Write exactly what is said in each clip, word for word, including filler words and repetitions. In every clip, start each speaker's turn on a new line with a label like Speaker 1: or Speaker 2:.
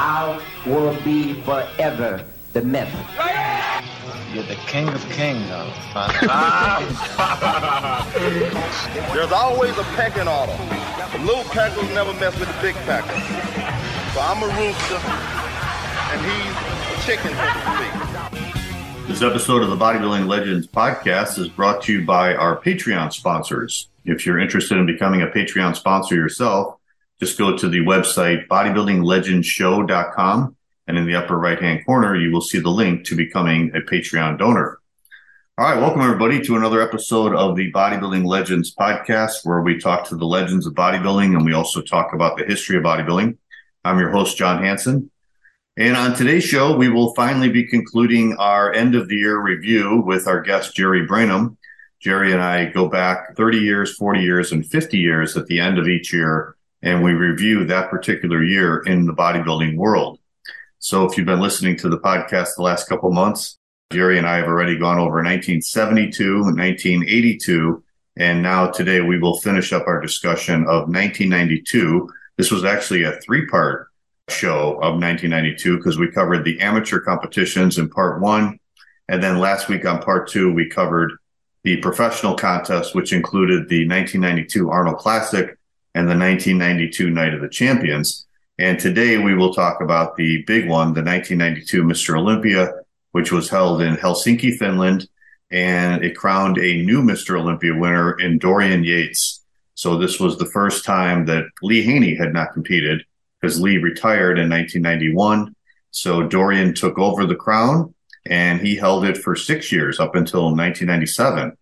Speaker 1: I will be forever the myth.
Speaker 2: You're the king of kings,
Speaker 3: There's always a pecking order. The little peckers never mess with the big peckers. So I'm a rooster, and he's a chicken, so to speak.
Speaker 4: This episode of the Bodybuilding Legends podcast is brought to you by our Patreon sponsors. If you're interested in becoming a Patreon sponsor yourself, just go to the website bodybuilding legends show dot com, and in the upper right-hand corner, you will see the link to becoming a Patreon donor. All right, welcome everybody to another episode of the Bodybuilding Legends podcast, where we talk to the legends of bodybuilding, and we also talk about the history of bodybuilding. I'm your host, John Hansen. And on today's show, we will finally be concluding our end-of-the-year review with our guest, Jerry Brainum. Jerry and I go back thirty years, forty years, and fifty years at the end of each year, and we review that particular year in the bodybuilding world. So if you've been listening to the podcast the last couple months, Jerry and I have already gone over nineteen seventy-two, nineteen eighty-two, and now today we will finish up our discussion of nineteen ninety-two. This was actually a three-part show of nineteen ninety-two because we covered the amateur competitions in part one, and then last week on part two, we covered the professional contest, which included the nineteen ninety-two Arnold Classic and the nineteen ninety-two Night of the Champions. And today we will talk about the big one, the nineteen ninety-two Mister Olympia, which was held in Helsinki, Finland, and it crowned a new Mister Olympia winner in Dorian Yates. So this was the first time that Lee Haney had not competed, because Lee retired in nineteen ninety-one. So Dorian took over the crown, and he held it for six years up until nineteen ninety-seven.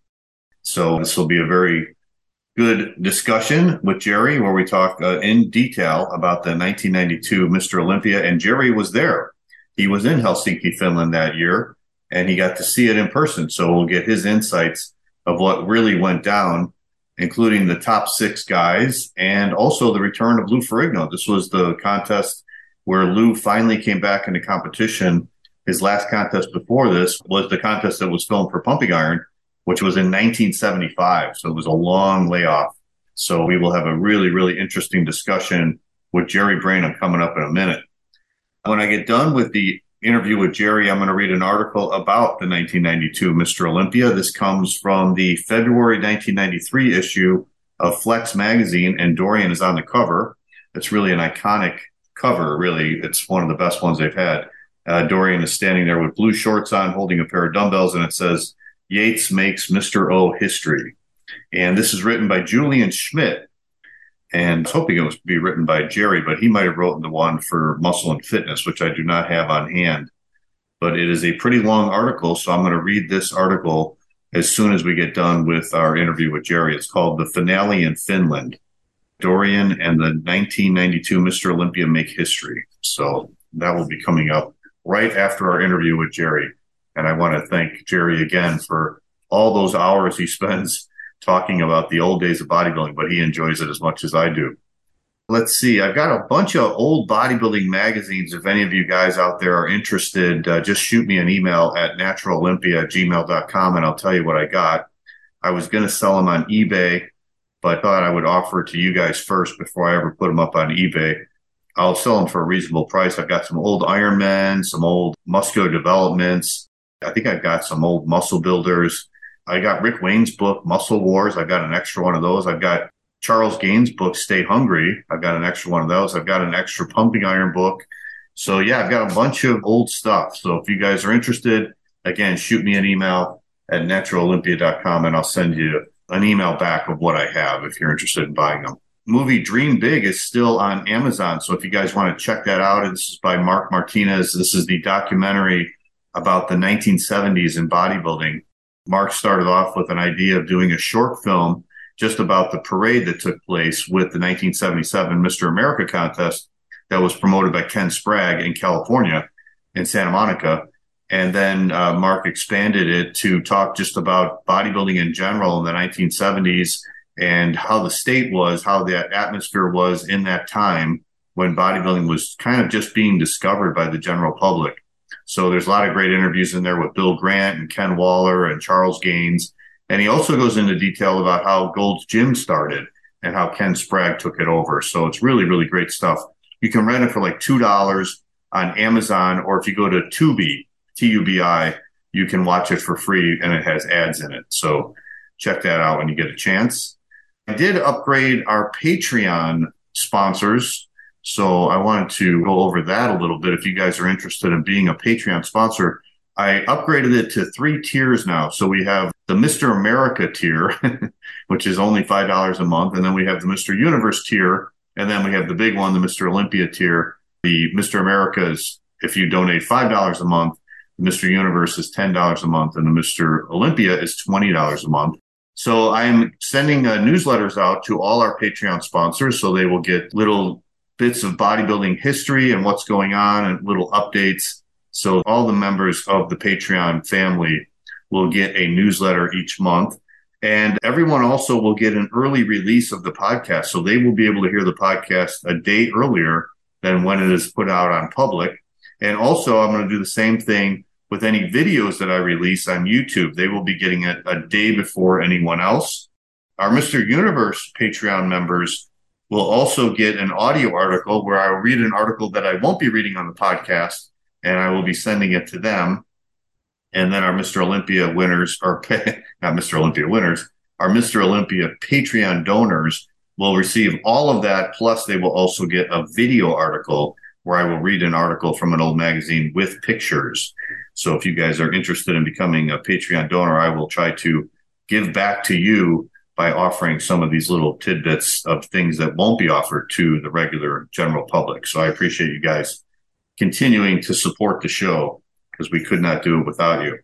Speaker 4: So this will be a very good discussion with Jerry, where we talk uh, in detail about the nineteen ninety-two Mister Olympia. And Jerry was there. He was in Helsinki, Finland that year, and he got to see it in person. So we'll get his insights of what really went down, including the top six guys and also the return of Lou Ferrigno. This was the contest where Lou finally came back into competition. His last contest before this was the contest that was filmed for Pumping Iron, which was in nineteen seventy-five. So it was a long layoff. So we will have a really, really interesting discussion with Jerry Brainum coming up in a minute. When I get done with the interview with Jerry, I'm going to read an article about the nineteen ninety-two Mister Olympia. This comes from the February nineteen ninety-three issue of Flex magazine, and Dorian is on the cover. It's really an iconic cover, really. It's one of the best ones they've had. Uh, Dorian is standing there with blue shorts on, holding a pair of dumbbells, and it says, "Yates makes Mister O history." And this is written by Julian Schmidt. And I was hoping it was to be written by Jerry, but he might have written the one for Muscle and Fitness, which I do not have on hand. But it is a pretty long article, so I'm going to read this article as soon as we get done with our interview with Jerry. It's called The Finale in Finland. Dorian and the nineteen ninety-two Mister Olympia make history. So that will be coming up right after our interview with Jerry. And I want to thank Jerry again for all those hours he spends talking about the old days of bodybuilding, but he enjoys it as much as I do. Let's see. I've got a bunch of old bodybuilding magazines. If any of you guys out there are interested, uh, just shoot me an email at natural olympia at gmail dot com, and I'll tell you what I got. I was going to sell them on eBay, but thought I would offer it to you guys first before I ever put them up on eBay. I'll sell them for a reasonable price. I've got some old Ironmen, some old Muscular Developments. I think I've got some old Muscle Builders. I got Rick Wayne's book, Muscle Wars. I've got an extra one of those. I've got Charles Gaines' book, Stay Hungry. I've got an extra one of those. I've got an extra Pumping Iron book. So, yeah, I've got a bunch of old stuff. So if you guys are interested, again, shoot me an email at natural olympia dot com, and I'll send you an email back of what I have if you're interested in buying them. Movie Dream Big is still on Amazon. So if you guys want to check that out, this is by Mark Martinez. This is the documentary about the nineteen seventies in bodybuilding. Mark started off with an idea of doing a short film just about the parade that took place with the nineteen seventy-seven Mister America contest that was promoted by Ken Sprague in California, in Santa Monica. And then uh, Mark expanded it to talk just about bodybuilding in general in the nineteen seventies and how the state was, how the atmosphere was in that time when bodybuilding was kind of just being discovered by the general public. So there's a lot of great interviews in there with Bill Grant and Ken Waller and Charles Gaines. And he also goes into detail about how Gold's Gym started and how Ken Sprague took it over. So it's really, really great stuff. You can rent it for like two dollars. on Amazon, or if you go to Tubi, T U B I, you can watch it for free, and it has ads in it. So check that out when you get a chance. I did upgrade our Patreon sponsors, so I wanted to go over that a little bit. If you guys are interested in being a Patreon sponsor, I upgraded it to three tiers now. So we have the Mister America tier, which is only five dollars a month. And then we have the Mister Universe tier. And then we have the big one, the Mister Olympia tier. The Mister America is, if you donate five dollars a month, the Mister Universe is ten dollars a month, and the Mister Olympia is twenty dollars a month. So I'm sending uh, newsletters out to all our Patreon sponsors, so they will get little bits of bodybuilding history and what's going on and little updates. So all the members of the Patreon family will get a newsletter each month. And everyone also will get an early release of the podcast. So they will be able to hear the podcast a day earlier than when it is put out on public. And also, I'm going to do the same thing with any videos that I release on YouTube. They will be getting it a day before anyone else. Our Mister Universe Patreon members will also get an audio article where I will read an article that I won't be reading on the podcast, and I will be sending it to them. And then our Mister Olympia winners, or not Mister Olympia winners, our Mister Olympia Patreon donors will receive all of that. Plus, they will also get a video article where I will read an article from an old magazine with pictures. So if you guys are interested in becoming a Patreon donor, I will try to give back to you by offering some of these little tidbits of things that won't be offered to the regular general public. So I appreciate you guys continuing to support the show, because we could not do it without you.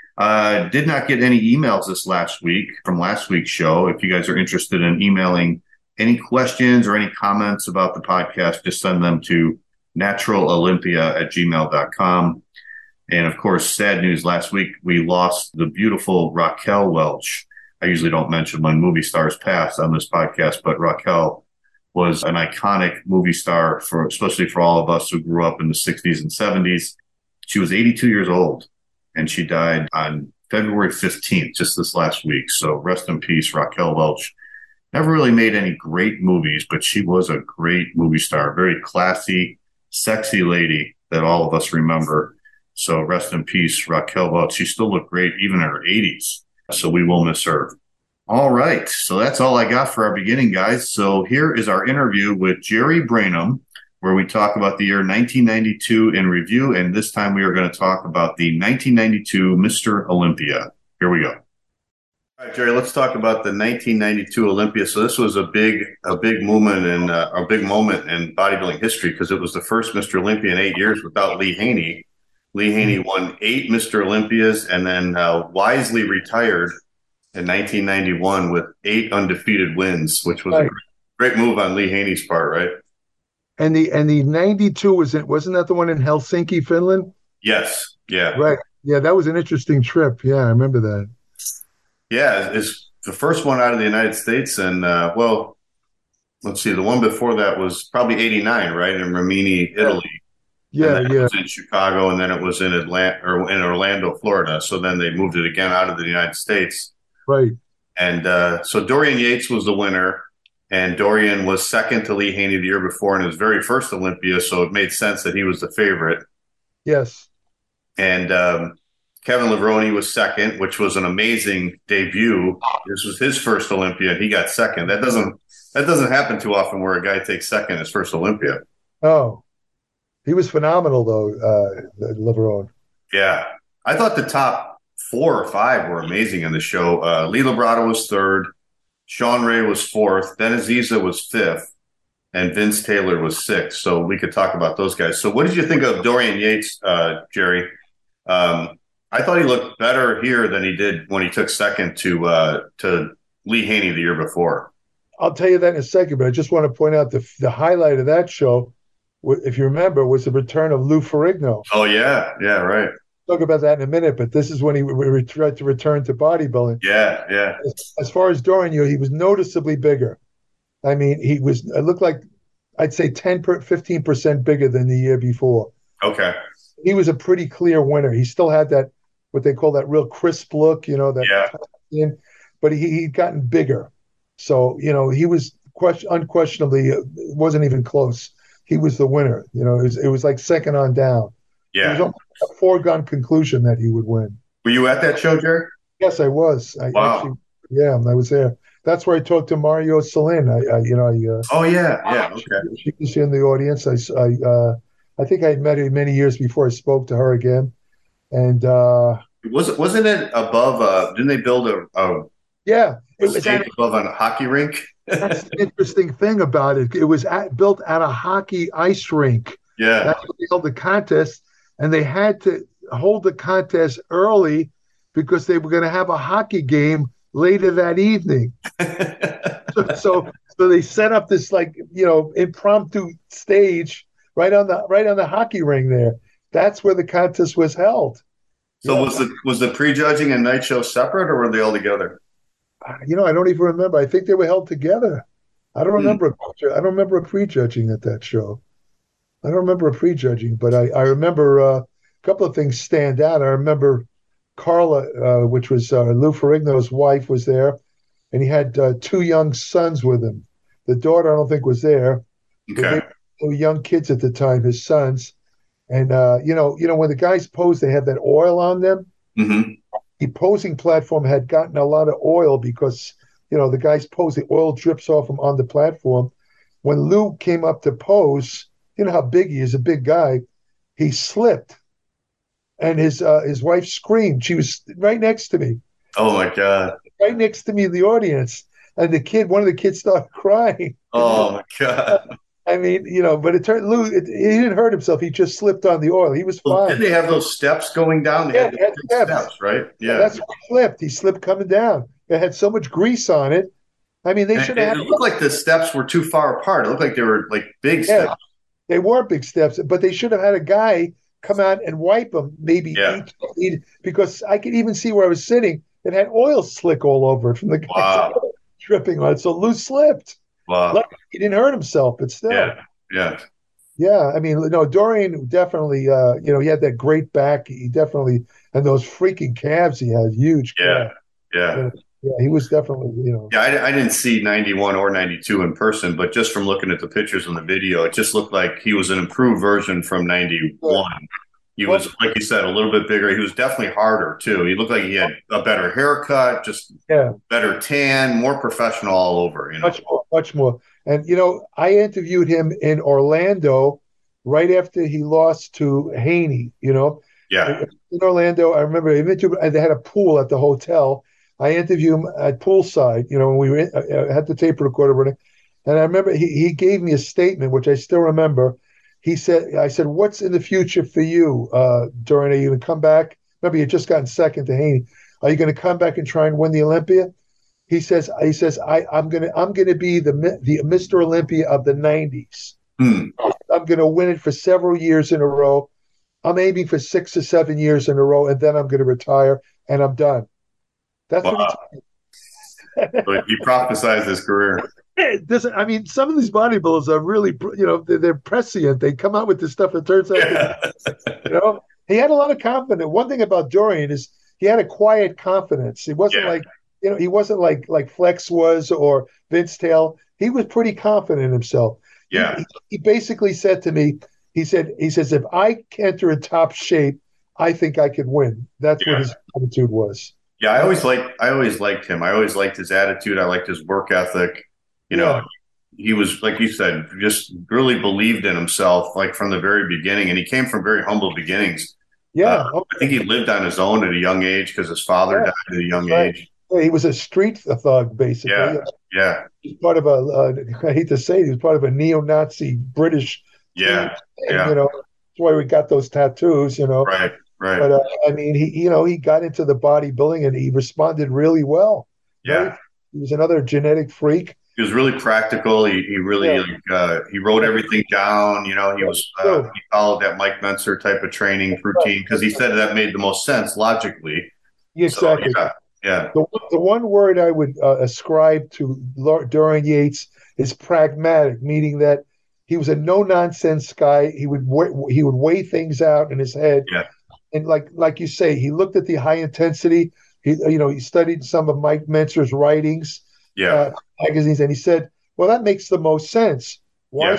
Speaker 4: Uh, did not get any emails this last week from last week's show. If you guys are interested in emailing any questions or any comments about the podcast, just send them to natural olympia at gmail dot com. And of course, sad news, last week we lost the beautiful Raquel Welch. I usually don't mention when movie stars pass on this podcast, but Raquel was an iconic movie star, for especially for all of us who grew up in the sixties and seventies. She was eighty-two years old, and she died on February fifteenth, just this last week. So rest in peace, Raquel Welch. Never really made any great movies, but she was a great movie star, very classy, sexy lady that all of us remember. So rest in peace, Raquel Welch. She still looked great even in her eighties. So we will miss her. All right. So that's all I got for our beginning, guys. So here is our interview with Jerry Brainum, where we talk about the year nineteen ninety-two in review. And this time we are going to talk about the nineteen ninety-two Mister Olympia. Here we go. All right, Jerry, let's talk about the nineteen ninety-two Olympia. So this was a big, a big movement and uh, a big moment in bodybuilding history, because it was the first Mister Olympia in eight years without Lee Haney. Lee Haney won eight Mister Olympias and then uh, wisely retired in nineteen ninety-one with eight undefeated wins, which was right. a great move on Lee Haney's part, right?
Speaker 5: And the and the ninety-two was it wasn't that the one in Helsinki, Finland?
Speaker 4: Yes. Yeah.
Speaker 5: Right. Yeah, that was an interesting trip. Yeah, I remember that.
Speaker 4: Yeah, it's the first one out of the United States, and uh, well, let's see, the one before that was probably eighty-nine, right, in Rimini, Italy.
Speaker 5: Yeah,
Speaker 4: and then
Speaker 5: yeah.
Speaker 4: It was in Chicago, and then it was in Atlanta or in Orlando, Florida. So then they moved it again out of the United States.
Speaker 5: Right.
Speaker 4: And uh, so Dorian Yates was the winner, and Dorian was second to Lee Haney the year before in his very first Olympia. So it made sense that he was the favorite.
Speaker 5: Yes.
Speaker 4: And um, Kevin Levrone was second, which was an amazing debut. This was his first Olympia, and he got second. That doesn't that doesn't happen too often, where a guy takes second his first Olympia.
Speaker 5: Oh. He was phenomenal, though, uh, Levrone.
Speaker 4: Yeah. I thought the top four or five were amazing in the show. Uh, Lee Labrada was third. Sean Ray was fourth. Ben Aziza was fifth. And Vince Taylor was sixth. So we could talk about those guys. So what did you think of Dorian Yates, uh, Jerry? Um, I thought he looked better here than he did when he took second to uh, to Lee Haney the year before.
Speaker 5: I'll tell you that in a second, but I just want to point out the the highlight of that show, if you remember, was the return of Lou Ferrigno.
Speaker 4: Oh, yeah. Yeah, right.
Speaker 5: Talk about that in a minute, but this is when he re- tried to return to bodybuilding.
Speaker 4: Yeah, yeah.
Speaker 5: As, as far as Dorian, he was noticeably bigger. I mean, he was, it looked like, I'd say ten, fifteen percent bigger than the year before.
Speaker 4: Okay.
Speaker 5: He was a pretty clear winner. He still had that, what they call that real crisp look, you know, that,
Speaker 4: yeah.
Speaker 5: but he, he'd gotten bigger. So, you know, he was question, unquestionably, it wasn't even close he was the winner. You know, it was, it was like second on down. It was
Speaker 4: Yeah.
Speaker 5: almost a foregone conclusion that he would win.
Speaker 4: Were you at that show, Jerry?
Speaker 5: Yes, I was. I
Speaker 4: Wow.
Speaker 5: actually, yeah, I was there. That's where I talked to Mario Salin. I, I you know, I, uh,
Speaker 4: Oh yeah, yeah. Okay.
Speaker 5: she was in the audience. I, I, uh, I think I had met her many years before I spoke to her again. And uh,
Speaker 4: Was it wasn't it above? Uh, didn't they build a, a,
Speaker 5: yeah,
Speaker 4: a
Speaker 5: it was.
Speaker 4: stage
Speaker 5: At,
Speaker 4: above a hockey rink?
Speaker 5: that's the interesting thing about it. It was at, built at a hockey ice rink.
Speaker 4: Yeah.
Speaker 5: That's where they held the contest, and they had to hold the contest early because they were going to have a hockey game later that evening. so, so, so they set up this like you know impromptu stage right on the right on the hockey ring there. That's where the contest was held.
Speaker 4: So
Speaker 5: Yeah.
Speaker 4: was the was the prejudging and night show separate, or were they all together?
Speaker 5: You know, I don't even remember. I think they were held together. I don't
Speaker 4: Hmm.
Speaker 5: remember. A, I don't remember a prejudging at that show. I don't remember a prejudging, but I, I remember uh, a couple of things stand out. I remember Carla, uh, which was uh, Lou Ferrigno's wife, was there, and he had uh, two young sons with him. The daughter, I don't think, was there. But
Speaker 4: Okay.
Speaker 5: they were young kids at the time, his sons. And uh, you know, you know, when the guys pose, they have that oil on them.
Speaker 4: hmm
Speaker 5: The posing platform had gotten a lot of oil because you know the guys pose, the oil drips off him on the platform. When Lou came up to pose, you know how big he is, a big guy, he slipped, and his uh, his wife screamed. She was right next to me,
Speaker 4: Oh my God.
Speaker 5: right next to me in the audience, and the kid, one of the kids, started crying.
Speaker 4: Oh my God.
Speaker 5: I mean, you know, but it turned Lou. It, he didn't hurt himself. He just slipped on the oil. He was
Speaker 4: Well,
Speaker 5: fine.
Speaker 4: didn't they have those steps going down? They
Speaker 5: Yeah,
Speaker 4: had
Speaker 5: they
Speaker 4: the
Speaker 5: had
Speaker 4: big
Speaker 5: steps.
Speaker 4: steps, right? Yeah.
Speaker 5: That's why he slipped. He slipped coming down. It had so much grease on it. I mean, they
Speaker 4: And
Speaker 5: should
Speaker 4: it,
Speaker 5: have
Speaker 4: it
Speaker 5: had.
Speaker 4: looked like the steps were too far apart. It looked like they were like big
Speaker 5: Yeah,
Speaker 4: steps.
Speaker 5: they were big steps, but they should have had a guy come out and wipe them, maybe
Speaker 4: Yeah.
Speaker 5: each, each because I could even see where I was sitting. It had oil slick all over it from the guys
Speaker 4: Wow.
Speaker 5: dripping on it. So Lou slipped.
Speaker 4: Wow.
Speaker 5: Luckily, he didn't hurt himself, but still.
Speaker 4: Yeah. Yeah.
Speaker 5: Yeah, I mean, no, Dorian definitely, uh, you know, he had that great back. He definitely, and those freaking calves he had, huge
Speaker 4: Yeah.
Speaker 5: calves.
Speaker 4: Yeah.
Speaker 5: Yeah, he was definitely, you know.
Speaker 4: Yeah, I, I didn't see ninety-one or ninety-two in person, but just from looking at the pictures and the video, it just looked like he was an improved version from ninety-one. He was, like you said, a little bit bigger. He was definitely harder, too. He looked like he had a better haircut, just
Speaker 5: Yeah,
Speaker 4: better tan, more professional all over, you know?
Speaker 5: much more, much more. And, you know, I interviewed him in Orlando right after he lost to Haney, you know.
Speaker 4: Yeah.
Speaker 5: In Orlando, I remember I interviewed, they had a pool at the hotel. I interviewed him at poolside, you know, when we were in, I had the tape recorder running. And I remember he, he gave me a statement, which I still remember. He said, I said, what's in the future for you, uh, Dorian? Are you going to come back? Remember, you had just gotten second to Haney. Are you going to come back and try and win the Olympia? He says, he says, I, I'm going to, I'm going to be the, the Mister Olympia of the nineties.
Speaker 4: Hmm.
Speaker 5: I'm going to win it for several years in a row. I'm aiming for six or seven years in a row, and then I'm going to retire, and I'm done. That's
Speaker 4: Wow.
Speaker 5: what he
Speaker 4: But he prophesized his career.
Speaker 5: It doesn't. I mean, some of these bodybuilders are really, you know, they're, they're prescient. They come out with this stuff that turns out,
Speaker 4: Yeah.
Speaker 5: you know, he had a lot of confidence. One thing about Dorian is he had a quiet confidence. He wasn't
Speaker 4: Yeah.
Speaker 5: like, you know, he wasn't like like Flex was or Vince Tail. He was pretty confident in himself.
Speaker 4: Yeah.
Speaker 5: He, he basically said to me, he said, he says, if I enter in top shape, I think I could win. That's
Speaker 4: Yeah.
Speaker 5: what his attitude was.
Speaker 4: Yeah, I always liked I always liked him. I always liked his attitude. I liked his work ethic. You know,
Speaker 5: Yeah.
Speaker 4: he was, like you said, just really believed in himself, like from the very beginning. And he came from very humble beginnings.
Speaker 5: Yeah.
Speaker 4: Uh, I think he lived on his own at a young age because his father
Speaker 5: Yeah,
Speaker 4: died at a young
Speaker 5: that's right.
Speaker 4: age.
Speaker 5: Yeah, he was a street thug, basically.
Speaker 4: Yeah. Yeah.
Speaker 5: He's part of a, uh, I hate to say it, he was part of a neo-Nazi British
Speaker 4: Yeah.
Speaker 5: team,
Speaker 4: Yeah.
Speaker 5: you know, that's why we got those tattoos, you know.
Speaker 4: Right. Right.
Speaker 5: But, uh, I mean, he, you know, he got into the bodybuilding and he responded really well. Very-
Speaker 4: Yeah.
Speaker 5: He was another genetic freak.
Speaker 4: He was really practical. He, he really,
Speaker 5: Yeah.
Speaker 4: like, uh, he wrote everything down. You know, he was, uh,
Speaker 5: Yeah.
Speaker 4: he followed that Mike Menser type of training routine because he said that made the most sense logically.
Speaker 5: Exactly.
Speaker 4: So, yeah. Yeah.
Speaker 5: The, the one word I would uh, ascribe to Lor- Dorian Yates is pragmatic, meaning that he was a no-nonsense guy. He would weigh, he would weigh things out in his head.
Speaker 4: Yeah.
Speaker 5: And like like you say, he looked at the high intensity. He you know he studied some of Mike Menser's writings,
Speaker 4: Yeah.
Speaker 5: uh, magazines, and he said, "Well, that makes the most sense. Why
Speaker 4: Yeah.
Speaker 5: spend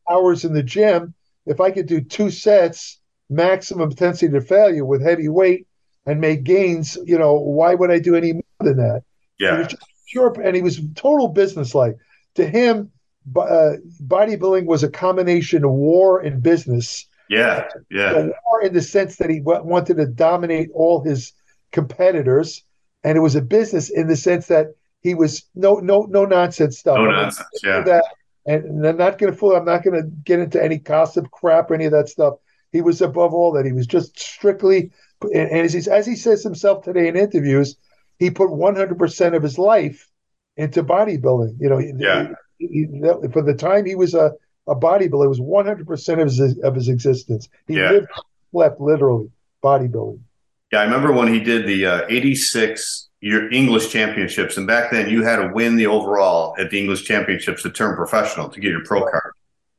Speaker 5: hours in the gym. If I could do two sets, maximum intensity to failure with heavy weight and make gains, you know, why would I do any more than that? He was
Speaker 4: Yeah.
Speaker 5: just pure, and he was total businesslike. To him, bo- uh, bodybuilding was a combination of war and business.
Speaker 4: Yeah.
Speaker 5: A
Speaker 4: Yeah.
Speaker 5: war in the sense that he wa- wanted to dominate all his competitors, and it was a business in the sense that he was no no no nonsense stuff.
Speaker 4: No
Speaker 5: I'm gonna
Speaker 4: nonsense.
Speaker 5: do
Speaker 4: Yeah.
Speaker 5: that, and I'm not going to fool. I'm not going to get into any gossip crap or any of that stuff. He was above all that. He was just strictly, and, and as, he, as he says himself today in interviews, he put one hundred percent of his life into bodybuilding. You know, he,
Speaker 4: Yeah.
Speaker 5: he, he, for the time he was a, a bodybuilder, it was one hundred percent of his of his existence. He
Speaker 4: Yeah.
Speaker 5: lived, slept literally bodybuilding.
Speaker 4: Yeah. I remember when he did the uh, eighty-six year English championships. And back then you had to win the overall at the English championships to turn professional, to get your pro card.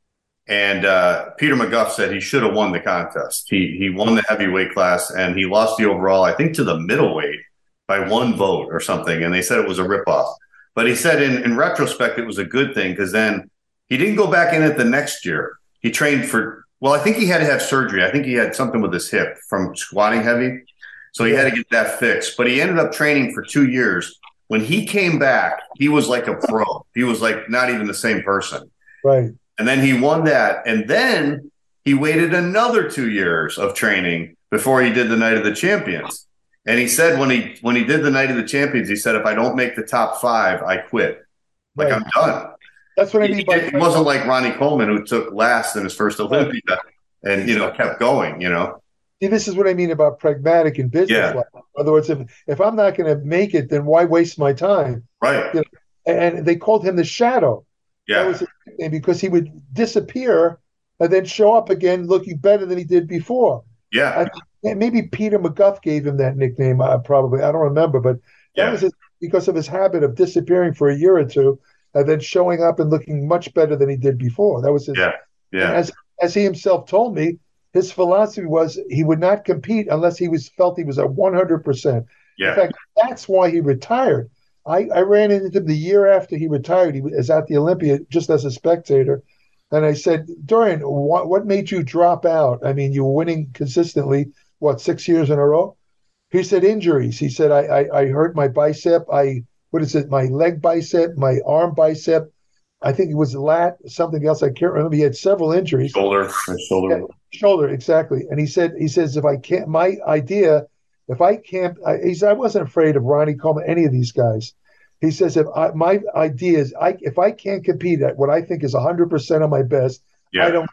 Speaker 4: And uh, Peter McGuff said he should have won the contest. He he won the heavyweight class and he lost the overall, I think, to the middleweight by one vote or something. And they said it was a ripoff. But he said in, in retrospect, it was a good thing because then he didn't go back in it the next year. He trained for, well, I think he had to have surgery. I think he had something with his hip from squatting heavy. So he had to get that fixed. But he ended up training for two years. When he came back, he was like a pro. He was like not even the same person.
Speaker 5: Right.
Speaker 4: And then he won that. And then he waited another two years of training before he did the Night of the Champions. And he said when he when he did the Night of the Champions, he said, if I don't make the top five, I quit. Like,
Speaker 5: Right.
Speaker 4: I'm done.
Speaker 5: That's what I
Speaker 4: He,
Speaker 5: mean by
Speaker 4: it wasn't like Ronnie Coleman, who took last in his first Olympia and, you know, kept going, you know.
Speaker 5: See, this is what I mean about pragmatic in business.
Speaker 4: Yeah.
Speaker 5: Life. In other words, if if I'm not going to make it, then why waste my time?
Speaker 4: Right.
Speaker 5: You know, and they called him the Shadow. That
Speaker 4: Yeah.
Speaker 5: was his nickname because he would disappear and then show up again looking better than he did before.
Speaker 4: Yeah.
Speaker 5: I think maybe Peter McGuff gave him that nickname. Uh, probably I don't remember, but that
Speaker 4: Yeah.
Speaker 5: was his, because of his habit of disappearing for a year or two and then showing up and looking much better than he did before. That was his.
Speaker 4: Yeah.
Speaker 5: And
Speaker 4: Yeah.
Speaker 5: as as he himself told me, his philosophy was he would not compete unless he was felt he was at one hundred percent. In
Speaker 4: Yeah.
Speaker 5: fact, that's why he retired. I, I ran into him the year after he retired. He was at the Olympia just as a spectator. And I said, Dorian, what, what made you drop out? I mean, you were winning consistently, what, six years in a row? He said, injuries. He said, I, I, I hurt my bicep. I, what is it, my leg bicep, my arm bicep. I think it was lat, something else. I can't remember. He had several injuries.
Speaker 4: Shoulder. Shoulder.
Speaker 5: Yeah, shoulder, exactly. And he said, he says, if I can't, my idea, if I can't, I, he said, I wasn't afraid of Ronnie Coleman, any of these guys. He says, if I, my idea is, I, if I can't compete at what I think is one hundred percent of my best,
Speaker 4: Yeah.
Speaker 5: I don't,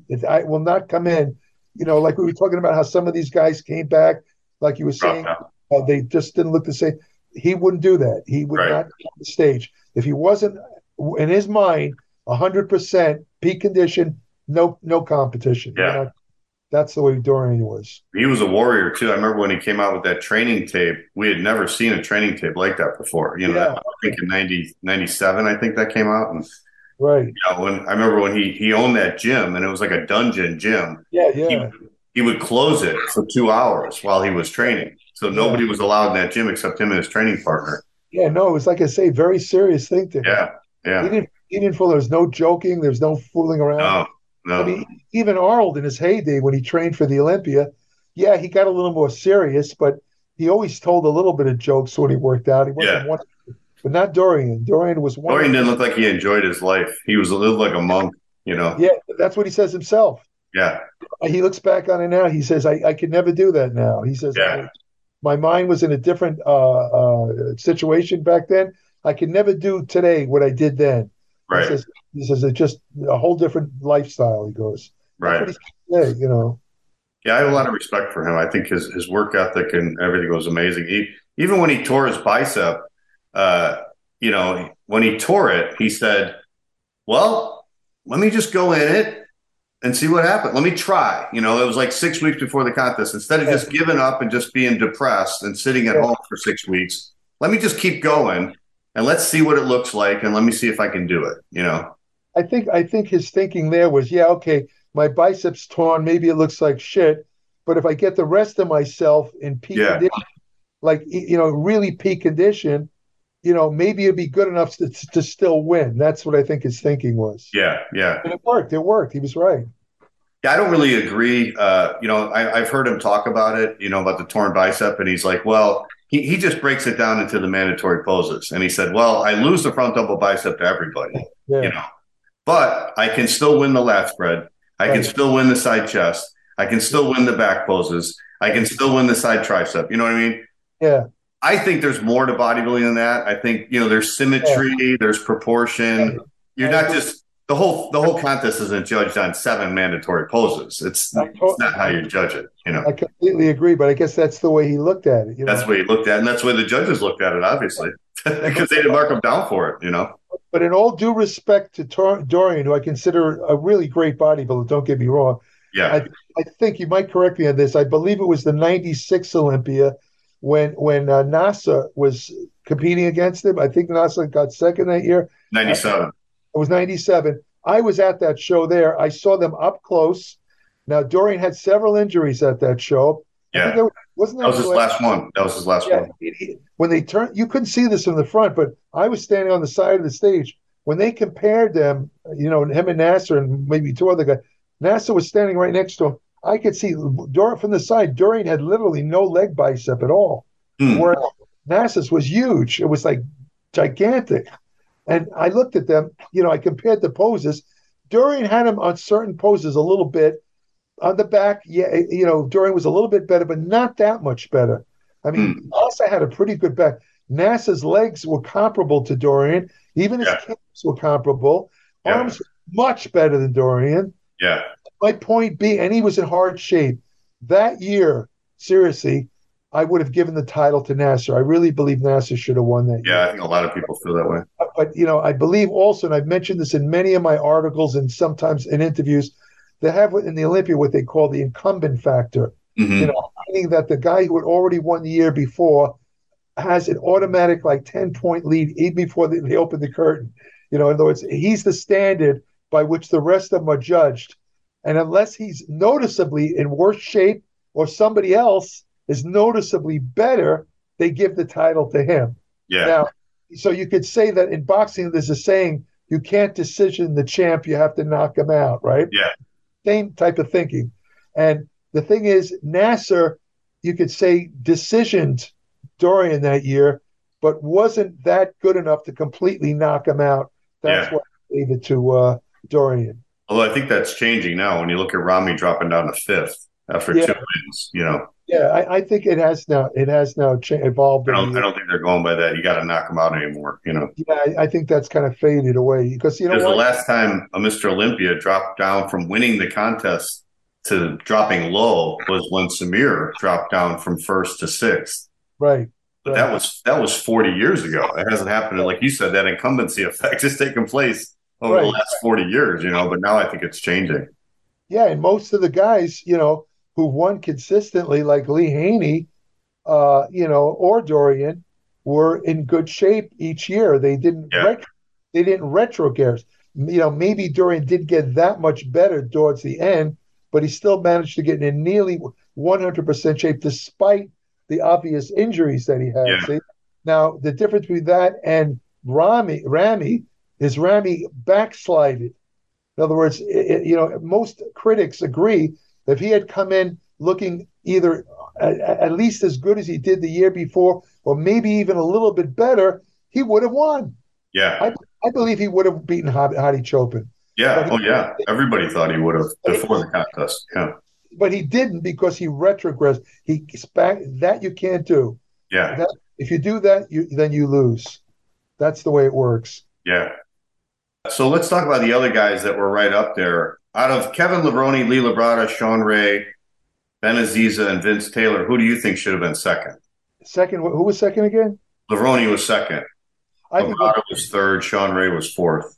Speaker 5: I will not come in. You know, like we were talking about how some of these guys came back, like you were saying,
Speaker 4: Right.
Speaker 5: uh, they just didn't look the same. He wouldn't do that. He would
Speaker 4: Right.
Speaker 5: not get on the stage. If he wasn't, in his mind, one hundred percent peak condition, no no competition.
Speaker 4: Yeah.
Speaker 5: You know, that's the way Dorian was.
Speaker 4: He was a warrior too. I remember when he came out with that training tape. We had never seen a training tape like that before. You know,
Speaker 5: Yeah.
Speaker 4: that, I think in ninety, ninety-seven, I think that came out. And
Speaker 5: Right.
Speaker 4: you know, when I remember when he he owned that gym, and it was like a dungeon gym.
Speaker 5: Yeah,
Speaker 4: He,
Speaker 5: yeah.
Speaker 4: he would close it for two hours while he was training, so nobody was allowed in that gym except him and his training partner.
Speaker 5: Yeah, no, it was like I say, very serious thing to him.
Speaker 4: Yeah,
Speaker 5: He
Speaker 4: yeah.
Speaker 5: didn't he didn't feel there was no joking, there was no fooling around.
Speaker 4: No, no.
Speaker 5: I mean, even Arnold in his heyday when he trained for the Olympia, yeah, he got a little more serious, but he always told a little bit of jokes when he worked out. He wasn't
Speaker 4: Yeah.
Speaker 5: one, but not Dorian. Dorian was one.
Speaker 4: Dorian didn't look like he enjoyed his life. He was lived like a monk. You know.
Speaker 5: Yeah, that's what he says himself.
Speaker 4: Yeah.
Speaker 5: He looks back on it now. He says, "I, I could never do that now." He says,
Speaker 4: Yeah.
Speaker 5: "My mind was in a different uh, uh, situation back then. I could never do today what I did then."
Speaker 4: Right.
Speaker 5: He says, "He says it's just a whole different lifestyle." He goes,
Speaker 4: Right.
Speaker 5: That's what he said, you know.
Speaker 4: Yeah, I have a lot of respect for him. I think his, his work ethic and everything was amazing. He, even when he tore his bicep, uh, you know, when he tore it, he said, well, let me just go in it and see what happens. Let me try. You know, it was like six weeks before the contest. Instead of just giving up and just being depressed and sitting at
Speaker 5: Yeah.
Speaker 4: home for six weeks, let me just keep going and let's see what it looks like and let me see if I can do it, you know?
Speaker 5: I think I think his thinking there was, yeah, okay, my biceps torn, maybe it looks like shit, but if I get the rest of myself in peak
Speaker 4: Yeah.
Speaker 5: condition, like you know, really peak condition, you know, maybe it'd be good enough to, to still win. That's what I think his thinking was.
Speaker 4: Yeah, yeah.
Speaker 5: And it worked. It worked. He was right.
Speaker 4: Yeah, I don't really agree. Uh, you know, I, I've heard him talk about it, you know, about the torn bicep, and he's like, well, he, he just breaks it down into the mandatory poses. And he said, well, I lose the front double bicep to everybody,
Speaker 5: Yeah.
Speaker 4: you know, but I can still win the lat spread. I can
Speaker 5: Right.
Speaker 4: still win the side chest. I can still win the back poses. I can still win the side tricep. You know what I mean?
Speaker 5: Yeah.
Speaker 4: I think there's more to bodybuilding than that. I think, you know, there's symmetry, there's proportion. You're not just the whole the whole contest isn't judged on seven mandatory poses. It's,
Speaker 5: I
Speaker 4: it's not how you judge it, you know.
Speaker 5: I completely agree, but I guess that's the way he looked at it. You know?
Speaker 4: That's the way he looked at it, and that's the way the judges looked at it, obviously. Because they didn't mark him down for it, you know.
Speaker 5: But in all due respect to Tor- Dorian, who I consider a really great bodybuilder, don't get me wrong.
Speaker 4: Yeah.
Speaker 5: I, I think you might correct me on this. I believe it was the ninety-six Olympia when when uh, NASA was competing against him. I think NASA got second that year.
Speaker 4: ninety-seven.
Speaker 5: It was ninety-seven. I was at that show there. I saw them up close. Now, Dorian had several injuries at that show. I
Speaker 4: Yeah.
Speaker 5: think that was, wasn't that
Speaker 4: That was his
Speaker 5: the
Speaker 4: last one. That was his last
Speaker 5: Yeah,
Speaker 4: one.
Speaker 5: it- it- when they turned, you couldn't see this from the front, but I was standing on the side of the stage. When they compared them, you know, him and Nasser and maybe two other guys, Nasser was standing right next to him. I could see Dor from the side. Dorian had literally no leg bicep at all,
Speaker 4: Hmm.
Speaker 5: whereas Nasser's was huge. It was like gigantic. And I looked at them, you know, I compared the poses. Dorian had him on certain poses a little bit. On the back, yeah, you know, Dorian was a little bit better, but not that much better. I mean, NASA had a pretty good back. NASA's legs were comparable to Dorian. Even his
Speaker 4: Yeah.
Speaker 5: calves were comparable.
Speaker 4: Yeah.
Speaker 5: Arms were much better than Dorian.
Speaker 4: Yeah.
Speaker 5: My point being, and he was in hard shape. That year, seriously, I would have given the title to Nasser. I really believe Nasser should have won that year.
Speaker 4: Yeah. I think a lot of people feel that way.
Speaker 5: But, you know, I believe also, and I've mentioned this in many of my articles and sometimes in interviews, they have in the Olympia what they call the incumbent factor.
Speaker 4: Mhm.
Speaker 5: You know, meaning that the guy who had already won the year before has an automatic like ten point lead even before they, they open the curtain. You know, in other words, he's the standard by which the rest of them are judged. And unless he's noticeably in worse shape or somebody else is noticeably better, they give the title to him.
Speaker 4: Yeah.
Speaker 5: Now, so you could say that in boxing, there's a saying, you can't decision the champ, you have to knock him out, right?
Speaker 4: Yeah.
Speaker 5: Same type of thinking. And the thing is, Nasser, you could say, decisioned Dorian that year, but wasn't that good enough to completely knock him out. That's
Speaker 4: Yeah.
Speaker 5: why I gave it to uh, Dorian.
Speaker 4: Although I think that's changing now when you look at Rami dropping down to fifth after
Speaker 5: Yeah.
Speaker 4: two wins, you know.
Speaker 5: Yeah, I, I think it has now. It has now cha- evolved.
Speaker 4: I
Speaker 5: over
Speaker 4: don't,
Speaker 5: the
Speaker 4: I don't think they're going by that. You got to knock them out anymore, you know.
Speaker 5: Yeah, I, I think that's kind of faded away because you know
Speaker 4: Because the
Speaker 5: what?
Speaker 4: last time a Mister Olympia dropped down from winning the contest to dropping low was when Samir dropped down from first to sixth.
Speaker 5: Right.
Speaker 4: But
Speaker 5: right.
Speaker 4: that was that was forty years ago. It hasn't happened. Like you said, that incumbency effect has taken place over the
Speaker 5: Right.
Speaker 4: last forty years, you know. But now I think it's changing.
Speaker 5: Yeah, and most of the guys, you know, who won consistently, like Lee Haney, uh, you know, or Dorian, were in good shape each year. They didn't
Speaker 4: Yeah.
Speaker 5: ret- they didn't retrogress. You know, maybe Dorian did get that much better towards the end, but he still managed to get in nearly one hundred percent shape despite the obvious injuries that he had.
Speaker 4: Yeah.
Speaker 5: See? Now, the difference between that and Rami, Rami is Rami backslided. In other words, it, you know, most critics agree that if he had come in looking either at, at least as good as he did the year before, or maybe even a little bit better, he would have won.
Speaker 4: Yeah,
Speaker 5: I, I believe he would have beaten Hadi, Hadi Chopin.
Speaker 4: yeah,
Speaker 5: But
Speaker 4: oh
Speaker 5: he-
Speaker 4: yeah. Everybody thought he would have before the contest. Yeah,
Speaker 5: But he didn't because he retrogressed. He back that you can't do.
Speaker 4: yeah,
Speaker 5: That, if you do that, you then you lose. That's the way it works.
Speaker 4: yeah. So let's talk about the other guys that were right up there. Out of Kevin Levrone, Lee Labrada, Sean Ray, Ben Aziza, and Vince Taylor, who do you think should have been second?
Speaker 5: Second, who was second again?
Speaker 4: Levrone was second.
Speaker 5: I think
Speaker 4: Labrada was third. Sean Ray was fourth.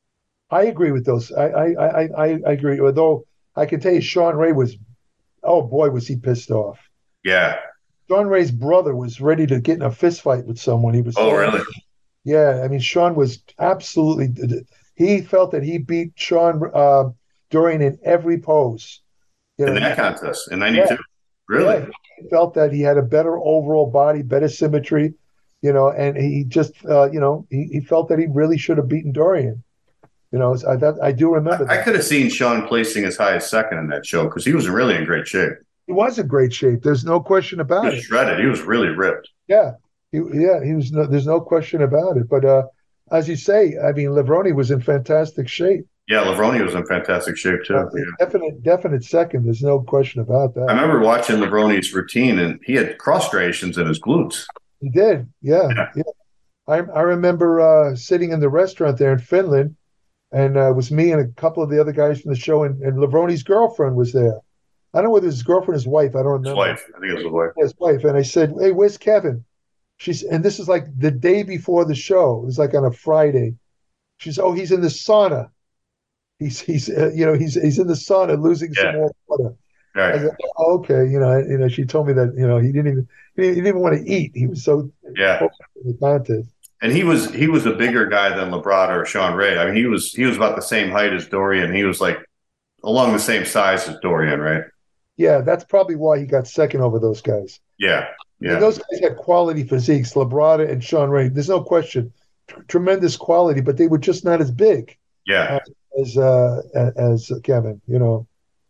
Speaker 5: I agree with those. I I I I I agree. Although I can tell you, Sean Ray was, oh boy, was he pissed off.
Speaker 4: Yeah.
Speaker 5: Sean Ray's brother was ready to get in a fist fight with someone. He was.
Speaker 4: Oh,
Speaker 5: so-
Speaker 4: really?
Speaker 5: Yeah, I mean, Sean was absolutely. He felt that he beat Sean uh, Dorian in every pose. You
Speaker 4: In
Speaker 5: know,
Speaker 4: that contest in ninety-two?
Speaker 5: Yeah.
Speaker 4: Really?
Speaker 5: yeah, he felt that he had a better overall body, better symmetry. you know, and he just, uh, you know, he, he felt that he really should have beaten Dorian. You know, I that I do remember
Speaker 4: I, I
Speaker 5: that.
Speaker 4: could have seen Sean placing as high as second in that show because he was really in great shape.
Speaker 5: He was in great shape. There's no question
Speaker 4: He
Speaker 5: about
Speaker 4: was
Speaker 5: it.
Speaker 4: shredded. He was really ripped.
Speaker 5: Yeah, he, yeah, he was. No, there's no question about it. But uh, as you say, I mean, Levroni was in fantastic shape.
Speaker 4: Yeah, Levroni was in fantastic shape too.
Speaker 5: Uh,
Speaker 4: Yeah.
Speaker 5: definite, definite second. There's no question about
Speaker 4: I
Speaker 5: that.
Speaker 4: remember watching Levroni's routine, and he had cross striations in his glutes.
Speaker 5: He did. Yeah,
Speaker 4: Yeah.
Speaker 5: yeah. I I remember uh, sitting in the restaurant there in Finland, and uh, it was me and a couple of the other guys from the show, and, and Levroni's girlfriend was there. I don't know whether it was his girlfriend or his wife. I don't
Speaker 4: His
Speaker 5: remember.
Speaker 4: wife, I think it was his wife.
Speaker 5: His wife. And I said, "Hey, where's Kevin?" She's, and this is like the day before the show. It was like on a Friday. She's, "Oh, he's in the sauna. He's he's uh, you know he's he's in the sauna losing some
Speaker 4: Yeah.
Speaker 5: more water." I
Speaker 4: Right.
Speaker 5: said, "Oh, okay, you know, you know." She told me that you know he didn't even he didn't, he didn't even want to eat. He was so
Speaker 4: Yeah.
Speaker 5: focused on the contest.
Speaker 4: And he was he was a bigger guy than Labrada or Sean Ray. I mean, he was he was about the same height as Dorian. He was like along the same size as Dorian, right?
Speaker 5: Yeah, that's probably why he got second over those guys.
Speaker 4: Yeah.
Speaker 5: I mean,
Speaker 4: Yeah.
Speaker 5: those guys had quality physiques, Labrada and Sean Ray. There's no question, T- tremendous quality, but they were just not as big
Speaker 4: Yeah.
Speaker 5: as uh, as Kevin. You know,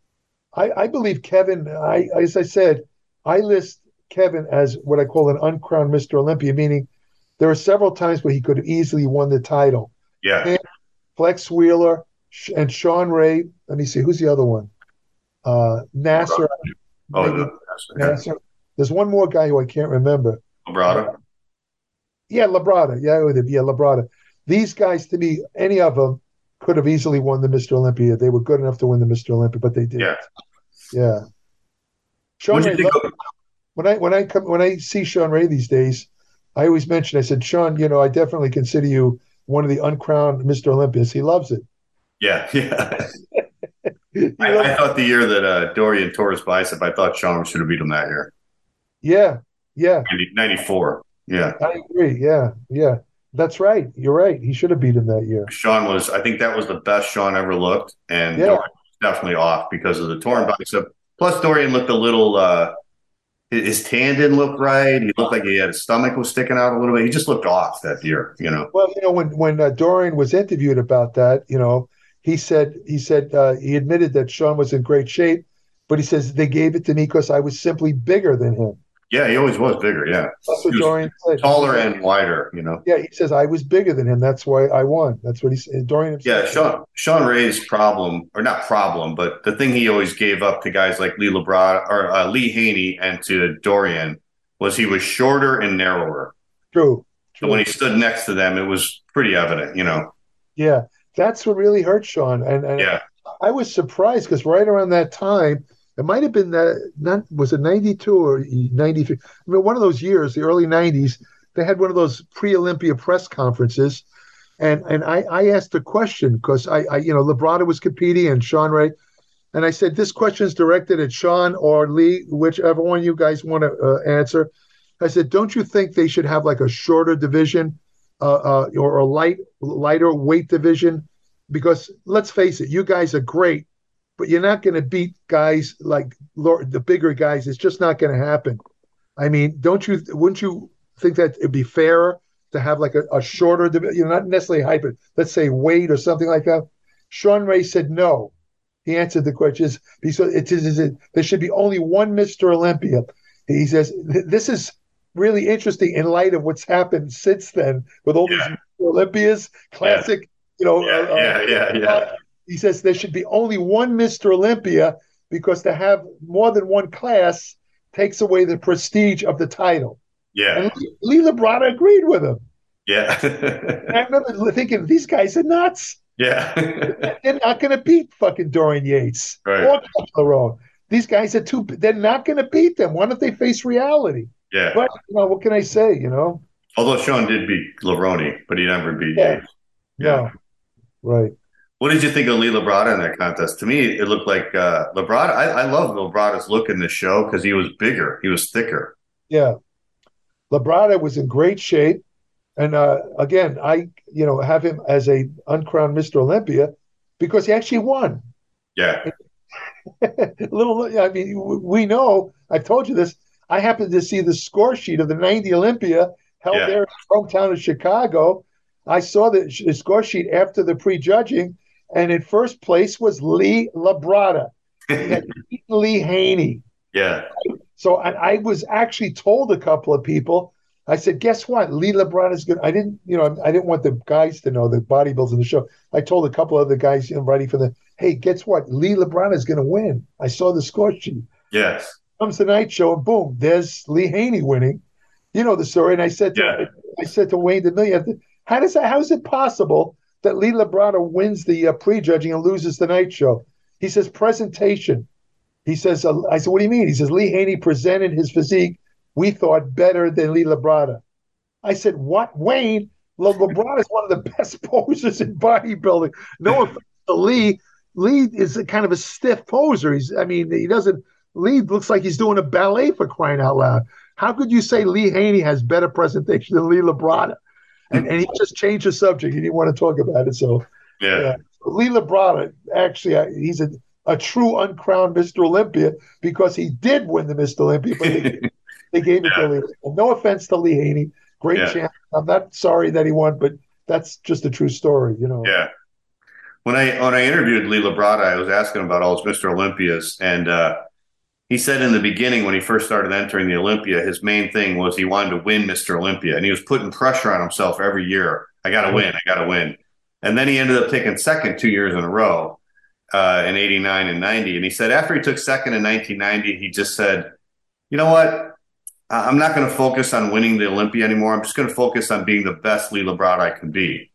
Speaker 5: I, I believe Kevin. I as I said, I list Kevin as what I call an uncrowned Mister Olympia, meaning there are several times where he could have easily won the title.
Speaker 4: Yeah.
Speaker 5: And Flex Wheeler Sh- and Sean Ray. Let me see, who's the other one? Uh, Nasser.
Speaker 4: Oh,
Speaker 5: maybe
Speaker 4: no.
Speaker 5: Nasser. There's one more guy who I can't remember.
Speaker 4: Labrada.
Speaker 5: Yeah, Labrada. Yeah, with it. Yeah, Labrada. These guys, to me, any of them could have easily won the Mister Olympia. They were good enough to win the Mister Olympia, but they didn't.
Speaker 4: Yeah.
Speaker 5: Yeah. Sean
Speaker 4: What do
Speaker 5: Ray,
Speaker 4: you think of,
Speaker 5: when I when I come when I see Sean Ray these days, I always mention. I said, Sean, you know, I definitely consider you one of the uncrowned Mister Olympians. He loves it.
Speaker 4: yeah, yeah.
Speaker 5: He
Speaker 4: I,
Speaker 5: loves-
Speaker 4: I thought the year that uh, Dorian tore his bicep, I thought Sean should have beat him that year.
Speaker 5: yeah, yeah.
Speaker 4: ninety, ninety-four. Yeah.
Speaker 5: I agree. Yeah, yeah. That's right. You're right. He should have beat him that year.
Speaker 4: Sean was, I think that was the best Sean ever looked. And
Speaker 5: Yeah.
Speaker 4: Dorian was definitely off because of the torn bicep. Plus, Dorian looked a little, uh, his his tan didn't look right. He looked like he had his stomach was sticking out a little bit. He just looked off that year, you know.
Speaker 5: Well, you know, when when uh, Dorian was interviewed about that, you know, he said he said uh, he admitted that Sean was in great shape, but he says they gave it to me because I was simply bigger than him.
Speaker 4: Yeah, he always was bigger. Yeah.
Speaker 5: That's what
Speaker 4: He was
Speaker 5: Dorian said.
Speaker 4: taller and wider, you know.
Speaker 5: Yeah, he says I was bigger than him. That's why I won. That's what he said. Dorian himself.
Speaker 4: Yeah, Sean Sean Ray's problem, or not problem, but the thing he always gave up to guys like Lee Labrada or uh, Lee Haney and to Dorian was he was shorter and narrower.
Speaker 5: True.
Speaker 4: So when he stood next to them, it was pretty evident, you know.
Speaker 5: Yeah, that's what really hurt Sean. And, and
Speaker 4: Yeah,
Speaker 5: I was surprised because right around that time, it might have been that, not, was it ninety-two or ninety-three? I mean, one of those years, the early nineties, they had one of those pre-Olympia press conferences. And and I, I asked a question because I, I, you know, Labrada was competing and Sean Ray. And I said, this question is directed at Sean or Lee, whichever one you guys want to uh, answer. I said, don't you think they should have like a shorter division uh, uh, or a light, lighter weight division? Because let's face it, you guys are great, but you're not going to beat guys like Lord, the bigger guys. It's just not going to happen. I mean, don't you? Wouldn't you think that it'd be fairer to have like a, a shorter division? You know, not necessarily height, but let's say weight or something like that. Sean Ray said no. He answered the question. He said it is. It, there should be only one Mister Olympia. He says this is really interesting in light of what's happened since then with all
Speaker 4: Yeah.
Speaker 5: these Mister Olympias, classic. You know,
Speaker 4: yeah,
Speaker 5: uh,
Speaker 4: yeah, yeah, yeah.
Speaker 5: he says there should be only one Mister Olympia because to have more than one class takes away the prestige of the title.
Speaker 4: Yeah,
Speaker 5: And Lee Labrada agreed with him.
Speaker 4: yeah,
Speaker 5: And I remember thinking, these guys are nuts.
Speaker 4: yeah.
Speaker 5: They're not going to beat fucking Dorian Yates
Speaker 4: Right.
Speaker 5: or Calderon. These guys are too. They're not going to beat them. Why don't they face reality?
Speaker 4: Yeah.
Speaker 5: But you know, what can I say? You know,
Speaker 4: Although Sean did beat Lavroni, but he never beat
Speaker 5: Yeah.
Speaker 4: Yates.
Speaker 5: no, right.
Speaker 4: What did you think of Lee Labrada in that contest? To me, it looked like uh, Labrada. I, I love Labrada's look in this show because he was bigger, he was thicker.
Speaker 5: Yeah, Labrada was in great shape, and uh, again, I you know have him as a uncrowned Mister Olympia because he actually won.
Speaker 4: Yeah,
Speaker 5: Little, I mean, we know. I've told you this. I happened to see the score sheet of the ninety Olympia, held
Speaker 4: Yeah.
Speaker 5: there in his hometown of Chicago. I saw the, the score sheet after the prejudging, and in first place was Lee Labrada. He had beaten Lee Haney.
Speaker 4: Yeah.
Speaker 5: So I, I was actually told a couple of people. I said, "Guess what? Lee Labrada is good." I didn't, you know, I didn't want the guys to know, the bodybuilders in the show. I told a couple of the guys, you know, ready for the, "Hey, guess what? Lee Labrada is going to win." I saw the score sheet.
Speaker 4: Yes.
Speaker 5: Comes the night show, and boom, there's Lee Haney winning. You know the story. And I said to,
Speaker 4: Yeah.
Speaker 5: I said to Wayne the Million, "How does that? How is it possible that Lee Labrada wins the uh, prejudging and loses the night show?" He says, "Presentation." He says, uh, I said, "What do you mean?" He says, "Lee Haney presented his physique, we thought, better than Lee Labrada." I said, "What, Wayne? Le- Labrada is one of the best posers in bodybuilding. No offense to Lee. Lee is a kind of a stiff poser. He's, I mean, he doesn't, Lee looks like he's doing a ballet, for crying out loud. How could you say Lee Haney has better presentation than Lee Labrada?" And, and he just changed the subject. He didn't want to talk about it. So,
Speaker 4: Yeah.
Speaker 5: yeah. Lee Labrada, actually, uh, he's a, a true uncrowned Mister Olympia because he did win the Mister Olympia, but they, they gave it
Speaker 4: Yeah.
Speaker 5: to Lee. No offense to Lee Haney. Great
Speaker 4: Yeah.
Speaker 5: champ. I'm not sorry that he won, but that's just a true story, you know.
Speaker 4: Yeah. When I when I interviewed Lee Labrada, I was asking about all his Mister Olympias, and uh, he said in the beginning when he first started entering the Olympia, his main thing was he wanted to win Mister Olympia, and he was putting pressure on himself every year. I got to win. I got to win. And then he ended up taking second two years in a row uh, in eighty-nine and ninety. And he said after he took second in nineteen ninety, he just said, "You know what? I'm not going to focus on winning the Olympia anymore. I'm just going to focus on being the best Lee Labrada I can be."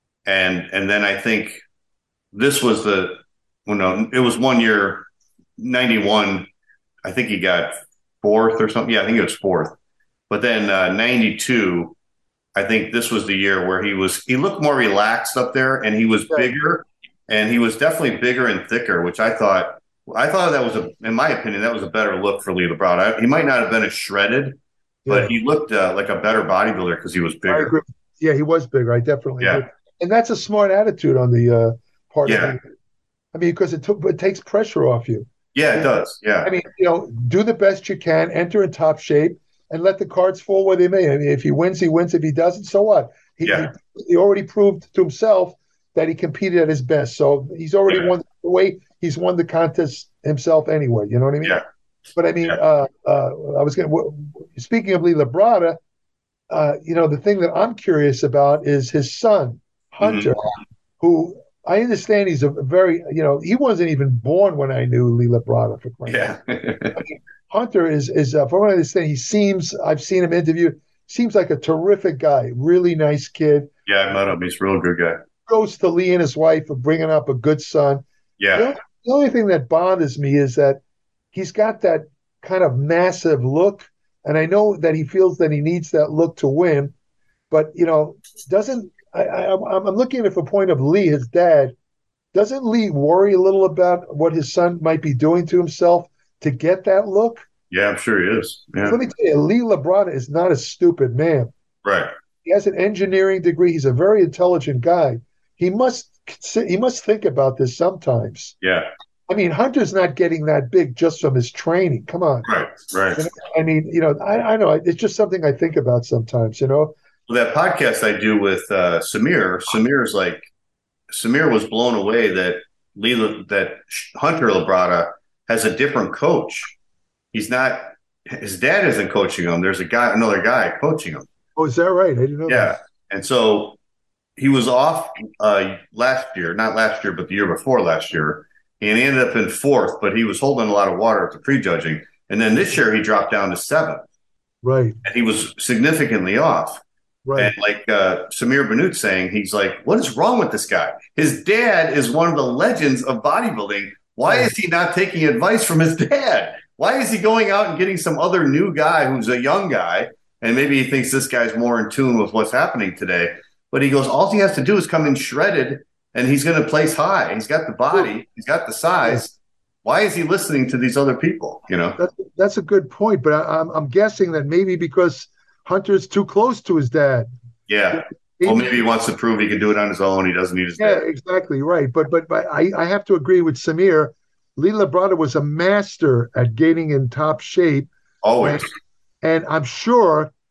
Speaker 4: And and then I think this was the, well, no, it was one year, ninety-one. I think he got fourth or something. Yeah, I think it was fourth. But then uh, ninety-two, I think this was the year where he was, he looked more relaxed up there, and he was bigger, and he was definitely bigger and thicker, which I thought, I thought that was a, in my opinion, that was a better look for Lee Labrada. He might not have been as shredded, but
Speaker 5: Yeah.
Speaker 4: he looked uh, like a better bodybuilder because he was
Speaker 5: I
Speaker 4: bigger.
Speaker 5: agree. Yeah, he was bigger. I definitely
Speaker 4: Yeah.
Speaker 5: agree. And that's a smart attitude on the uh, part
Speaker 4: Yeah.
Speaker 5: of it. I mean, because it took it takes pressure off you.
Speaker 4: Yeah, it does. Yeah.
Speaker 5: I mean, you know, do the best you can, enter in top shape, and let the cards fall where they may. I mean, if he wins, he wins. If he doesn't, so what? He,
Speaker 4: Yeah.
Speaker 5: he, he already proved to himself that he competed at his best. So he's already
Speaker 4: Yeah.
Speaker 5: won the way he's won the contest himself anyway. You know what I mean?
Speaker 4: Yeah.
Speaker 5: But I mean,
Speaker 4: Yeah.
Speaker 5: uh, uh, I was going to, speaking of Lee Labrada, uh, you know, the thing that I'm curious about is his son, Hunter, who I understand he's a very, you know, he wasn't even born when I knew Lee Labrada, for crying out
Speaker 4: Yeah.
Speaker 5: loud. Hunter is, is uh, from what I understand, he seems, I've seen him interviewed, seems like a terrific guy, really nice kid.
Speaker 4: Yeah, I met him. He's a real good guy.
Speaker 5: Goes to Lee and his wife for bringing up a good son.
Speaker 4: Yeah.
Speaker 5: The only, the only thing that bothers me is that he's got that kind of massive look, and I know that he feels that he needs that look to win, but, you know, doesn't, I, I, I'm I'm looking at it from a point of Lee, his dad. Doesn't Lee worry a little about what his son might be doing to himself to get that look?
Speaker 4: Yeah, I'm sure he is. Yeah.
Speaker 5: Let me tell you, Lee Labrada is not a stupid man.
Speaker 4: Right.
Speaker 5: He has an engineering degree. He's a very intelligent guy. He must he must think about this sometimes.
Speaker 4: Yeah.
Speaker 5: I mean, Hunter's not getting that big just from his training. Come on.
Speaker 4: Right. Right.
Speaker 5: You know, I mean, you know, I, I know it's just something I think about sometimes, you know.
Speaker 4: Well, that podcast I do with uh, Samir, Samir's like, Samir was blown away that Lee, that Hunter Labrada has a different coach. He's not, his dad isn't coaching him. There's a guy, another guy coaching him.
Speaker 5: Oh, is that right? I didn't know
Speaker 4: Yeah.
Speaker 5: that.
Speaker 4: And so he was off uh, last year, not last year, but the year before last year. And he ended up in fourth, but he was holding a lot of water at the prejudging. And then this year he dropped down to seventh.
Speaker 5: Right.
Speaker 4: And he was significantly off.
Speaker 5: Right.
Speaker 4: And like uh, Samir Banut saying, he's like, what is wrong with this guy? His dad is one of the legends of bodybuilding. Why is he not taking advice from his dad? Why is he going out and getting some other new guy who's a young guy? And maybe he thinks this guy's more in tune with what's happening today. But he goes, all he has to do is come in shredded, and he's going to place high. He's got the body. He's got the size. Why is he listening to these other people? You know,
Speaker 5: That's, that's a good point. But I, I'm, I'm guessing that maybe because Hunter's too close to his dad.
Speaker 4: yeah. Well, maybe he wants to prove he can do it on his own. He doesn't need his
Speaker 5: Yeah,
Speaker 4: dad.
Speaker 5: exactly right. But but but I, I have to agree with Samir. Lee Labrada was a master at getting in top shape,
Speaker 4: Always.
Speaker 5: and I'm sure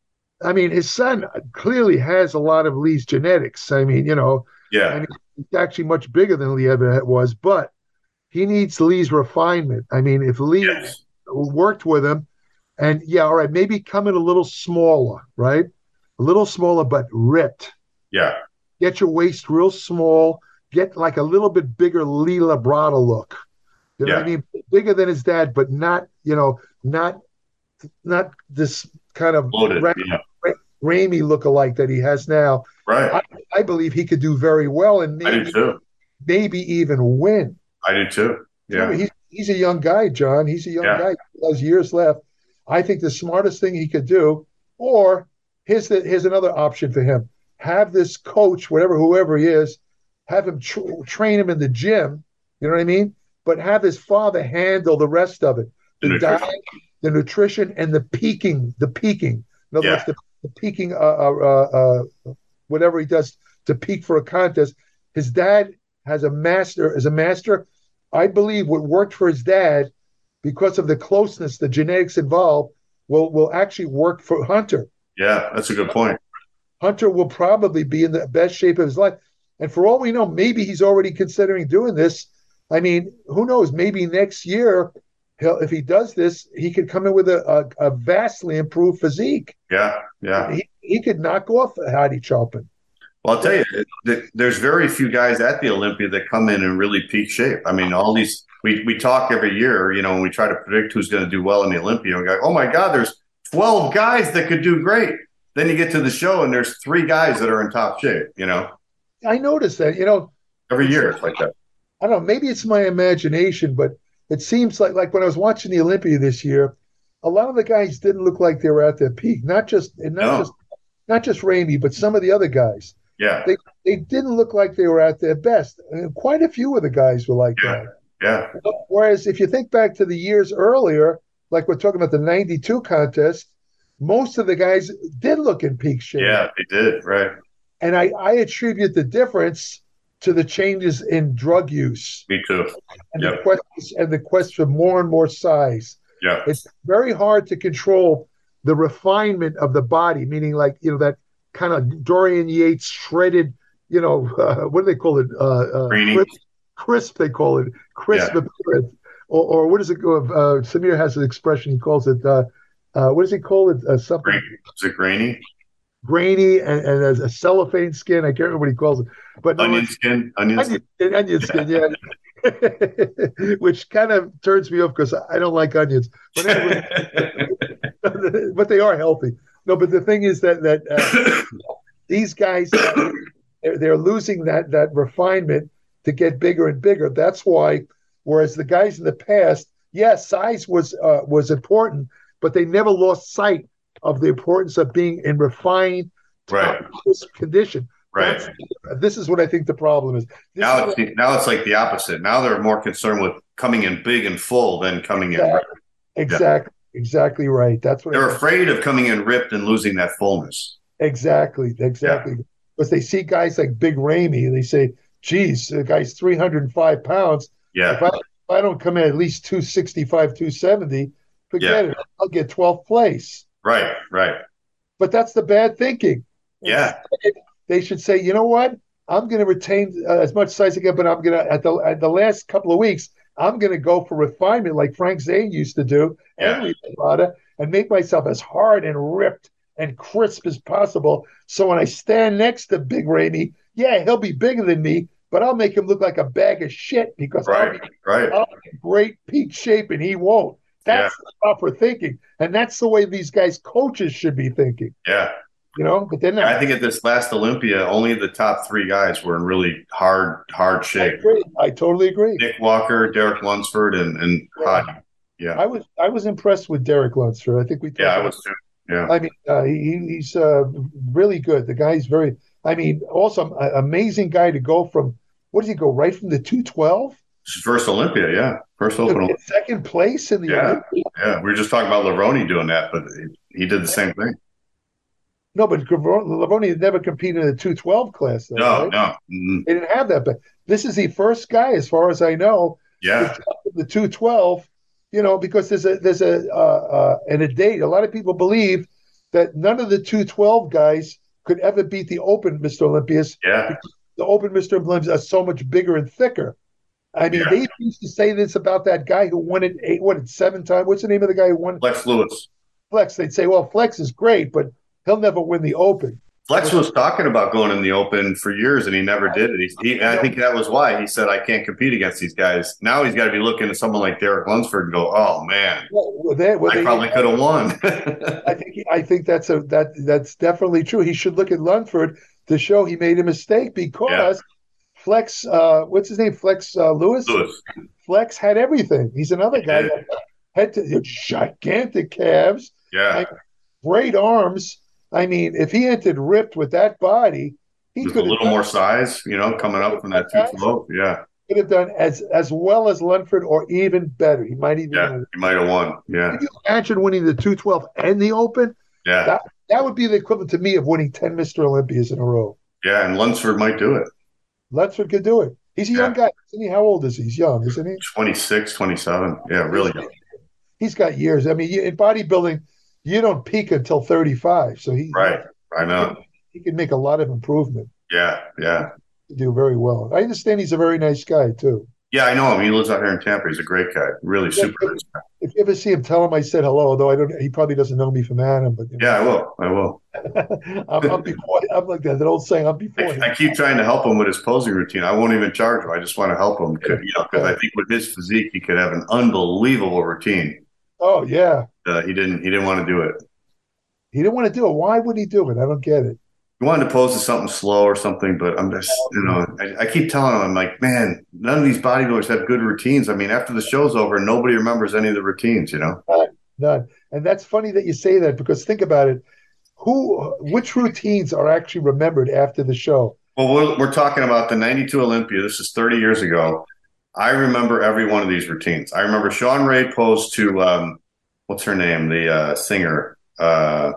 Speaker 5: I mean, his son clearly has a lot of Lee's genetics. I mean, you know,
Speaker 4: Yeah.
Speaker 5: I mean, he's actually much bigger than Lee ever was, but he needs Lee's refinement. I mean, if Lee
Speaker 4: Yes.
Speaker 5: worked with him, and yeah, all right, maybe come in a little smaller, right? A little smaller, but ripped.
Speaker 4: Yeah.
Speaker 5: Get your waist real small. Get like a little bit bigger Lee Labrada look. You know
Speaker 4: Yeah.
Speaker 5: what I mean? Bigger than his dad, but not, you know, not not this kind of
Speaker 4: Loaded.
Speaker 5: Ra-
Speaker 4: Yeah.
Speaker 5: Ra- Ramey look-alike that he has now.
Speaker 4: Right.
Speaker 5: I, I believe he could do very well and
Speaker 4: I do
Speaker 5: maybe
Speaker 4: too.
Speaker 5: maybe even win.
Speaker 4: I do too. Yeah.
Speaker 5: He's, he's a young guy, John. He's a young
Speaker 4: Yeah.
Speaker 5: guy. He has years left. I think the smartest thing he could do, or here's the, here's another option for him: have this coach, whatever whoever he is, have him tr- train him in the gym. You know what I mean? But have his father handle the rest of it: the,
Speaker 4: The nutrition.
Speaker 5: diet, the nutrition, and the peaking. The peaking. In other
Speaker 4: Yeah.
Speaker 5: words, the, the peaking. Uh, uh, uh, whatever he does to peak for a contest. His dad has a master. As a master, I believe what worked for his dad, because of the closeness, the genetics involved, will will actually work for Hunter.
Speaker 4: Yeah. That's a good point.
Speaker 5: Hunter will probably be in the best shape of his life. And for all we know, maybe he's already considering doing this. I mean, who knows? Maybe next year, he'll, if he does this, he could come in with a, a, a vastly improved physique.
Speaker 4: Yeah. Yeah.
Speaker 5: He, he could knock off Hadi Chopin.
Speaker 4: Well, I'll tell you, th- there's very few guys at the Olympia that come in in really peak shape. I mean, all these, we, we talk every year, you know, when we try to predict who's going to do well in the Olympia, we go, oh my God, there's twelve guys that could do great. Then you get to the show and there's three guys that are in top shape, you know,
Speaker 5: I noticed that, you know,
Speaker 4: every year it's like that.
Speaker 5: I don't know, maybe it's my imagination, but it seems like like when I was watching the Olympia this year, a lot of the guys didn't look like they were at their peak. Not just and not
Speaker 4: No.
Speaker 5: just not just Ramey, but some of the other guys.
Speaker 4: Yeah.
Speaker 5: They they didn't look like they were at their best. And quite a few of the guys were like
Speaker 4: Yeah.
Speaker 5: that.
Speaker 4: Yeah.
Speaker 5: Whereas if you think back to the years earlier, like we're talking about the ninety-two contest, most of the guys did look in peak shape.
Speaker 4: Yeah. They did. Right.
Speaker 5: And I, I attribute the difference to the changes in drug use
Speaker 4: Me too.
Speaker 5: and
Speaker 4: Yep.
Speaker 5: the quest and the quest for more and more size.
Speaker 4: Yeah.
Speaker 5: It's very hard to control the refinement of the body, meaning like, you know, that kind of Dorian Yates shredded, you know, uh, what do they call it? Uh, uh,
Speaker 4: Greeny.
Speaker 5: crisp, crisp, they call it. Crisp
Speaker 4: Yeah.
Speaker 5: appearance. Or, or what is it? Uh, Samir has an expression. He calls it, uh, uh, what does he call it? Uh, something
Speaker 4: Grainy. Is it grainy?
Speaker 5: grainy and, and as a cellophane skin. I can't remember what he calls it. But no,
Speaker 4: Onion
Speaker 5: it's-
Speaker 4: skin. Onion skin.
Speaker 5: Onion, onion skin, yeah. Which kind of turns me off because I don't like onions. But anyway, but they are healthy. No, but the thing is that that uh, these guys uh, they're, they're losing that that refinement to get bigger and bigger. That's why. Whereas the guys in the past, yes, size was uh, was important, but they never lost sight of the importance of being in refined
Speaker 4: Right.
Speaker 5: top condition.
Speaker 4: Right.
Speaker 5: That's, this is what I think the problem is. This
Speaker 4: Now
Speaker 5: is
Speaker 4: it's now it's like the opposite. Now they're more concerned with coming in big and full than coming in.
Speaker 5: Exactly.
Speaker 4: ripped.
Speaker 5: Exactly, exactly right. That's what I
Speaker 4: They're
Speaker 5: think.
Speaker 4: afraid of coming in ripped and losing that fullness.
Speaker 5: Exactly, exactly. Because they see guys like Big Ramey and they say, geez, the guy's three hundred five pounds.
Speaker 4: Yeah.
Speaker 5: If I, if I don't come in at least two sixty-five, two seventy, forget
Speaker 4: Yeah.
Speaker 5: it. I'll get twelfth place.
Speaker 4: Right. Right.
Speaker 5: But that's the bad thinking.
Speaker 4: Yeah.
Speaker 5: Instead, they should say, you know what? I'm going to retain uh, as much size again, but I'm going to, at the, at the last couple of weeks, I'm going to go for refinement like Frank Zane used to do
Speaker 4: Yeah.
Speaker 5: and Lee Labrada, and make myself as hard and ripped and crisp as possible. So when I stand next to Big Ramey, yeah, he'll be bigger than me, but I'll make him look like a bag of shit because I'll
Speaker 4: Right.
Speaker 5: be,
Speaker 4: Right.
Speaker 5: I'll be in great peak shape and he won't. That's the proper thinking. And that's the way these guys, coaches, should be thinking,
Speaker 4: Yeah.
Speaker 5: you know, but they're not.
Speaker 4: I think at this last Olympia, only the top three guys were in really hard, hard
Speaker 5: I
Speaker 4: shape.
Speaker 5: agree. I totally agree.
Speaker 4: Nick Walker, Derek Lunsford, and and
Speaker 5: Yeah.
Speaker 4: Hodge. Yeah.
Speaker 5: I was I was impressed with Derek Lunsford. I think we talked
Speaker 4: Yeah, I
Speaker 5: about-
Speaker 4: was too. Yeah.
Speaker 5: I mean, uh, he, he's uh, really good. The guy's very. I mean, also an amazing guy to go from. What does he go right from the two twelve?
Speaker 4: His first Olympia, yeah. First open Olympia.
Speaker 5: Second place in the
Speaker 4: Yeah.
Speaker 5: Olympics?
Speaker 4: Yeah. We were just talking about Lavroni doing that, but he, he did the same thing.
Speaker 5: No, but Lavoni had never competed in the two twelve class. Though,
Speaker 4: No,
Speaker 5: right?
Speaker 4: no. Mhm.
Speaker 5: They didn't have that. But this is the first guy, as far as I know,
Speaker 4: Yeah.
Speaker 5: the two twelve. You know, because there's a there's a uh, uh, and a date. A lot of people believe that none of the two twelve guys could ever beat the Open Mister Olympias.
Speaker 4: Yeah.
Speaker 5: Because the Open Mister Olympias are so much bigger and thicker. I mean,
Speaker 4: Yeah.
Speaker 5: they used to say this about that guy who won it eight, what, seven times. What's the name of the guy who won?
Speaker 4: Flex Lewis.
Speaker 5: Flex. They'd say, well, Flex is great, but he'll never win the Open.
Speaker 4: Flex was talking about going in the Open for years, and he never did it. He, he, and I think that was why he said, "I can't compete against these guys." Now he's got to be looking at someone like Derek Lunsford and go, "Oh man,
Speaker 5: Well, they, well,
Speaker 4: I
Speaker 5: they,
Speaker 4: probably could have won."
Speaker 5: I think I think that's a that that's definitely true. He should look at Lunsford to show he made a mistake because
Speaker 4: Yeah.
Speaker 5: Flex, uh, what's his name? Flex uh, Lewis.
Speaker 4: Lewis.
Speaker 5: Flex had everything. He's another guy
Speaker 4: did.
Speaker 5: that had to, gigantic calves,
Speaker 4: Yeah,
Speaker 5: like, great arms. I mean, if he entered ripped with that body, he
Speaker 4: with a
Speaker 5: could have
Speaker 4: little
Speaker 5: done,
Speaker 4: more size, you know, coming up from that two twelve. Yeah,
Speaker 5: could have done as as well as Lunsford or even better. He might even.
Speaker 4: yeah, he might have won. Yeah,
Speaker 5: Could you imagine winning the two twelve and the Open?
Speaker 4: yeah,
Speaker 5: That that would be the equivalent to me of winning ten Mister Olympias in a row.
Speaker 4: yeah, and Lunsford might do it.
Speaker 5: Lunsford could do it. He's a young
Speaker 4: Yeah.
Speaker 5: guy, isn't he? How old is he? He's young, isn't he?
Speaker 4: twenty-six, twenty-seven. Yeah, really young.
Speaker 5: He's got years. I mean, you- in bodybuilding, you don't peak until thirty-five. So he
Speaker 4: Right. I know.
Speaker 5: he can make a lot of improvement.
Speaker 4: Yeah, yeah.
Speaker 5: He can do very well. I understand he's a very nice guy too.
Speaker 4: Yeah, I know him. He lives out here in Tampa. He's a great guy. Really super nice guy.
Speaker 5: If you ever see him, tell him I said hello. Although I don't, he probably doesn't know me from Adam. But you
Speaker 4: Yeah, I
Speaker 5: know,
Speaker 4: will. I will.
Speaker 5: I'm, I'm before. I'm like that. That old saying. I'm before him.
Speaker 4: I, I keep trying to help him with his posing routine. I won't even charge him. I just want to help him, you know, because I think with his physique, he could have an unbelievable routine.
Speaker 5: Oh yeah,
Speaker 4: Uh, he didn't. He didn't want to do it.
Speaker 5: he didn't want to do it. Why would he do it? I don't get it.
Speaker 4: He wanted to pose to something slow or something, but I'm just, you know, I, I keep telling him, I'm like, man, none of these bodybuilders have good routines. I mean, after the show's over, nobody remembers any of the routines, you know?
Speaker 5: None. And that's funny that you say that because think about it. Who, which routines are actually remembered after the show?
Speaker 4: Well, we're, we're talking about the ninety-two Olympia. This is thirty years ago. I remember every one of these routines. I remember Shawn Ray posed to, um, what's her name? The uh, singer. Uh,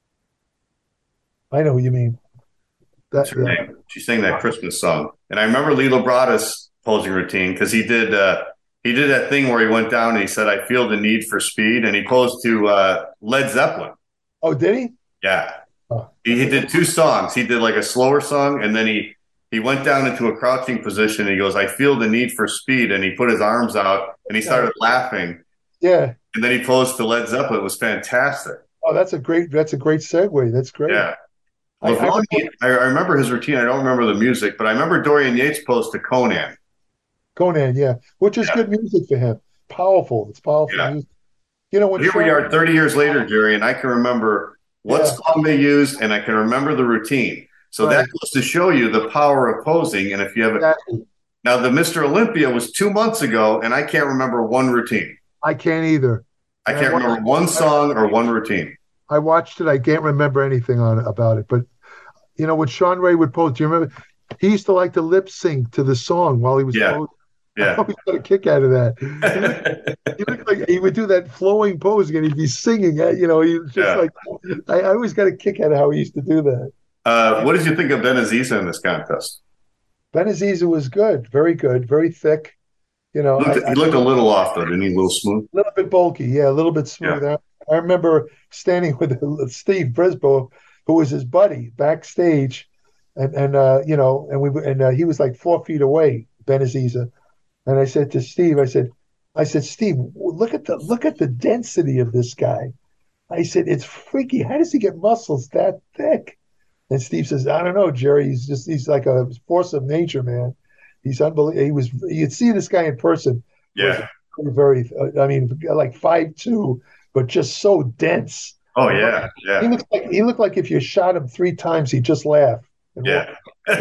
Speaker 5: I know who you mean.
Speaker 4: what's
Speaker 5: That,
Speaker 4: her
Speaker 5: yeah.
Speaker 4: name? She sang that Christmas song. And I remember Lilo Brada's posing routine because he did uh, he did that thing where he went down and he said, I feel the need for speed. And he posed to uh, Led Zeppelin.
Speaker 5: Oh, did he?
Speaker 4: Yeah.
Speaker 5: Oh.
Speaker 4: He, he did two songs. He did like a slower song, and then he he went down into a crouching position. And he goes, I feel the need for speed. And he put his arms out and he started laughing.
Speaker 5: Yeah.
Speaker 4: And then he posed to Led Zeppelin. It was fantastic.
Speaker 5: Oh, that's a great. That's a great segue. That's great.
Speaker 4: Yeah.
Speaker 5: I, I
Speaker 4: LeVon,
Speaker 5: remember
Speaker 4: I, I remember his routine. I don't remember the music, but I remember Dorian Yates posed to Conan.
Speaker 5: Conan, yeah, which is
Speaker 4: Yeah.
Speaker 5: good music for him. Powerful. It's powerful
Speaker 4: Yeah.
Speaker 5: music. You know when
Speaker 4: Here we
Speaker 5: Shawn-
Speaker 4: are thirty years later, Jerry, and I can remember what
Speaker 5: Yeah.
Speaker 4: song they used, and I can remember the routine. So
Speaker 5: Right.
Speaker 4: that goes to show you the power of posing. And if you have a,
Speaker 5: Exactly.
Speaker 4: now the Mister Olympia was two months ago, and I can't remember one routine.
Speaker 5: I can't either.
Speaker 4: I
Speaker 5: And
Speaker 4: can't
Speaker 5: I
Speaker 4: remember
Speaker 5: watched-
Speaker 4: one song or one routine.
Speaker 5: I watched it. I can't remember anything on it about it. But you know, when Shawn Ray would pose, do you remember? He used to like to lip sync to the song while he was
Speaker 4: Yeah.
Speaker 5: posing. I
Speaker 4: Yeah.
Speaker 5: always got a kick out of that. He looked, he looked like he would do that flowing posing and he'd be singing. uh, You know, he was just
Speaker 4: Yeah.
Speaker 5: like I, I always got a kick out of how he used to do that.
Speaker 4: Uh, what did you think of Ben Aziza in this contest?
Speaker 5: Benaziza was good, very good, very thick. You know,
Speaker 4: He looked,
Speaker 5: I-
Speaker 4: he looked a little off, though, didn't he? A little smooth.
Speaker 5: a little bit bulky, yeah, a little bit smooth. I, I remember standing with Steve Brisboe, who was his buddy, backstage, and and uh, you know, and we and uh, he was like four feet away, Benaziza, and I said to Steve, I said, I said, Steve, look at the look at the density of this guy. I said, it's freaky. How does he get muscles that thick? And Steve says, I don't know, Jerry. He's just he's like a force of nature, man. He's unbelievable. He was you'd see this guy in person.
Speaker 4: Yeah.
Speaker 5: Very, I mean, like five two, but just so dense.
Speaker 4: Oh, yeah.
Speaker 5: He
Speaker 4: Yeah.
Speaker 5: looked like he looked like if you shot him three times, he'd just laugh. And
Speaker 4: Yeah.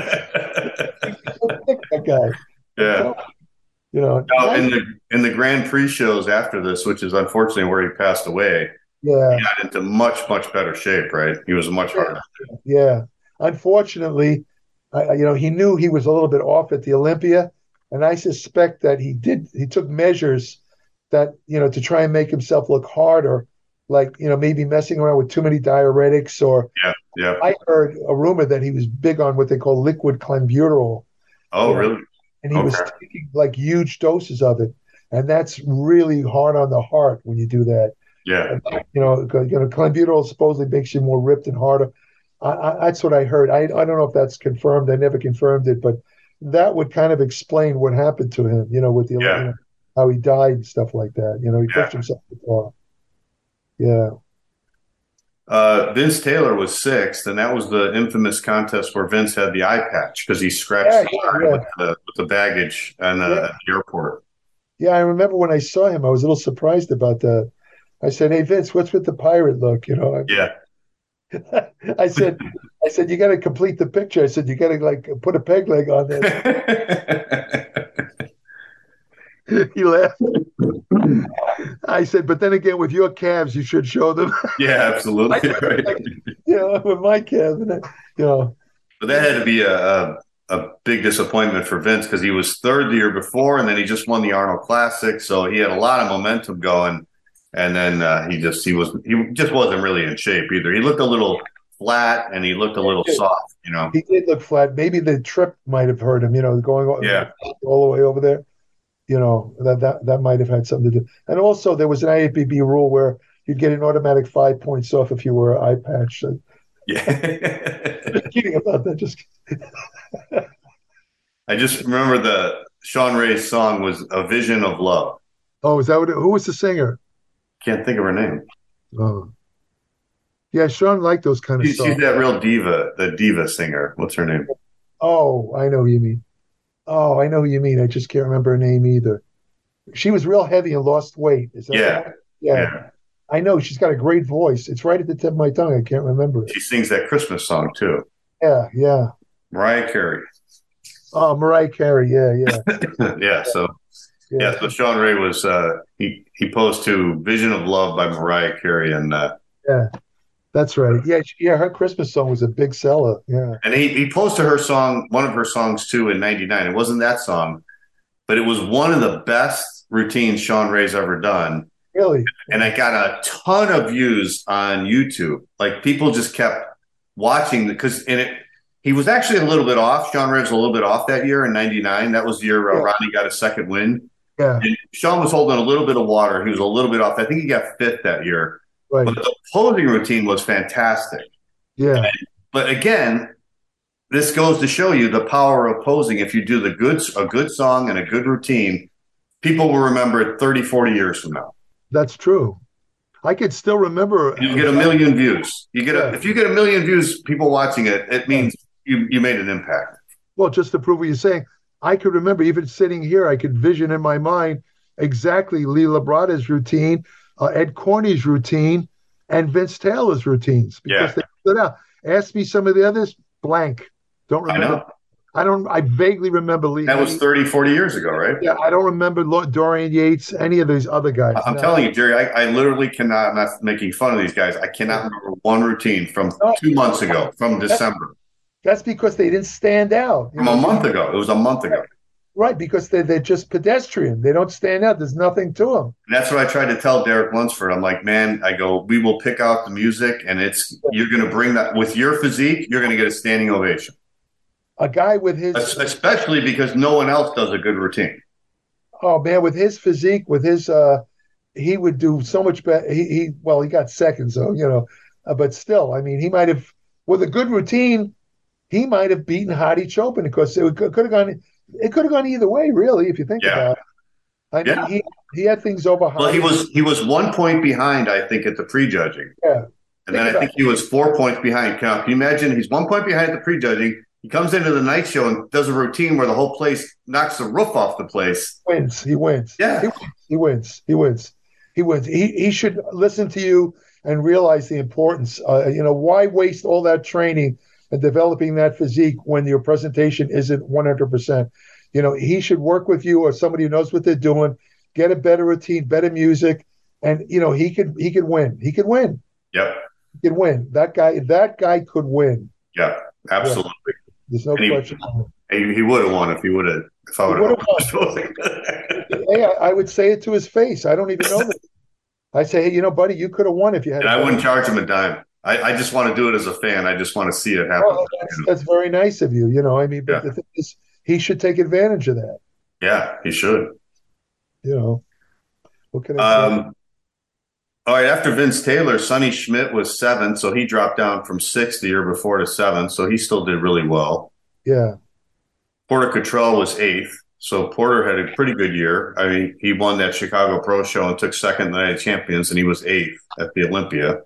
Speaker 5: walk. So thick, that guy.
Speaker 4: Yeah.
Speaker 5: You know.
Speaker 4: Now, in the in the Grand Prix shows after this, which is unfortunately where he passed away,
Speaker 5: yeah,
Speaker 4: he got into much much better shape. Right, he was much harder.
Speaker 5: yeah. Unfortunately, I, I- you know, he knew he was a little bit off at the Olympia, and I suspect that he did. He took measures that you know to try and make himself look harder, like you know maybe messing around with too many diuretics or.
Speaker 4: Yeah, yeah.
Speaker 5: I heard a rumor that he was big on what they call liquid clenbuterol,
Speaker 4: Oh,
Speaker 5: Yeah.
Speaker 4: really?
Speaker 5: and he was
Speaker 4: Okay.
Speaker 5: taking like huge doses of it, and that's really hard on the heart when you do that.
Speaker 4: Yeah.
Speaker 5: You know, you know, clenbuterol supposedly makes you more ripped and harder. I, I, that's what I heard. I, I don't know if that's confirmed. I never confirmed it, but that would kind of explain what happened to him, you know, with the,
Speaker 4: Yeah.
Speaker 5: you know, how he died and stuff like that. You know, he pushed
Speaker 4: Yeah.
Speaker 5: himself too far. Yeah.
Speaker 4: Uh, Vince Taylor was sixth, and that was the infamous contest where Vince had the eye patch because he scratched
Speaker 5: Yeah,
Speaker 4: the
Speaker 5: yeah,
Speaker 4: eye
Speaker 5: yeah.
Speaker 4: with, the, with the baggage and, uh,
Speaker 5: Yeah.
Speaker 4: at the airport.
Speaker 5: Yeah, I remember when I saw him, I was a little surprised about that. I said, "Hey Vince, what's with the pirate look?" You know,
Speaker 4: Yeah.
Speaker 5: I said, "I said you got to complete the picture." I said, "You got to like put a peg leg on this." He laughed. I said, "But then again, with your calves, you should show them."
Speaker 4: Yeah, absolutely. Right.
Speaker 5: Like, you know, with my calves, and you know,
Speaker 4: But that had to be a, a, a big disappointment for Vince because he was third the year before, and then he just won the Arnold Classic, so he had a lot of momentum going. And then uh, he just he was he just wasn't really in shape either. He looked a little flat and he looked a little soft, you know.
Speaker 5: he did look flat. Maybe the trip might have hurt him. You know, going all,
Speaker 4: Yeah.
Speaker 5: all the way over there. You know, that that that might have had something to do. And also, there was an I F B B rule where you'd get an automatic five points off if you were an eye patch. So,
Speaker 4: Yeah.
Speaker 5: just kidding about that. Just
Speaker 4: I just remember the Sean Ray's song was "A Vision of Love."
Speaker 5: oh, is that what? It, who was the singer?
Speaker 4: Can't think of her name.
Speaker 5: Oh, yeah, Sean liked those kind of
Speaker 4: She's,
Speaker 5: songs.
Speaker 4: she's that real diva, the diva singer. What's her name?
Speaker 5: Oh, I know who you mean. Oh, I know who you mean. I just can't remember her name either. She was real heavy and lost weight. Is that
Speaker 4: Yeah.
Speaker 5: right? Yeah.
Speaker 4: Yeah.
Speaker 5: I know. She's got a great voice. It's right at the tip of my tongue. I can't remember it.
Speaker 4: She sings that Christmas song too.
Speaker 5: Yeah, yeah.
Speaker 4: Mariah Carey.
Speaker 5: Oh, Mariah Carey. Yeah, yeah.
Speaker 4: Yeah. So yeah. So Sean Ray was uh, he he posed to "Vision of Love" by Mariah Carey, and uh,
Speaker 5: Yeah, that's right. Yeah, she- yeah. Her Christmas song was a big seller. Yeah.
Speaker 4: and he he posed to her song, one of her songs too, in ninety-nine. It wasn't that song, but it was one of the best routines Sean Ray's ever done.
Speaker 5: Really?
Speaker 4: And I got a ton of views on YouTube. Like people just kept watching because in it, he was actually a little bit off. Sean Ray was a little bit off that year in ninety-nine. That was the year uh,
Speaker 5: Yeah.
Speaker 4: Ronnie got a second win.
Speaker 5: Yeah,
Speaker 4: And Sean was holding a little bit of water. He was a little bit off. I think he got fifth that year.
Speaker 5: right.
Speaker 4: But the posing routine was fantastic.
Speaker 5: Yeah,
Speaker 4: But again, this goes to show you the power of posing. If you do the good, a good song and a good routine, people will remember it thirty, forty years from now.
Speaker 5: that's true. I could still remember.
Speaker 4: You get a million views. You get a,
Speaker 5: Yeah.
Speaker 4: if you get a million views, people watching it, it means you, you made an impact.
Speaker 5: Well, just to prove what you're saying, I could remember even sitting here, I could vision in my mind exactly Lee Labrada's routine, uh, Ed Corney's routine, and Vince Taylor's routines because
Speaker 4: Yeah.
Speaker 5: they stood out. Ask me some of the others, blank. Don't
Speaker 4: I
Speaker 5: remember.
Speaker 4: know.
Speaker 5: I don't. I vaguely remember Lee.
Speaker 4: That was thirty, forty years ago, right?
Speaker 5: Yeah, I don't remember Lord Dorian Yates, any of these other guys.
Speaker 4: I'm
Speaker 5: No.
Speaker 4: telling you, Jerry, I, I literally cannot, I'm not making fun of these guys. I cannot remember one routine from
Speaker 5: No.
Speaker 4: two months ago, from December,
Speaker 5: That's because they didn't stand out. you
Speaker 4: from a
Speaker 5: know?
Speaker 4: month ago. It was a month ago.
Speaker 5: Right, because they, they're just pedestrian. They don't stand out. There's nothing to them.
Speaker 4: And that's what I tried to tell Derek Lunsford. I'm like, man, I go, we will pick out the music and it's, you're going to bring that with your physique, you're going to get a standing ovation.
Speaker 5: A guy with his,
Speaker 4: Es- Especially because no one else does a good routine.
Speaker 5: oh man, with his physique, with his, uh, he would do so much better. He, he, well, he got second, so, you know, uh, but still, I mean, he might have, with a good routine, he might have beaten Hadi Chopin because it could have gone, it could have gone either way, really, if you think
Speaker 4: Yeah.
Speaker 5: about it. I mean,
Speaker 4: Yeah.
Speaker 5: he, he had things over
Speaker 4: Well, he
Speaker 5: Hadi.
Speaker 4: was he was one point behind, I think, at the prejudging.
Speaker 5: Yeah.
Speaker 4: And then I think he was four points behind. Can you imagine? He's one point behind at the prejudging. He comes into the night show and does a routine where the whole place knocks the roof off the place.
Speaker 5: wins. He wins.
Speaker 4: Yeah.
Speaker 5: He wins. He wins. He wins. He wins. He he should listen to you and realize the importance. Uh, you know, why waste all that training and developing that physique when your presentation isn't one hundred percent? You know, he should work with you or somebody who knows what they're doing, get a better routine, better music, and you know, he could he could win. He could win.
Speaker 4: Yep.
Speaker 5: He could win. That guy that guy could win.
Speaker 4: Yeah. Absolutely.
Speaker 5: There's no
Speaker 4: And he-
Speaker 5: question.
Speaker 4: He, he would have won if he would have. If I
Speaker 5: He
Speaker 4: would
Speaker 5: would've
Speaker 4: have.
Speaker 5: Hey, I, I would say it to his face. I don't even know that. I say, hey, you know, buddy, you could have won if you had.
Speaker 4: And
Speaker 5: a
Speaker 4: I
Speaker 5: better-
Speaker 4: wouldn't charge him a dime. I, I just want to do it as a fan. I just want to see it happen.
Speaker 5: Well, that's, that's very nice of you. You know, I mean, but
Speaker 4: Yeah.
Speaker 5: the thing is, he should take advantage of that.
Speaker 4: Yeah, he should.
Speaker 5: You know, what can I say?
Speaker 4: Um, All right, after Vince Taylor, Sonny Schmidt was seventh, so he dropped down from sixth the year before to seventh, so he still did really well.
Speaker 5: Yeah.
Speaker 4: Porter Cottrell was eighth, so Porter had a pretty good year. I mean, he won that Chicago Pro Show and took second in the Night of Champions, and he was eighth at the Olympia.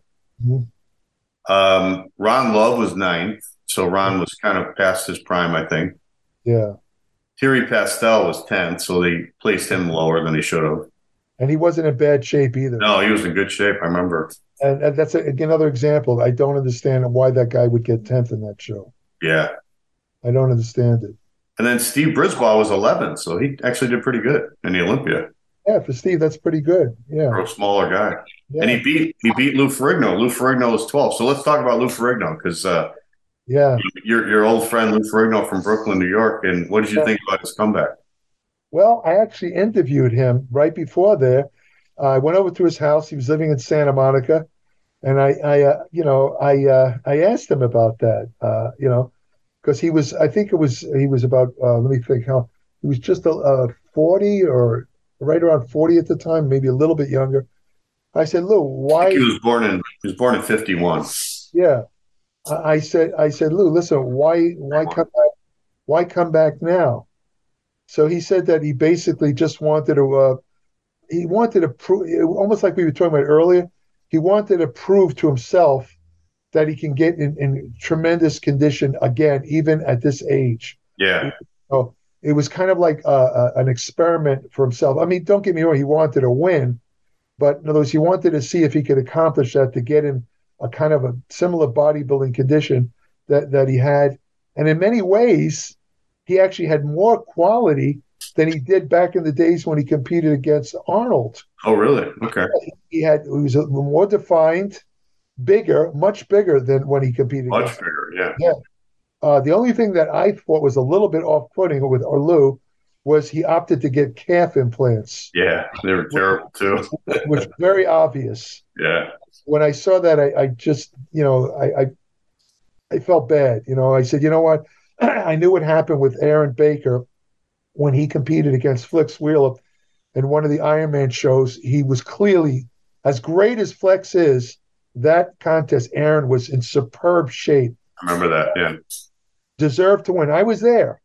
Speaker 4: Mm-hmm. Um, Ron Love was ninth, so Ron was kind of past his prime, I think.
Speaker 5: Yeah.
Speaker 4: Thierry Pastel was tenth, so they placed him lower than they should have.
Speaker 5: And he wasn't in bad shape either.
Speaker 4: No, he was in good shape, I remember.
Speaker 5: And, and that's a, another example. I don't understand why that guy would get tenth in that show.
Speaker 4: Yeah.
Speaker 5: I don't understand it.
Speaker 4: And then Steve Brisbaugh was eleventh, so he actually did pretty good in the Olympia.
Speaker 5: Yeah, for Steve, that's pretty good. Yeah.
Speaker 4: For a smaller guy.
Speaker 5: Yeah.
Speaker 4: And he beat he beat Lou Ferrigno. Lou Ferrigno was twelfth. So let's talk about Lou Ferrigno, because uh,
Speaker 5: yeah,
Speaker 4: your your old friend Lou Ferrigno from Brooklyn, New York. And what did you yeah. think about his comeback?
Speaker 5: Well, I actually interviewed him right before there. Uh, I went over to his house. He was living in Santa Monica, and I, I uh, you know, I uh, I asked him about that, uh, you know, because he was, I think it was, he was about, uh, let me think how, he was just uh, forty or right around forty at the time, maybe a little bit younger. I said, Lou, why?
Speaker 4: He was born in, he was born in fifty-one.
Speaker 5: Yeah. I said, I said, Lou, listen, why, why come back? Why come back now? So he said that he basically just wanted to, uh, he wanted to prove, almost like we were talking about earlier, he wanted to prove to himself that he can get in, in tremendous condition again, even at this age.
Speaker 4: Yeah.
Speaker 5: So it was kind of like uh, uh, an experiment for himself. I mean, don't get me wrong, he wanted to win, but in other words, he wanted to see if he could accomplish that to get in a kind of a similar bodybuilding condition that, that he had. And in many ways, he actually had more quality than he did back in the days when he competed against Arnold.
Speaker 4: Oh, really? Okay.
Speaker 5: He had he was a, more defined, bigger, much bigger than when he competed.
Speaker 4: Much
Speaker 5: against
Speaker 4: bigger, yeah.
Speaker 5: Yeah. Uh, the only thing that I thought was a little bit off-putting with Lou was he opted to get calf implants.
Speaker 4: Yeah, they were terrible too.
Speaker 5: Which was very obvious.
Speaker 4: Yeah.
Speaker 5: When I saw that, I, I just, you know, I, I I felt bad. You know, I said, you know what? I knew what happened with Aaron Baker when he competed against Flex Wheeler in one of the Ironman shows. He was clearly, as great as Flex is, that contest, Aaron was in superb shape.
Speaker 4: I remember that, yeah.
Speaker 5: Deserved to win. I was there,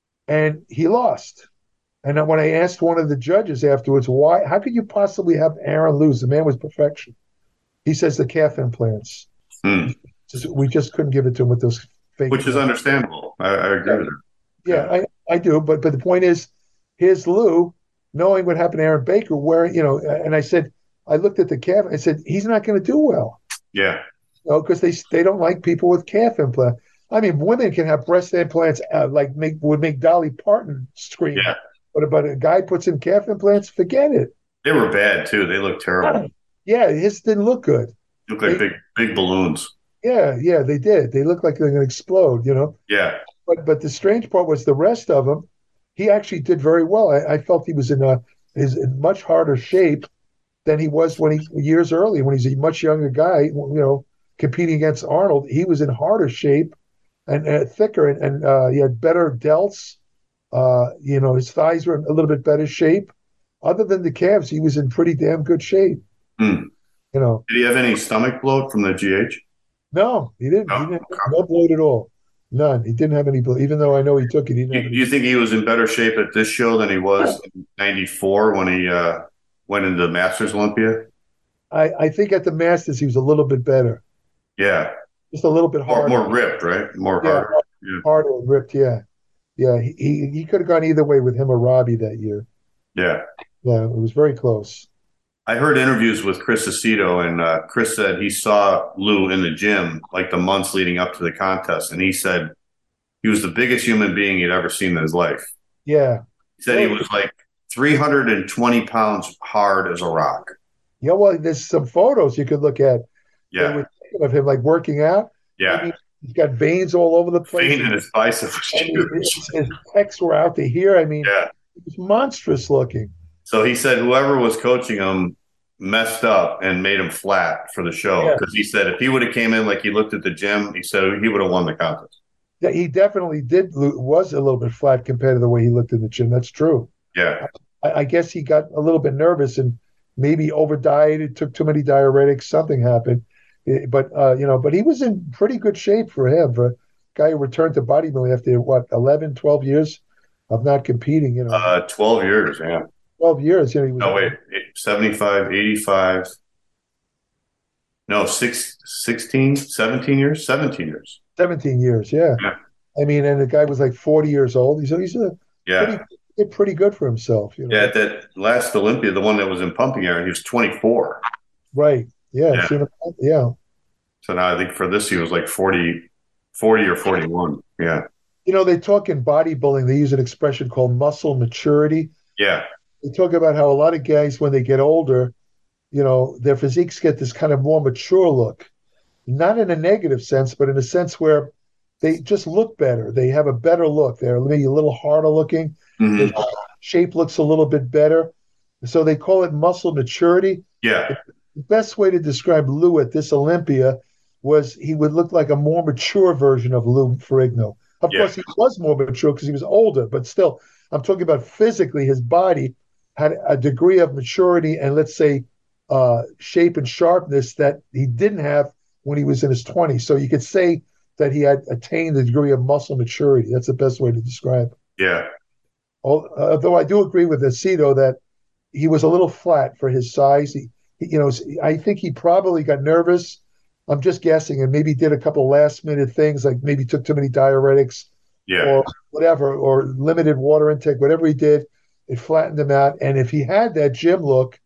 Speaker 5: and he lost. And when I asked one of the judges afterwards, why, how could you possibly have Aaron lose? The man was perfection. He says the calf implants.
Speaker 4: Hmm.
Speaker 5: We just couldn't give it to him with those fake.
Speaker 4: Which is understandable. I, I agree
Speaker 5: yeah.
Speaker 4: with her.
Speaker 5: Yeah, yeah, I, I do. But but the point is, here's Lou, knowing what happened to Aaron Baker, where, you know, and I said, I looked at the calf, and I said, he's not going to do well.
Speaker 4: Yeah.
Speaker 5: You know, because they they don't like people with calf implants. I mean, women can have breast implants, uh, like make would make Dolly Parton scream.
Speaker 4: Yeah.
Speaker 5: But but a guy puts in calf implants, forget it.
Speaker 4: They were bad too. They looked terrible.
Speaker 5: Yeah, his didn't look good.
Speaker 4: Looked like
Speaker 5: they,
Speaker 4: big big balloons.
Speaker 5: Yeah, yeah, they did. They looked like they're going to explode, you know?
Speaker 4: Yeah.
Speaker 5: But but the strange part was the rest of him, he actually did very well. I, I felt he was in a is in much harder shape than he was when he years earlier, when he's a much younger guy, you know, competing against Arnold. He was in harder shape and uh, thicker, and, and uh, he had better delts. Uh, you know, his thighs were in a little bit better shape. Other than the calves, he was in pretty damn good shape.
Speaker 4: Hmm.
Speaker 5: You know,
Speaker 4: did he have any stomach bloat from the G H?
Speaker 5: No, he didn't.
Speaker 4: No,
Speaker 5: he didn't no bloat at all. None. He didn't have any bloat. Even though I know he took it, he didn't.
Speaker 4: You,
Speaker 5: have
Speaker 4: you think he was in better shape at this show than he was in ninety-four when he uh, went into the Masters Olympia?
Speaker 5: I, I think at the Masters he was a little bit better.
Speaker 4: Yeah,
Speaker 5: just a little bit harder.
Speaker 4: More, more ripped, right? More
Speaker 5: yeah,
Speaker 4: harder. Yeah.
Speaker 5: Harder and ripped. Yeah, yeah. He he, he could have gone either way with him or Robbie that year.
Speaker 4: Yeah,
Speaker 5: yeah. It was very close.
Speaker 4: I heard interviews with Chris Aceto, and uh, Chris said he saw Lou in the gym like the months leading up to the contest, and he said he was the biggest human being he'd ever seen in his life.
Speaker 5: Yeah.
Speaker 4: He said he was like three hundred twenty pounds hard as a rock.
Speaker 5: Yeah, well, there's some photos you could look at.
Speaker 4: Yeah.
Speaker 5: Of him like working out.
Speaker 4: Yeah.
Speaker 5: I mean, he's got veins all over the place.
Speaker 4: Veins in his biceps.
Speaker 5: I mean, his, his pecs were out to here. I mean,
Speaker 4: yeah.
Speaker 5: He was monstrous looking.
Speaker 4: So he said whoever was coaching him messed up and made him flat for the show, because yeah. he said if he would have came in like he looked at the gym, he said he would have won the contest.
Speaker 5: Yeah, he definitely did. Was a little bit flat compared to the way he looked in the gym. That's true.
Speaker 4: Yeah,
Speaker 5: I, I guess he got a little bit nervous and maybe over-dieted, took too many diuretics, something happened. Eh, But, uh, you know, but he was in pretty good shape for him, for a guy who returned to bodybuilding after, what, eleven, twelve years of not competing, you know,
Speaker 4: Uh, twelve years, yeah.
Speaker 5: twelve years, you know, he was
Speaker 4: No, wait, seventy-five, eighty-five. No, six, sixteen, seventeen years, seventeen years.
Speaker 5: seventeen years, yeah.
Speaker 4: Yeah.
Speaker 5: I mean, and the guy was like forty years old. He's, he's a
Speaker 4: Yeah.
Speaker 5: pretty, did pretty good for himself, you know.
Speaker 4: Yeah, at that last Olympia, the one that was in pumping iron, he was twenty-four.
Speaker 5: Right. Yeah.
Speaker 4: Yeah.
Speaker 5: seen him- yeah.
Speaker 4: So now I think for this, he was like forty, forty or forty-one. Yeah.
Speaker 5: You know, they talk in bodybuilding, they use an expression called muscle maturity.
Speaker 4: Yeah.
Speaker 5: They talk about how a lot of guys, when they get older, you know, their physiques get this kind of more mature look, not in a negative sense, but in a sense where they just look better. They have a better look. They're maybe a little harder looking.
Speaker 4: Mhm.
Speaker 5: Their shape looks a little bit better. So they call it muscle maturity.
Speaker 4: Yeah.
Speaker 5: The best way to describe Lou at this Olympia was he would look like a more mature version of Lou Ferrigno. Of
Speaker 4: Yeah.
Speaker 5: course, he was more mature because he was older, but still, I'm talking about physically, his body had a degree of maturity and, let's say, uh, shape and sharpness that he didn't have when he was in his twenties. So you could say that he had attained the degree of muscle maturity. That's the best way to describe it.
Speaker 4: Yeah.
Speaker 5: Although I do agree with Aceto that he was a little flat for his size. He, he, you know, I think he probably got nervous. I'm just guessing, and maybe did a couple last minute things, like maybe took too many diuretics
Speaker 4: Yeah.
Speaker 5: or whatever, or limited water intake. Whatever he did, it flattened him out. And if he had that gym look,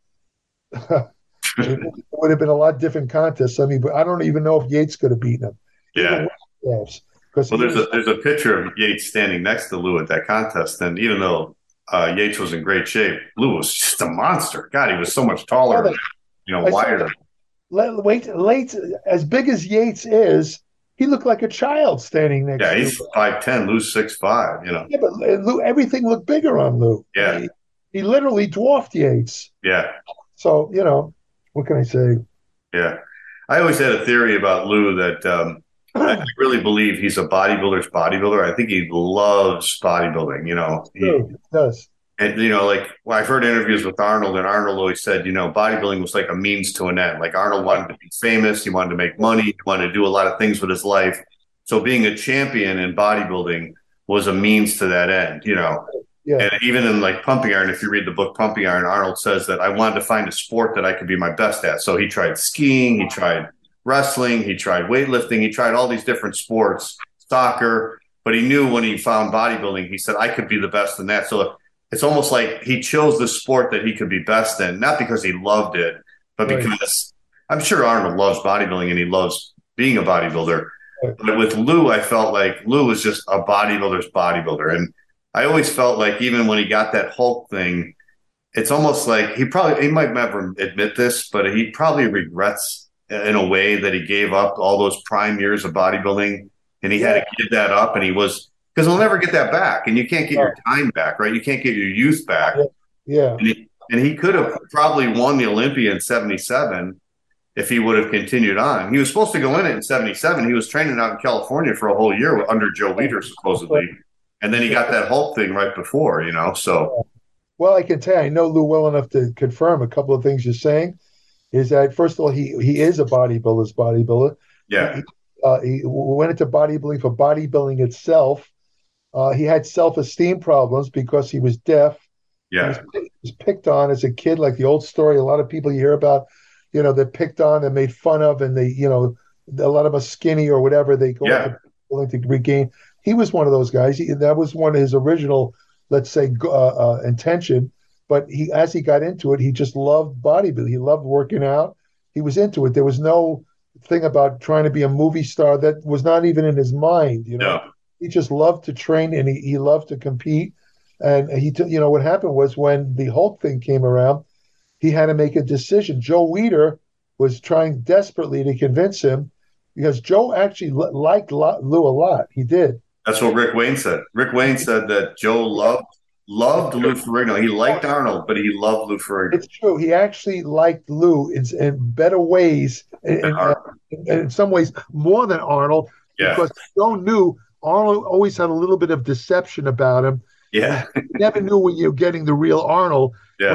Speaker 5: it would have been a lot different contest. I mean, but I don't even know if Yates could have beaten him.
Speaker 4: Yeah.
Speaker 5: Because
Speaker 4: Well, there's a there's a picture of Yates standing next to Lou at that contest, and even though uh, Yates was in great shape, Lou was just a monster. God, he was so much taller, and, you know,
Speaker 5: I saw
Speaker 4: wider.
Speaker 5: that. Let- Wait, late as big as Yates is, he looked like a child standing next
Speaker 4: Yeah,
Speaker 5: to
Speaker 4: he's
Speaker 5: him.
Speaker 4: five ten. Lou's six five. You know.
Speaker 5: Yeah, but Lou, everything looked bigger on Lou.
Speaker 4: Yeah.
Speaker 5: He, he literally dwarfed Yates.
Speaker 4: Yeah.
Speaker 5: So, you know, what can I say?
Speaker 4: Yeah. I always had a theory about Lou that um, I really believe he's a bodybuilder's bodybuilder. I think he loves bodybuilding. You know, he,
Speaker 5: True, it does.
Speaker 4: and you know, like well, I've heard interviews with Arnold, and Arnold always said, you know, bodybuilding was like a means to an end. Like Arnold wanted to be famous, he wanted to make money, he wanted to do a lot of things with his life. So being a champion in bodybuilding was a means to that end. You know.
Speaker 5: Yeah.
Speaker 4: And even in like Pumping Iron, if you read the book Pumping Iron, Arnold says that I wanted to find a sport that I could be my best at. So he tried skiing, he tried wrestling, he tried weightlifting, he tried all these different sports, soccer. But he knew when he found bodybuilding, he said, I could be the best in that. So it's almost like he chose the sport that he could be best in, not because he loved it, but
Speaker 5: Right.
Speaker 4: because I'm sure Arnold loves bodybuilding and he loves being a bodybuilder.
Speaker 5: Right.
Speaker 4: But with Lou, I felt like Lou was just a bodybuilder's bodybuilder. And I always felt like even when he got that Hulk thing, it's almost like he probably, he might never admit this, but he probably regrets in a way that he gave up all those prime years of bodybuilding and he had to give that up and he was, because he'll never get that back and you can't get your time back, right? You can't get your youth back.
Speaker 5: Yeah.
Speaker 4: And he, and he could have probably won the Olympia in seventy-seven if he would have continued on. He was supposed to go in it in seventy-seven. He was training out in California for a whole year under Joe Weider, supposedly. And then he got that Hulk thing right before, you know, so.
Speaker 5: Well, I can tell you, I know Lou well enough to confirm a couple of things you're saying. Is that, first of all, he he is a bodybuilder's bodybuilder.
Speaker 4: Yeah.
Speaker 5: He, uh, he went into bodybuilding for bodybuilding itself. Uh, he had self-esteem problems because he was deaf.
Speaker 4: Yeah.
Speaker 5: He was, he was picked on as a kid, like the old story. A lot of people you hear about, you know, they're picked on and made fun of, and they, you know, a lot of us skinny or whatever, they go
Speaker 4: Yeah.
Speaker 5: into to regain. He was one of those guys. He, that was one of his original, let's say, uh, uh, intention. But he, as he got into it, he just loved bodybuilding. He loved working out. He was into it. There was no thing about trying to be a movie star that was not even in his mind. You know,
Speaker 4: No.
Speaker 5: he just loved to train and he, he loved to compete. And he, t- you know, what happened was when the Hulk thing came around, he had to make a decision. Joe Weider was trying desperately to convince him because Joe actually li- liked Lou a lot. He did.
Speaker 4: That's what Rick Wayne said. Rick Wayne said that Joe loved loved Lou Ferrigno. He liked Arnold, but he loved Lou Ferrigno.
Speaker 5: It's true. He actually liked Lou in, in better ways, in, in, uh, in, in some ways more than Arnold,
Speaker 4: Yeah.
Speaker 5: because Joe knew Arnold always had a little bit of deception about him.
Speaker 4: Yeah.
Speaker 5: You never knew when you were getting the real Arnold.
Speaker 4: Yeah.
Speaker 5: Where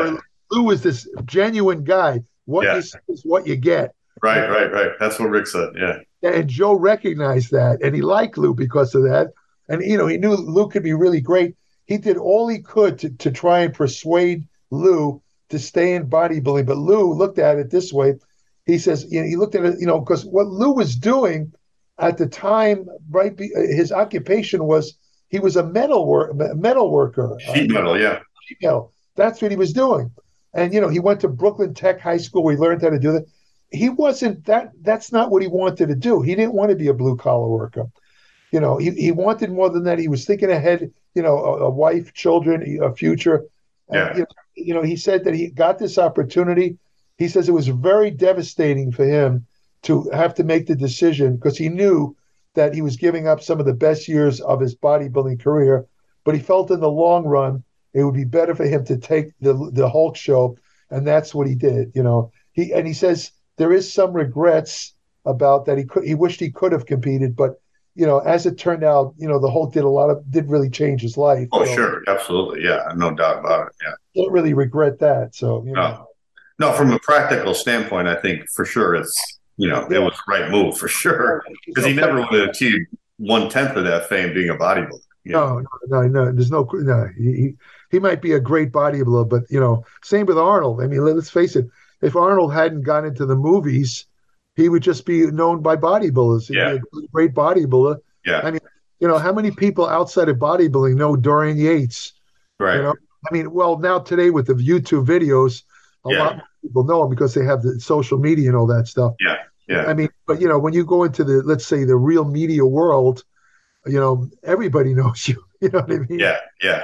Speaker 5: Lou was this genuine guy. What
Speaker 4: Yeah.
Speaker 5: you see is what you get.
Speaker 4: Right, right, right. That's what Rick said. Yeah.
Speaker 5: And Joe recognized that, and he liked Lou because of that. And you know, he knew Lou could be really great. He did all he could to, to try and persuade Lou to stay in bodybuilding. But Lou looked at it this way. He says, you know, he looked at it, you know, because what Lou was doing at the time, right? His occupation was he was a metal work, metal worker.
Speaker 4: Sheet metal, yeah.
Speaker 5: Sheet metal. That's what he was doing. And you know, he went to Brooklyn Tech High School where he learned how to do that. He wasn't that. That's not what he wanted to do. He didn't want to be a blue collar worker. You know, he, he wanted more than that. He was thinking ahead. You know, a, a wife, children, a future.
Speaker 4: Yeah.
Speaker 5: And, you know, you know, he said that he got this opportunity. He says it was very devastating for him to have to make the decision because he knew that he was giving up some of the best years of his bodybuilding career. But he felt in the long run it would be better for him to take the the Hulk show, and that's what he did. You know, he and he says there is some regrets about that. He could he wished he could have competed, but you know, as it turned out, you know, the Hulk did a lot of did really change his life.
Speaker 4: Oh,
Speaker 5: so
Speaker 4: sure, absolutely, yeah, no doubt about it. Yeah,
Speaker 5: don't really regret that. So you know.
Speaker 4: no, no, from a practical standpoint, I think for sure it's you know
Speaker 5: Yeah.
Speaker 4: it was the right move for sure because he never would have achieved one tenth of that fame being a bodybuilder. You know?
Speaker 5: No, no, no. There's no no. He, he he might be a great bodybuilder, but you know, same with Arnold. I mean, let's face it. If Arnold hadn't gone into the movies, he would just be known by bodybuilders. He'd
Speaker 4: Yeah.
Speaker 5: be a great bodybuilder.
Speaker 4: Yeah,
Speaker 5: I mean, you know, how many people outside of bodybuilding know Dorian Yates?
Speaker 4: right.
Speaker 5: You know, I mean, well, now today with the YouTube videos, a
Speaker 4: Yeah.
Speaker 5: lot more people know him because they have the social media and all that stuff.
Speaker 4: Yeah, yeah,
Speaker 5: I mean, but you know, when you go into the, let's say, the real media world, you know, everybody knows you. You know what I mean?
Speaker 4: yeah, yeah.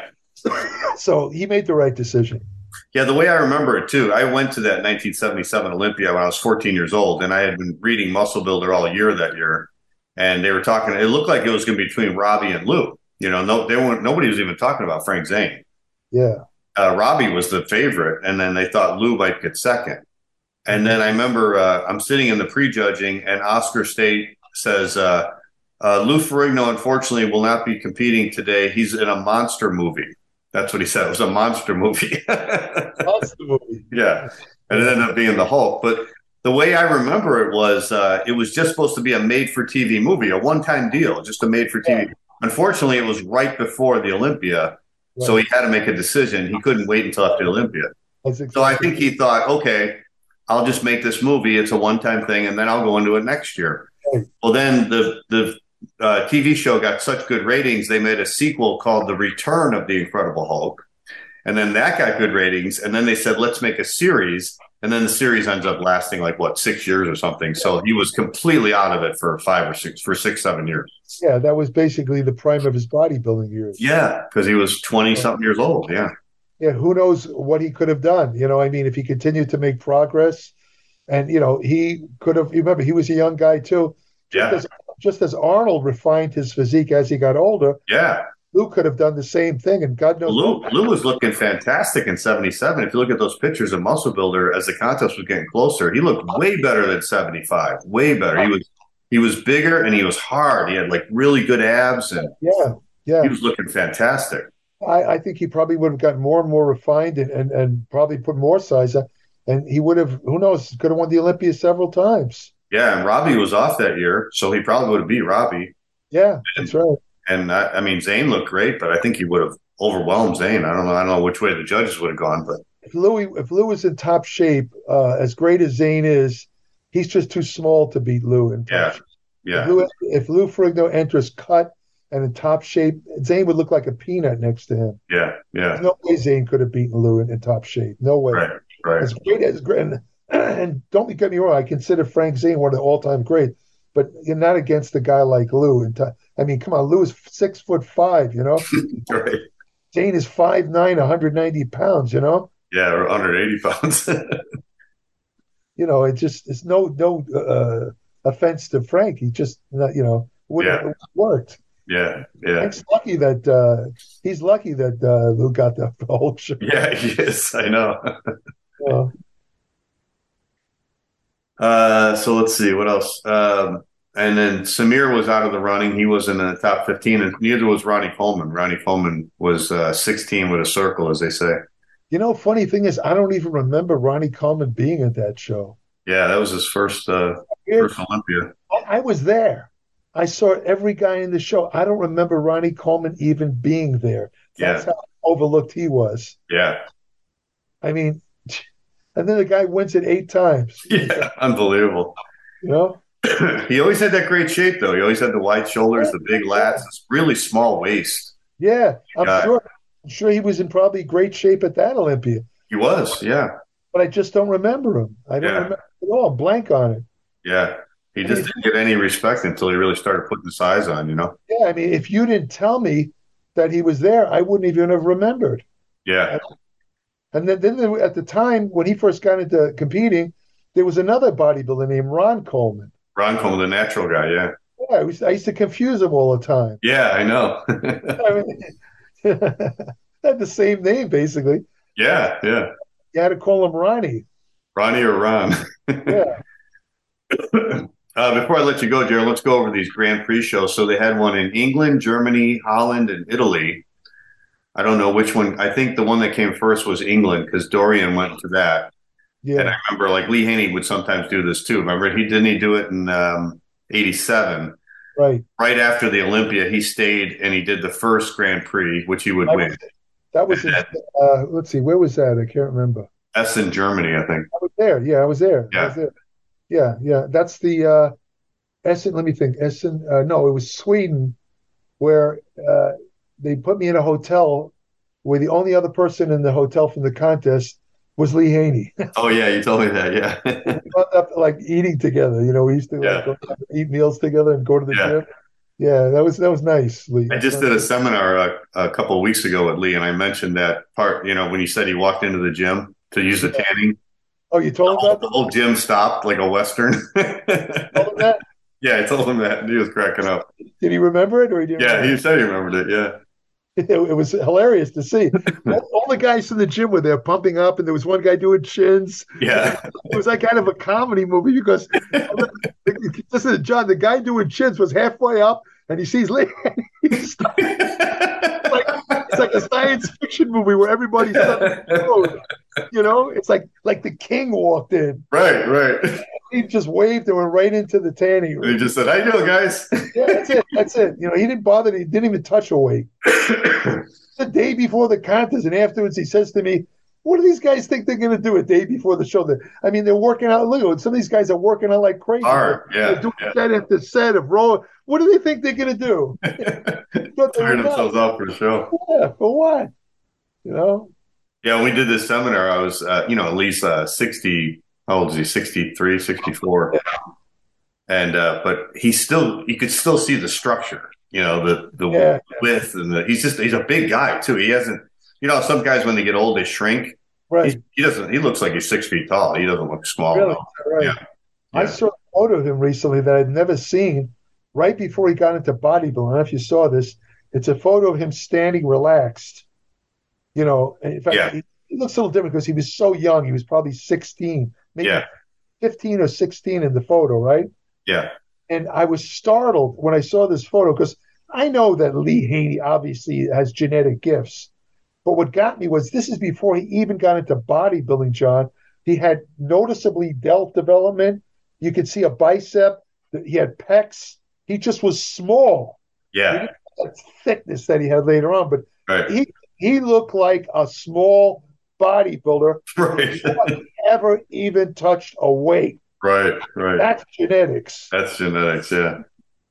Speaker 5: So he made the right decision.
Speaker 4: Yeah, the way I remember it too, I went to that nineteen seventy-seven Olympia when I was fourteen years old, and I had been reading Muscle Builder all year that year, and they were talking. It looked like it was going to be between Robbie and Lou. You know, no, they weren't. Nobody was even talking about Frank Zane.
Speaker 5: Yeah.
Speaker 4: Uh, Robbie was the favorite, and then they thought Lou might get second. And then I remember uh, I'm sitting in the prejudging, and Oscar State says uh, uh, Lou Ferrigno, unfortunately, will not be competing today. He's in a monster movie. That's what he said. It was a monster movie.
Speaker 5: That's the movie.
Speaker 4: Yeah, and it ended up being the Hulk. But the way I remember it was, uh, it was just supposed to be a made-for-T V movie, a one-time deal, just a made-for-T V.
Speaker 5: Yeah.
Speaker 4: Unfortunately, it was right before the Olympia,
Speaker 5: Right.
Speaker 4: so he had to make a decision. He couldn't wait until after the Olympia.
Speaker 5: That's
Speaker 4: So I
Speaker 5: exactly-
Speaker 4: think he thought, okay, I'll just make this movie. It's a one-time thing, and then I'll go into it next year.
Speaker 5: Right.
Speaker 4: Well, then the the uh, T V show got such good ratings, they made a sequel called The Return of the Incredible Hulk. And then that got good ratings. And then they said, let's make a series. And then the series ends up lasting like, what, six years or something. So he was completely out of it for five or six, for six, seven years.
Speaker 5: Yeah, that was basically the prime of his bodybuilding years.
Speaker 4: Yeah, because he was twenty-something years old. Yeah.
Speaker 5: Yeah, who knows what he could have done? You know, I mean, if he continued to make progress, and you know, he could have. Remember, he was a young guy too. Just
Speaker 4: Yeah.
Speaker 5: as just as Arnold refined his physique as he got older,
Speaker 4: Yeah.
Speaker 5: Lou could have done the same thing. And God knows,
Speaker 4: Lou, Lou was looking fantastic in seventy-seven. If you look at those pictures of Muscle Builder as the contest was getting closer, he looked way better than seventy-five. Way better. He was he was bigger and he was hard. He had like really good abs and
Speaker 5: yeah, yeah.
Speaker 4: he was looking fantastic.
Speaker 5: I, I think he probably would have gotten more and more refined and, and, and probably put more size on. And he would have, who knows, could have won the Olympia several times.
Speaker 4: Yeah, and Robbie was off that year, so he probably would have beat Robbie.
Speaker 5: Yeah, that's right.
Speaker 4: And I, I mean, Zane looked great, but I think he would have overwhelmed Zane. I don't know. I don't know which way the judges would have gone, but
Speaker 5: If Louis, if Lou is in top shape, uh, as great as Zane is, he's just too small to beat Lou in top
Speaker 4: Yeah,
Speaker 5: shape.
Speaker 4: yeah,
Speaker 5: If Lou, if Lou Ferrigno enters cut and in top shape, Zane would look like a peanut next to him.
Speaker 4: yeah, yeah.
Speaker 5: There's no way Zane could have beaten Lou in, in top shape. No way.
Speaker 4: Right, right.
Speaker 5: As great as great, and, and don't get me wrong, I consider Frank Zane one of the all-time great, but you're not against a guy like Lou. And I mean, come on, Lou is six foot five. You know,
Speaker 4: Right.
Speaker 5: Zane is five nine, one hundred ninety pounds. You know,
Speaker 4: Yeah, or one hundred eighty pounds.
Speaker 5: you know, it just it's no no uh, offense to Frank. He just not, you know, wouldn't
Speaker 4: Yeah.
Speaker 5: it worked.
Speaker 4: Yeah, yeah.
Speaker 5: Frank's lucky that uh, he's lucky that uh, Lou got the whole show.
Speaker 4: Yeah, he is. I know.
Speaker 5: Uh,
Speaker 4: Uh, so let's see what else. Um, and then Samir was out of the running. He wasn't in the top fifteen, and neither was Ronnie Coleman. Ronnie Coleman was uh, sixteen with a circle, as they say.
Speaker 5: You know, funny thing is, I don't even remember Ronnie Coleman being at that show.
Speaker 4: Yeah, that was his first uh,
Speaker 5: It-
Speaker 4: first Olympia.
Speaker 5: I, I was there. I saw every guy in the show. I don't remember Ronnie Coleman even being there. That's
Speaker 4: Yeah,
Speaker 5: how overlooked he was.
Speaker 4: yeah,
Speaker 5: I mean, and then the guy wins it eight times.
Speaker 4: yeah. Unbelievable.
Speaker 5: You know?
Speaker 4: He always had that great shape, though. He always had the wide shoulders, the big lats, this really small waist.
Speaker 5: Yeah, I'm
Speaker 4: Yeah.
Speaker 5: sure. I'm sure he was in probably great shape at that Olympia,
Speaker 4: He was, yeah,
Speaker 5: but I just don't remember him. I don't
Speaker 4: Yeah.
Speaker 5: remember at all. I'm blank on it.
Speaker 4: yeah. He just didn't get any respect until he really started putting the size on, you know?
Speaker 5: Yeah, I mean, if you didn't tell me that he was there, I wouldn't even have remembered.
Speaker 4: Yeah,
Speaker 5: And then, then there, at the time when he first got into competing, there was another bodybuilder named Ron Coleman.
Speaker 4: Ron Coleman, the natural guy, yeah.
Speaker 5: Yeah, I used, I used to confuse him all the time.
Speaker 4: Yeah, I know.
Speaker 5: I mean, had the same name basically.
Speaker 4: Yeah, yeah.
Speaker 5: You had to call him Ronnie.
Speaker 4: Ronnie or Ron.
Speaker 5: Yeah,
Speaker 4: Uh, before I let you go, Jared, let's go over these Grand Prix shows. So they had one in England, Germany, Holland, and Italy. I don't know which one. I think the one that came first was England because Dorian went to that. And I
Speaker 5: yeah,
Speaker 4: remember like Lee Haney would sometimes do this too. Remember, he didn't he do it in um, eighty-seven.
Speaker 5: right.
Speaker 4: Right after the Olympia, he stayed and he did the first Grand Prix, which he would
Speaker 5: That
Speaker 4: win.
Speaker 5: was, that was his, uh, let's see, where was that? I can't remember.
Speaker 4: Essen, Germany, I think.
Speaker 5: I was there. Yeah, I was there. I
Speaker 4: Yeah.
Speaker 5: was there. Yeah, yeah. That's the uh, Essen. Let me think. Essen. Uh, no, it was Sweden, where uh, they put me in a hotel where the only other person in the hotel from the contest was Lee Haney.
Speaker 4: Oh yeah, you told me that. Yeah,
Speaker 5: We wound up like eating together. You know, we used to like,
Speaker 4: Yeah.
Speaker 5: go eat meals together and go to the
Speaker 4: Yeah.
Speaker 5: gym. Yeah, that was that was nice, Lee.
Speaker 4: I just did a seminar a, a couple of weeks ago with Lee, and I mentioned that part. You know, when he said he walked into the gym to use the tanning,
Speaker 5: Oh, you
Speaker 4: the
Speaker 5: told him
Speaker 4: whole,
Speaker 5: about
Speaker 4: the
Speaker 5: that?
Speaker 4: whole gym stopped like a western.
Speaker 5: Told him that?
Speaker 4: Yeah, I told him that, and he was cracking up.
Speaker 5: Did he remember it or he didn't?
Speaker 4: Yeah,
Speaker 5: remember
Speaker 4: he said he remembered it. Yeah,
Speaker 5: it? It was hilarious to see. all, all the guys in the gym were there pumping up, and there was one guy doing chins.
Speaker 4: yeah,
Speaker 5: It was like kind of a comedy movie because listen to John, the guy doing chins was halfway up, and he sees Lee. He's like, it's like a science fiction movie where everybody's you know, it's like like the king walked in.
Speaker 4: right, right.
Speaker 5: He just waved and went right into the tanning
Speaker 4: And he
Speaker 5: room.
Speaker 4: just said, "How you doing, guys?"
Speaker 5: Yeah, that's it. That's it. You know, he didn't bother. He didn't even touch a weight. The day before the contest, and afterwards, he says to me, "What do these guys think they're going to do a day before the show?" I mean, they're working out. Look, at some of these guys are working out like crazy.
Speaker 4: Hard,
Speaker 5: They're
Speaker 4: yeah,
Speaker 5: doing
Speaker 4: yeah.
Speaker 5: set after set of roll. What do they think they're going to do? But they
Speaker 4: Tired
Speaker 5: were
Speaker 4: themselves
Speaker 5: not.
Speaker 4: out for the show.
Speaker 5: Yeah, for what? You know?
Speaker 4: Yeah, when we did this seminar, I was, uh, you know, at least uh, sixty. How old is he? sixty-three, sixty-four. And uh, but he still, you could still see the structure. You know, the the
Speaker 5: Yeah.
Speaker 4: width and the. He's just he's a big guy too. He hasn't. You know, some guys when they get old they shrink. He's,
Speaker 5: Right.
Speaker 4: he doesn't. He looks like he's six feet tall. He doesn't look small.
Speaker 5: Really?
Speaker 4: at all.
Speaker 5: Right.
Speaker 4: Yeah.
Speaker 5: I
Speaker 4: Yeah.
Speaker 5: saw a photo of him recently that I'd never seen right before he got into bodybuilding. I don't know if you saw this. It's a photo of him standing relaxed. You know, and in fact,
Speaker 4: Yeah.
Speaker 5: he, he looks a little different because he was so young. He was probably sixteen, maybe
Speaker 4: Yeah.
Speaker 5: fifteen or sixteen in the photo, right?
Speaker 4: Yeah.
Speaker 5: And I was startled when I saw this photo because I know that Lee Haney obviously has genetic gifts. But what got me was this is before he even got into bodybuilding, John. He had noticeably delt development. You could see a bicep. He had pecs. He just was small. He
Speaker 4: Yeah.
Speaker 5: didn't have that thickness that he had later on. But
Speaker 4: Right.
Speaker 5: he he looked like a small bodybuilder
Speaker 4: Right.
Speaker 5: who never even touched a weight.
Speaker 4: Right. Right.
Speaker 5: That's genetics.
Speaker 4: That's genetics. Yeah.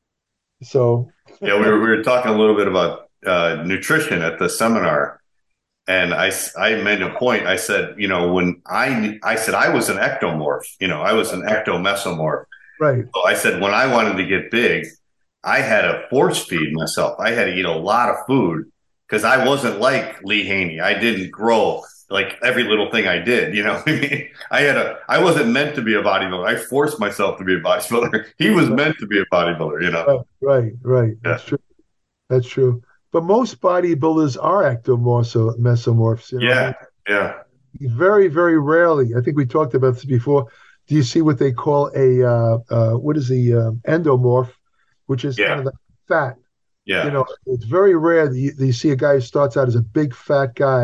Speaker 5: So
Speaker 4: Yeah. We were we were talking a little bit about uh, nutrition at the seminar, and I s- I made a point. I said, you know, when I I said I was an ectomorph. You know, I was an ectomesomorph.
Speaker 5: right.
Speaker 4: So I said when I wanted to get big, I had to force feed myself. I had to eat a lot of food because I wasn't like Lee Haney. I didn't grow like every little thing I did. You know what I mean? I had a, I wasn't meant to be a bodybuilder. I forced myself to be a bodybuilder. He was meant to be a bodybuilder, you know?
Speaker 5: Right, right, right. That's true. That's true. But most bodybuilders are ectomesomorphs. You know?
Speaker 4: Yeah. Yeah.
Speaker 5: Very, very rarely. I think we talked about this before. Do you see what they call a uh, uh, what is the um, endomorph, which is
Speaker 4: Yeah.
Speaker 5: kind of like fat?
Speaker 4: Yeah.
Speaker 5: You know, it's very rare that you, that you see a guy who starts out as a big fat guy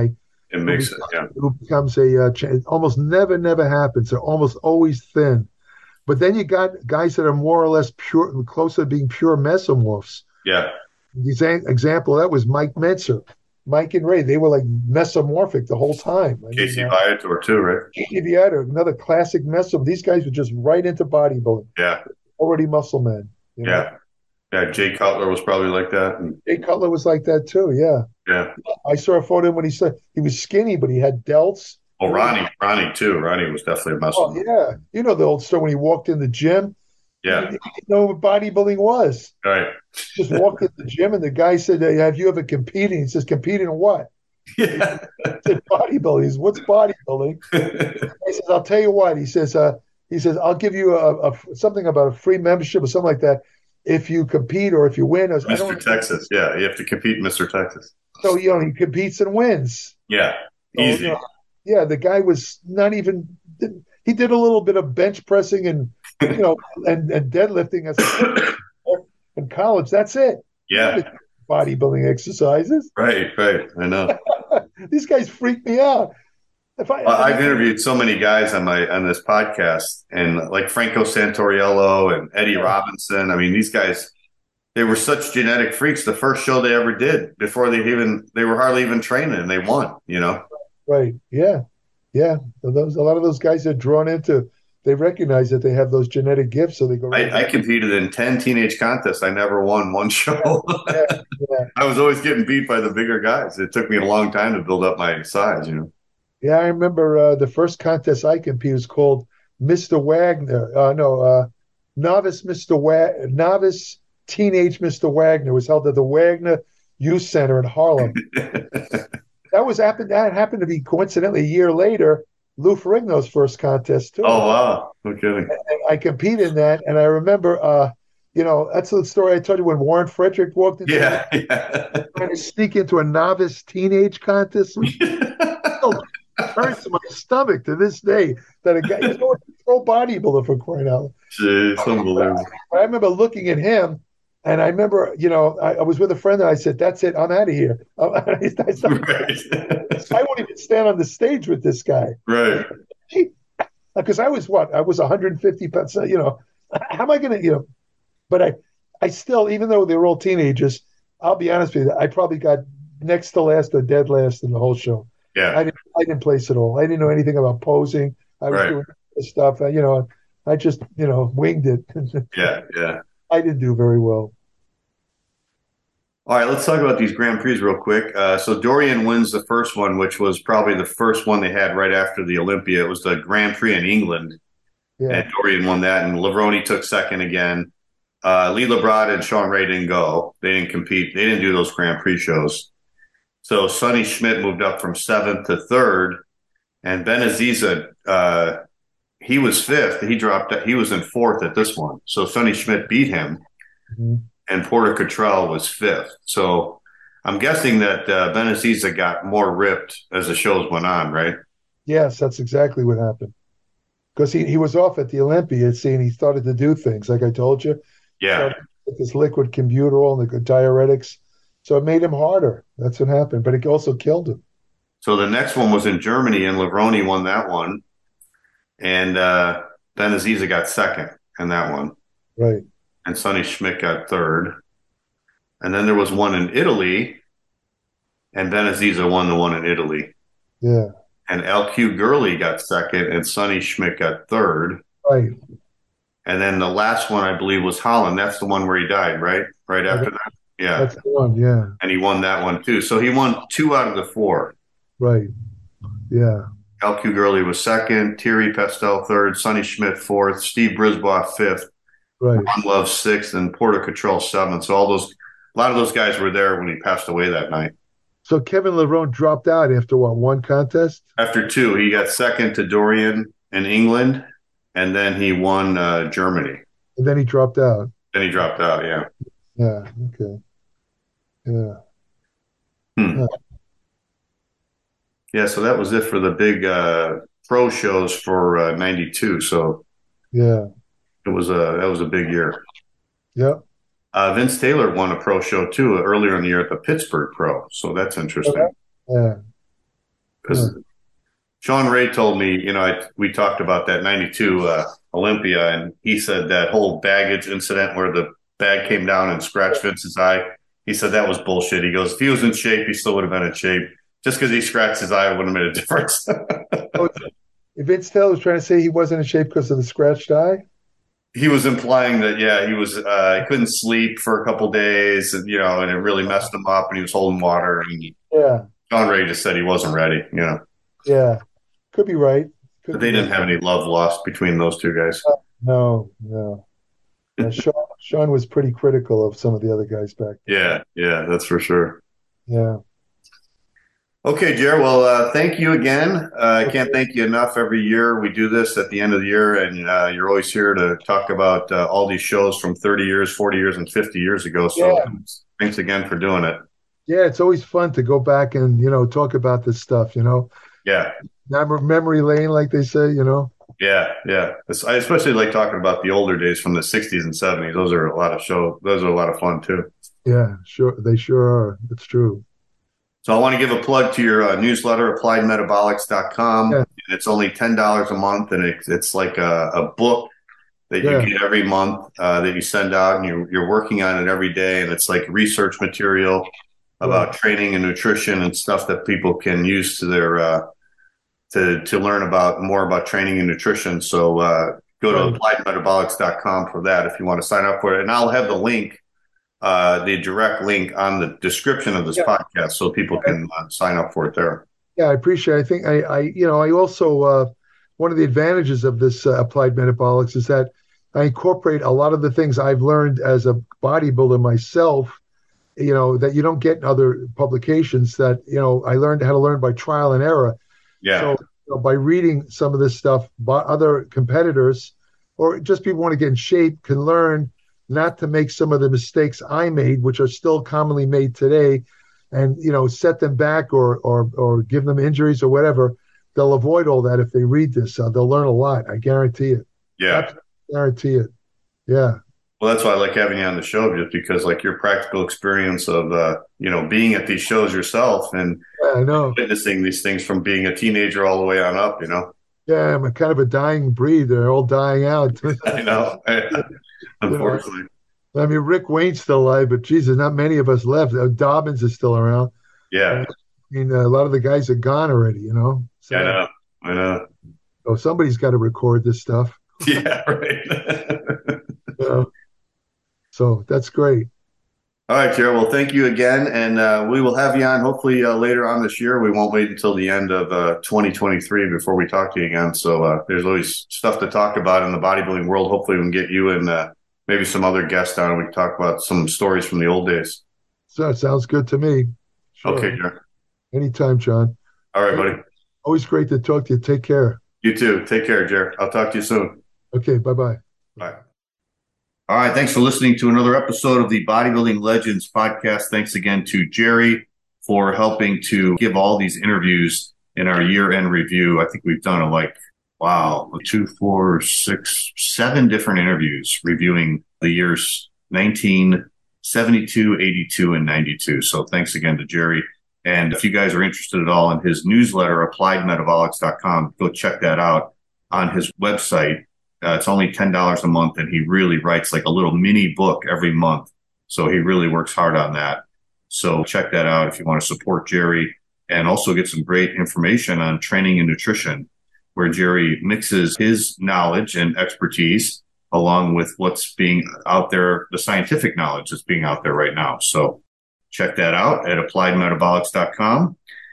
Speaker 4: It makes it, yeah.
Speaker 5: Who becomes a uh, cha- it almost never, never happens. They're almost always thin. But then you got guys that are more or less pure, close to being pure mesomorphs.
Speaker 4: Yeah.
Speaker 5: The exa- example of that was Mike Mentzer. Mike and Ray, they were like mesomorphic the whole time. I
Speaker 4: Casey
Speaker 5: mean, uh,
Speaker 4: Viator too, right?
Speaker 5: Casey Viator, another classic mesom. These guys were just right into bodybuilding.
Speaker 4: Yeah.
Speaker 5: Already muscle men. You know?
Speaker 4: Yeah. Yeah. Jay Cutler was probably like that. And,
Speaker 5: Jay Cutler was like that too. Yeah.
Speaker 4: yeah.
Speaker 5: I saw a photo of him when he said he was skinny, but he had delts.
Speaker 4: Oh, Ronnie, Ronnie too. Ronnie was definitely a muscle.
Speaker 5: Oh, yeah. You know the old story when he walked in the gym.
Speaker 4: Yeah.
Speaker 5: He didn't know what bodybuilding was.
Speaker 4: Right.
Speaker 5: Just walked in the gym and the guy said, "Hey, have you ever competed?" He says, "Competing in what?"
Speaker 4: Yeah.
Speaker 5: He said, "Bodybuilding." He says, "What's bodybuilding?" He says, "I'll tell you what." He says, uh, he says, "I'll give you a, a something about a free membership or something like that if you compete or if you win." Or,
Speaker 4: Mister Texas. Yeah. You have to compete in Mister Texas.
Speaker 5: So, you know, he competes and wins.
Speaker 4: Yeah.
Speaker 5: So,
Speaker 4: Easy.
Speaker 5: you know, yeah, the guy was not even, he did a little bit of bench pressing and, you know, and, and deadlifting as a in college. That's it.
Speaker 4: Yeah.
Speaker 5: Bodybuilding exercises.
Speaker 4: Right. Right. I know.
Speaker 5: These guys freak me out. If I,
Speaker 4: Well, I've interviewed so many guys on my on this podcast, and like Franco Santoriello and Eddie Robinson. I mean, these guys, they were such genetic freaks. The first show they ever did, before they even they were hardly even training, and they won. You know.
Speaker 5: Right. Yeah. Yeah. Those a lot of those guys are drawn into. They recognize that they have those genetic gifts, so they go. Right
Speaker 4: I, I competed in ten teenage contests. I never won one show.
Speaker 5: Yeah, yeah.
Speaker 4: I was always getting beat by the bigger guys. It took me a long time to build up my size. You know.
Speaker 5: Yeah, I remember uh, the first contest I competed was called Mister Wagner. Uh, no, uh, novice Mister Wa- novice teenage Mister Wagner was held at the Wagner Youth Center in Harlem. That was happened. That happened to be coincidentally a year later, Lou Ferrigno's first contest too.
Speaker 4: Oh wow! No kidding.
Speaker 5: And I competed in that, and I remember, uh, you know, that's the story I told you when Warren Frederick walked into
Speaker 4: Yeah, yeah.
Speaker 5: trying to sneak into a novice teenage contest. Which still hurts my stomach to this day that a guy, he's going to pro bodybuilder for crying out loud.
Speaker 4: Jeez, unbelievable.
Speaker 5: I remember looking at him, and I remember, you know, I, I was with a friend, and I said, "That's it, I'm out of here." I, I, started,
Speaker 4: Right.
Speaker 5: I won't even stand on the stage with this guy.
Speaker 4: Right.
Speaker 5: Because I was what? I was one hundred fifty pounds. You know, how am I going to, you know? But I, I still, even though they were all teenagers, I'll be honest with you, I probably got next to last or dead last in the whole show.
Speaker 4: Yeah.
Speaker 5: I didn't, I didn't place at all. I didn't know anything about posing. I was
Speaker 4: Right.
Speaker 5: doing this stuff. You know, I just, you know, winged it.
Speaker 4: Yeah. Yeah.
Speaker 5: I didn't do very well.
Speaker 4: All right, let's talk about these Grand Prix real quick. Uh, so Dorian wins the first one, which was probably the first one they had right after the Olympia. It was the Grand Prix in England,
Speaker 5: Yeah.
Speaker 4: and Dorian won that, and Levrone took second again. Uh, Lee Labrada and Sean Ray didn't go. They didn't compete. They didn't do those Grand Prix shows. So Sonny Schmidt moved up from seventh to third, and Ben Aziza, uh, he was fifth. He dropped. He was in fourth at this one. So Sonny Schmidt beat him.
Speaker 5: Mm-hmm.
Speaker 4: And Porter Cottrell was fifth. So I'm guessing that uh, Ben Aziza got more ripped as the shows went on, right?
Speaker 5: Yes, that's exactly what happened. Because he, he was off at the Olympia, see, and he started to do things, like I told you.
Speaker 4: Yeah.
Speaker 5: Started with this liquid Cumbuterol and the diuretics. So it made him harder. That's what happened. But it also killed him.
Speaker 4: So the next one was in Germany, and Levrone won that one. And uh, Ben Aziza got second in that one.
Speaker 5: Right.
Speaker 4: And Sonny Schmidt got third. And then there was one in Italy, and Ben Aziza won the one in Italy.
Speaker 5: Yeah.
Speaker 4: And L Q Gurley got second, and Sonny Schmidt got third.
Speaker 5: Right.
Speaker 4: And then the last one, I believe, was Holland. That's the one where he died, right? Right after that? Yeah.
Speaker 5: That's the one, yeah.
Speaker 4: And he won that one, too. So he won two out of the four.
Speaker 5: Right. Yeah.
Speaker 4: L Q Gurley was second, Thierry Pastel third, Sonny Schmidt fourth, Steve Brisbois fifth,
Speaker 5: Right.
Speaker 4: Ron Love sixth, and Porter Cottrell seventh. So all those, a lot of those guys were there when he passed away that night.
Speaker 5: So Kevin Levrone dropped out after what, one contest?
Speaker 4: After two, he got second to Dorian in England, and then he won uh, Germany.
Speaker 5: And then he dropped out.
Speaker 4: Then he dropped out, yeah.
Speaker 5: Yeah. Okay. Yeah.
Speaker 4: Hmm.
Speaker 5: Yeah.
Speaker 4: Yeah, so that was it for the big uh, pro shows for uh, ninety-two. So
Speaker 5: Yeah.
Speaker 4: it was a that was a big year.
Speaker 5: Yep.
Speaker 4: Uh, Vince Taylor won a pro show too earlier in the year at the Pittsburgh Pro. So that's interesting.
Speaker 5: Yeah.
Speaker 4: Because yeah. Sean Ray told me, you know, I, we talked about that ninety-two uh, Olympia, and he said that whole baggage incident where the bag came down and scratched Vince's eye. He said that was bullshit. He goes, if he was in shape, he still would have been in shape. Just because he scratched his eye wouldn't have made a difference.
Speaker 5: Oh, Vince Taylor was trying to say he wasn't in shape because of the scratched eye?
Speaker 4: He was implying that, yeah, he was, uh, he couldn't sleep for a couple days, and, you know, and it really messed him up, and he was holding water. And
Speaker 5: yeah.
Speaker 4: John Ray just said he wasn't ready, you know.
Speaker 5: Yeah. Could be right. Could
Speaker 4: but they didn't right. have any love lost between those two guys.
Speaker 5: Uh, no, no. Yeah, Sean, Sean was pretty critical of some of the other guys back then.
Speaker 4: Yeah, yeah, that's for sure.
Speaker 5: Yeah.
Speaker 4: Okay, Jer. Well, uh, thank you again. Uh, I can't thank you enough. Every year we do this at the end of the year, and uh, you're always here to talk about uh, all these shows from thirty years, forty years, and fifty years ago. So yeah. Thanks again for doing it.
Speaker 5: Yeah, it's always fun to go back and, you know, talk about this stuff, you know.
Speaker 4: Yeah.
Speaker 5: Memory lane, like they say, you know.
Speaker 4: Yeah, yeah. I especially like talking about the older days from the sixties and seventies. Those are a lot of show. Those are a lot of fun, too.
Speaker 5: Yeah, sure. They sure are. It's true.
Speaker 4: So I want to give a plug to your uh, newsletter, applied metabolics dot com. Yeah. And it's only ten dollars a month, and it, it's like a, a book that you yeah. get every month uh, that you send out, and you're, you're working on it every day. And it's like research material about yeah. training and nutrition and stuff that people can use to their uh, to to learn about more about training and nutrition. So uh, go to right. applied metabolics dot com for that if you want to sign up for it. And I'll have the link. Uh, the direct link on the description of this yeah. podcast, so people can uh, sign up for it there.
Speaker 5: Yeah, I appreciate it. I think I, I you know, I also, uh, one of the advantages of this uh, Applied Metabolics is that I incorporate a lot of the things I've learned as a bodybuilder myself, you know, that you don't get in other publications that, you know, I learned how to learn by trial and error.
Speaker 4: Yeah.
Speaker 5: So you know, by reading some of this stuff, by other competitors or just people who want to get in shape can learn not to make some of the mistakes I made, which are still commonly made today, and, you know, set them back or or or give them injuries or whatever. They'll avoid all that if they read this. Uh, they'll learn a lot. I guarantee it.
Speaker 4: Yeah.
Speaker 5: I guarantee it. Yeah.
Speaker 4: Well, that's why I like having you on the show, just because, like, your practical experience of, uh, you know, being at these shows yourself and
Speaker 5: yeah, I know.
Speaker 4: witnessing these things from being a teenager all the way on up, you know.
Speaker 5: Yeah, I'm a kind of a dying breed. They're all dying out.
Speaker 4: I know. Unfortunately.
Speaker 5: You know, I mean, Rick Wayne's still alive, but Jesus, not many of us left. Dobbins is still around.
Speaker 4: Yeah.
Speaker 5: I mean, a lot of the guys are gone already, you know.
Speaker 4: So, yeah, I know. I know.
Speaker 5: So somebody's got to record this stuff.
Speaker 4: Yeah, right.
Speaker 5: You know? So that's great.
Speaker 4: All right, Jared. Well, thank you again. And uh, we will have you on hopefully uh, later on this year. We won't wait until the end of uh, twenty twenty-three before we talk to you again. So uh, there's always stuff to talk about in the bodybuilding world. Hopefully we can get you and uh, maybe some other guests on and we can talk about some stories from the old days.
Speaker 5: So that sounds good to me.
Speaker 4: Sure. Okay, Jared.
Speaker 5: Anytime, John.
Speaker 4: All right, buddy.
Speaker 5: Always great to talk to you. Take care.
Speaker 4: You too. Take care, Jared. I'll talk to you soon.
Speaker 5: Okay, bye-bye.
Speaker 4: Bye. All right, thanks for listening to another episode of the Bodybuilding Legends podcast. Thanks again to Jerry for helping to give all these interviews in our year-end review. I think we've done like, wow, two, four, six, seven different interviews reviewing the years nineteen seventy-two, eighty-two, and ninety-two. So thanks again to Jerry. And if you guys are interested at all in his newsletter, applied metabolics dot com, go check that out on his website. Uh, it's only ten dollars a month, and he really writes like a little mini book every month. So he really works hard on that. So check that out if you want to support Jerry and also get some great information on training and nutrition, where Jerry mixes his knowledge and expertise along with what's being out there, the scientific knowledge that's being out there right now. So check that out at applied metabolics dot com.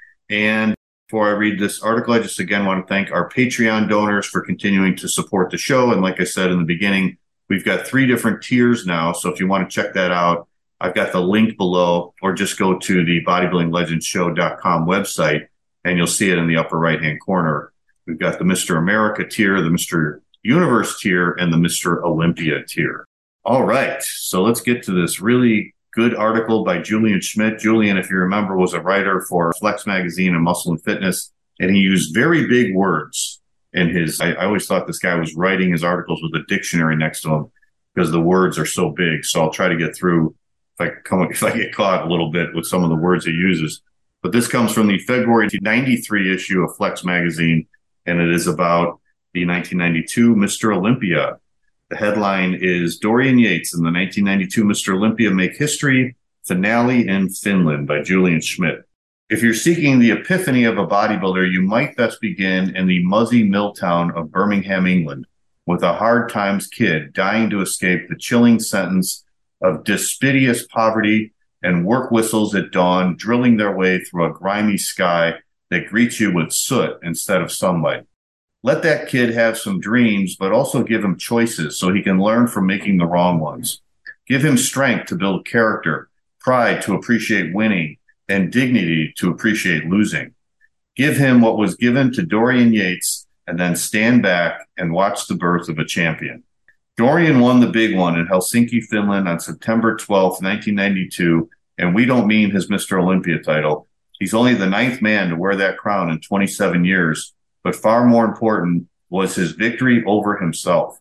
Speaker 4: And before I read this article, I just again want to thank our Patreon donors for continuing to support the show. And like I said in the beginning, we've got three different tiers now. So if you want to check that out, I've got the link below, or just go to the bodybuilding legends show dot com website and you'll see it in the upper right-hand corner. We've got the Mister America tier, the Mister Universe tier, and the Mister Olympia tier. All right. So let's get to this really good article by Julian Schmidt. Julian, if you remember, was a writer for Flex Magazine and Muscle and Fitness, and he used very big words in his, I, I always thought this guy was writing his articles with a dictionary next to him because the words are so big. So I'll try to get through if I come, if I get caught a little bit with some of the words he uses. But this comes from the February ninety-three issue of Flex magazine, and it is about the nineteen ninety-two Mister Olympia. The headline is Dorian Yates and the nineteen ninety-two Mister Olympia Make History, Finale in Finland by Julian Schmidt. If you're seeking the epiphany of a bodybuilder, you might best begin in the muzzy mill town of Birmingham, England, with a hard times kid dying to escape the chilling sentence of dispiteous poverty and work whistles at dawn drilling their way through a grimy sky that greets you with soot instead of sunlight. Let that kid have some dreams, but also give him choices so he can learn from making the wrong ones. Give him strength to build character, pride to appreciate winning, and dignity to appreciate losing. Give him what was given to Dorian Yates, and then stand back and watch the birth of a champion. Dorian won the big one in Helsinki, Finland on September twelfth, nineteen ninety-two, and we don't mean his Mister Olympia title. He's only the ninth man to wear that crown in twenty-seven years, but far more important was his victory over himself.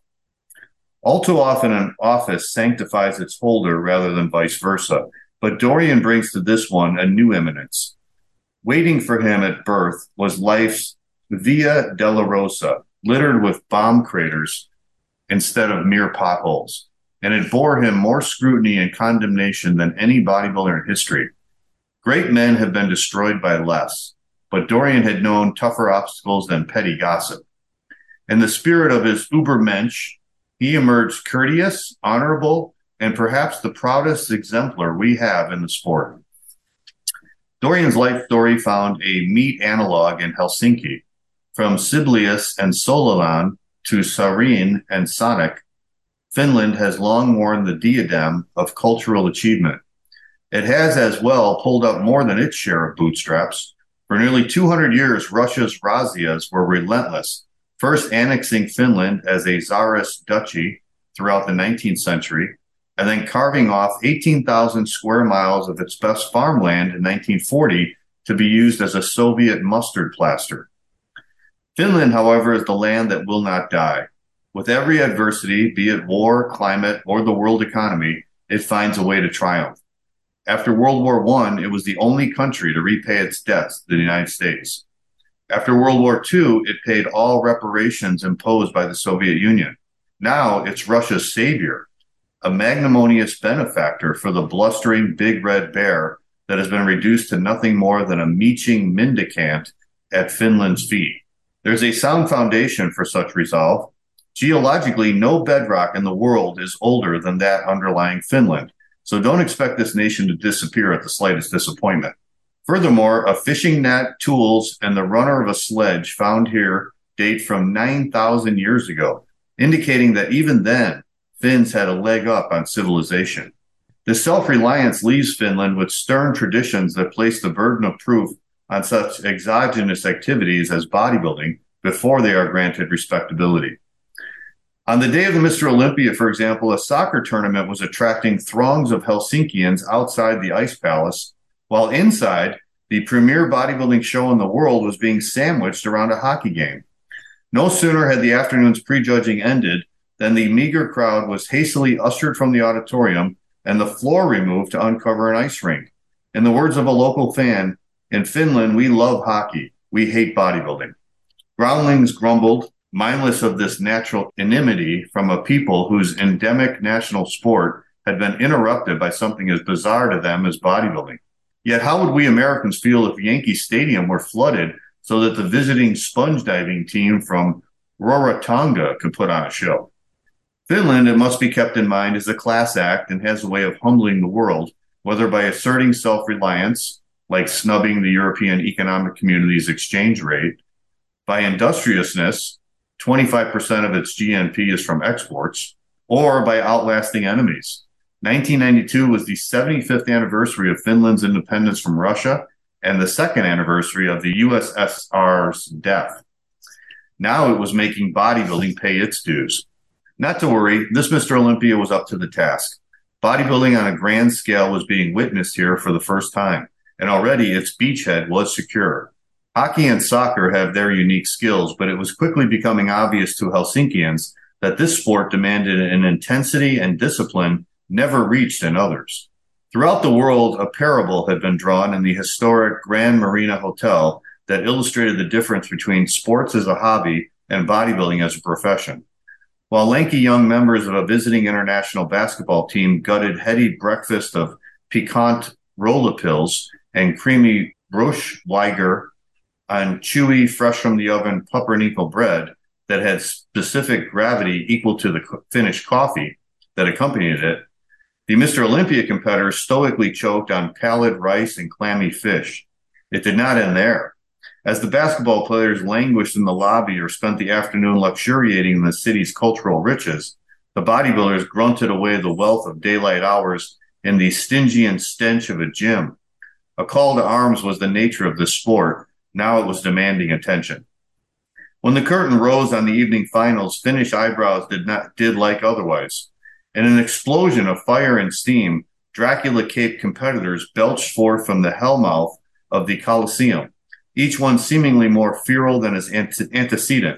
Speaker 4: All too often an office sanctifies its holder rather than vice versa, but Dorian brings to this one a new eminence. Waiting for him at birth was life's Via Dolorosa, littered with bomb craters instead of mere potholes, and it bore him more scrutiny and condemnation than any bodybuilder in history. Great men have been destroyed by less, but Dorian had known tougher obstacles than petty gossip. In the spirit of his Übermensch, he emerged courteous, honorable, and perhaps the proudest exemplar we have in the sport. Dorian's life story found a meat analog in Helsinki. From Siblius and Solilan to Saarinen and Sonic, Finland has long worn the diadem of cultural achievement. It has as well pulled up more than its share of bootstraps. For nearly two hundred years, Russia's razzias were relentless, first annexing Finland as a Tsarist duchy throughout the nineteenth century, and then carving off eighteen thousand square miles of its best farmland in nineteen forty to be used as a Soviet mustard plaster. Finland, however, is the land that will not die. With every adversity, be it war, climate, or the world economy, it finds a way to triumph. After World War One, it was the only country to repay its debts to the United States. After World War Two, it paid all reparations imposed by the Soviet Union. Now it's Russia's savior, a magnanimous benefactor for the blustering big red bear that has been reduced to nothing more than a meeching mendicant at Finland's feet. There's a sound foundation for such resolve. Geologically, no bedrock in the world is older than that underlying Finland, so don't expect this nation to disappear at the slightest disappointment. Furthermore, a fishing net, tools, and the runner of a sledge found here date from nine thousand years ago, indicating that even then, Finns had a leg up on civilization. This self-reliance leaves Finland with stern traditions that place the burden of proof on such exogenous activities as bodybuilding before they are granted respectability. On the day of the Mister Olympia, for example, a soccer tournament was attracting throngs of Helsinkians outside the Ice Palace, while inside, the premier bodybuilding show in the world was being sandwiched around a hockey game. No sooner had the afternoon's prejudging ended than the meager crowd was hastily ushered from the auditorium and the floor removed to uncover an ice rink. In the words of a local fan, in Finland, we love hockey. We hate bodybuilding. Groundlings grumbled, mindless of this natural enmity from a people whose endemic national sport had been interrupted by something as bizarre to them as bodybuilding. Yet how would we Americans feel if Yankee Stadium were flooded so that the visiting sponge diving team from Rarotonga could put on a show? Finland, it must be kept in mind, is a class act and has a way of humbling the world, whether by asserting self-reliance, like snubbing the European Economic Community's exchange rate, by industriousness, twenty-five percent of its G N P is from exports, or by outlasting enemies. nineteen ninety-two was the seventy-fifth anniversary of Finland's independence from Russia and the second anniversary of the U S S R's death. Now it was making bodybuilding pay its dues. Not to worry, this Mister Olympia was up to the task. Bodybuilding on a grand scale was being witnessed here for the first time, and already its beachhead was secure. Hockey and soccer have their unique skills, but it was quickly becoming obvious to Helsinkians that this sport demanded an intensity and discipline never reached in others. Throughout the world, a parable had been drawn in the historic Grand Marina Hotel that illustrated the difference between sports as a hobby and bodybuilding as a profession. While lanky young members of a visiting international basketball team gutted heady breakfast of piquant rolla pills and creamy Broschweiger on chewy, fresh from the oven pumpernickel bread that had specific gravity equal to the finished coffee that accompanied it, the Mister Olympia competitors stoically choked on pallid rice and clammy fish. It did not end there. As the basketball players languished in the lobby or spent the afternoon luxuriating in the city's cultural riches, the bodybuilders grunted away the wealth of daylight hours in the Stygian stench of a gym. A call to arms was the nature of this sport. Now it was demanding attention. When the curtain rose on the evening finals, Finnish eyebrows did not did like otherwise. In an explosion of fire and steam, Dracula Cape competitors belched forth from the hellmouth of the Colosseum, each one seemingly more feral than his ante- antecedent.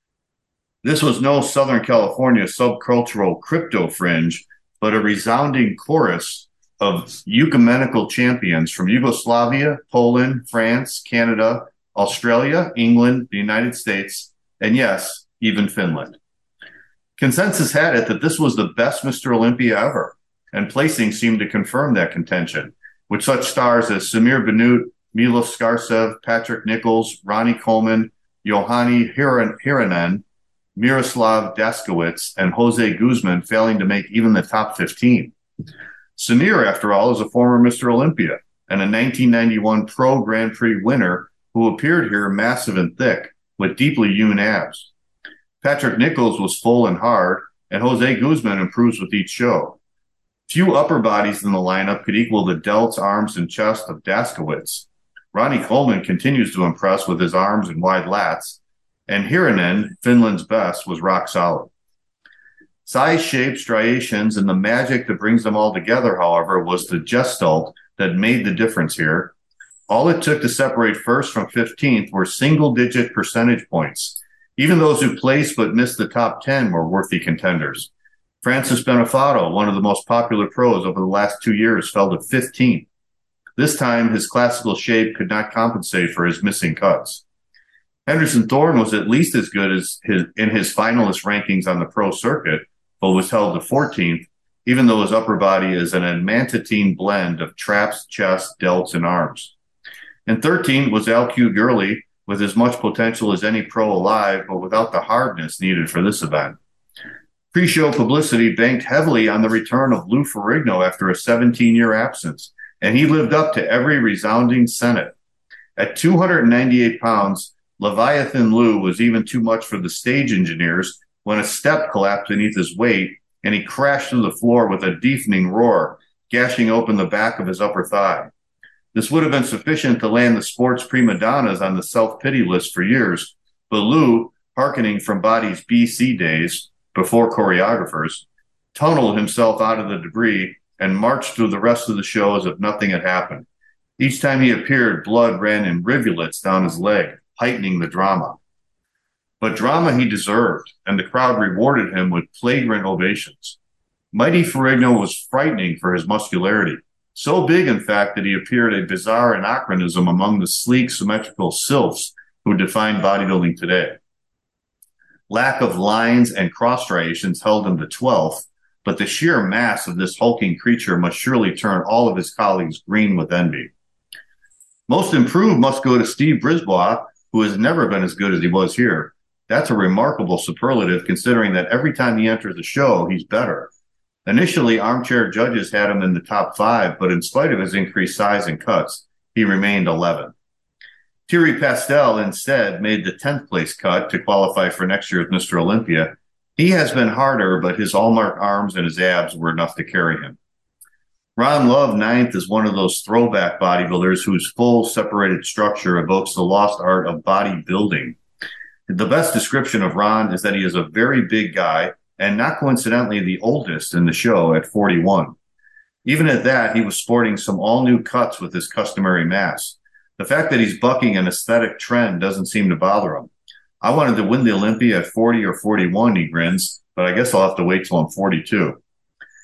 Speaker 4: This was no Southern California subcultural crypto fringe, but a resounding chorus of ecumenical champions from Yugoslavia, Poland, France, Canada, Australia, England, the United States, and yes, even Finland. Consensus had it that this was the best Mister Olympia ever, and placing seemed to confirm that contention, with such stars as Samir Banut, Milos Skarsev, Patrick Nichols, Ronnie Coleman, Yohani Hiranen, Miroslav Daskowitz, and Jose Guzman failing to make even the top fifteen. Samir, after all, is a former Mister Olympia and a nineteen ninety-one Pro Grand Prix winner who appeared here massive and thick with deeply hewn abs. Patrick Nichols was full and hard, and Jose Guzman improves with each show. Few upper bodies in the lineup could equal the delts, arms, and chest of Daskowitz. Ronnie Coleman continues to impress with his arms and wide lats, and Hiranen, Finland's best, was rock solid. Size, shape, striations, and the magic that brings them all together, however, was the gestalt that made the difference here. All it took to separate first from fifteenth were single-digit percentage points. Even those who placed but missed the top ten were worthy contenders. Francis Benefato, one of the most popular pros over the last two years, fell to fifteenth. This time, his classical shape could not compensate for his missing cuts. Henderson Thorne was at least as good as his, in his finalist rankings on the pro circuit, but was held to fourteenth, even though his upper body is an adamantine blend of traps, chest, delts, and arms. And thirteenth was Al Q. Gurley, with as much potential as any pro alive, but without the hardness needed for this event. Pre-show publicity banked heavily on the return of Lou Ferrigno after a seventeen-year absence, and he lived up to every resounding senate. At two hundred ninety-eight pounds, Leviathan Lou was even too much for the stage engineers when a step collapsed beneath his weight, and he crashed to the floor with a deafening roar, gashing open the back of his upper thigh. This would have been sufficient to land the sports prima donnas on the self-pity list for years, but Lou, hearkening from Body's B C days, before choreographers, tunneled himself out of the debris and marched through the rest of the show as if nothing had happened. Each time he appeared, blood ran in rivulets down his leg, heightening the drama. But drama he deserved, and the crowd rewarded him with flagrant ovations. Mighty Ferrigno was frightening for his muscularity. So big, in fact, that he appeared a bizarre anachronism among the sleek, symmetrical sylphs who define bodybuilding today. Lack of lines and cross striations held him to twelfth, but the sheer mass of this hulking creature must surely turn all of his colleagues green with envy. Most improved must go to Steve Brisbois, who has never been as good as he was here. That's a remarkable superlative, considering that every time he enters the show, he's better. Initially, armchair judges had him in the top five, but in spite of his increased size and cuts, he remained eleventh. Thierry Pastel instead made the tenth place cut to qualify for next year's Mister Olympia. He has been harder, but his hallmark arms and his abs were enough to carry him. Ron Love, ninth, is one of those throwback bodybuilders whose full separated structure evokes the lost art of bodybuilding. The best description of Ron is that he is a very big guy, and not coincidentally the oldest in the show at forty-one. Even at that, he was sporting some all-new cuts with his customary mass. The fact that he's bucking an aesthetic trend doesn't seem to bother him. I wanted to win the Olympia at forty or forty-one, he grins, but I guess I'll have to wait till I'm forty-two.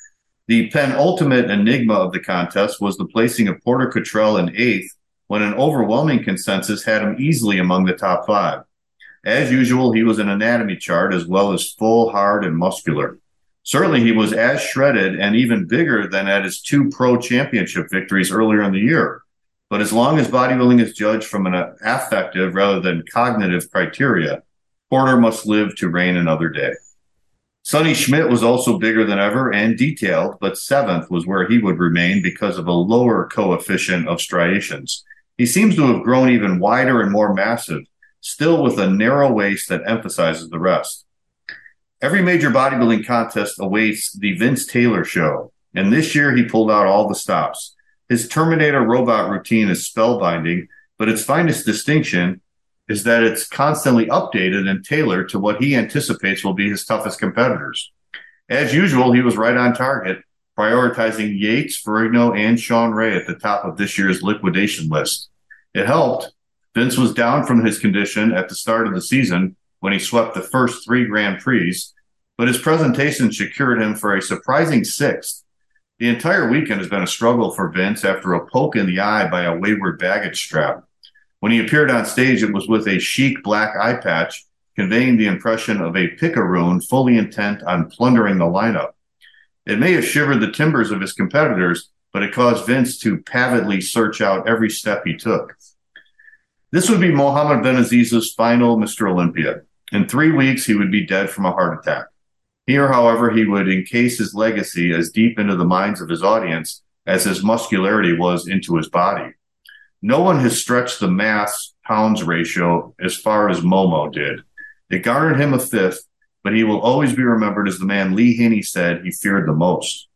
Speaker 4: The penultimate enigma of the contest was the placing of Porter Cottrell in eighth, when an overwhelming consensus had him easily among the top five. As usual, he was an anatomy chart as well as full, hard, and muscular. Certainly, he was as shredded and even bigger than at his two pro championship victories earlier in the year. But as long as bodybuilding is judged from an affective rather than cognitive criteria, Porter must live to reign another day. Sonny Schmidt was also bigger than ever and detailed, but seventh was where he would remain because of a lower coefficient of striations. He seems to have grown even wider and more massive, still with a narrow waist that emphasizes the rest. Every major bodybuilding contest awaits the Vince Taylor show, and this year he pulled out all the stops. His Terminator robot routine is spellbinding, but its finest distinction is that it's constantly updated and tailored to what he anticipates will be his toughest competitors. As usual, he was right on target, prioritizing Yates, Ferrigno, and Sean Ray at the top of this year's liquidation list. It helped. Vince was down from his condition at the start of the season when he swept the first three Grand Prix, but his presentation secured him for a surprising sixth. The entire weekend has been a struggle for Vince after a poke in the eye by a wayward baggage strap. When he appeared on stage, it was with a chic black eye patch, conveying the impression of a picaroon fully intent on plundering the lineup. It may have shivered the timbers of his competitors, but it caused Vince to pavidly search out every step he took. This would be Mohammed Benaziz's final Mister Olympia. In three weeks, he would be dead from a heart attack. Here, however, he would encase his legacy as deep into the minds of his audience as his muscularity was into his body. No one has stretched the mass-pounds ratio as far as Momo did. It garnered him a fifth, but he will always be remembered as the man Lee Haney said he feared the most.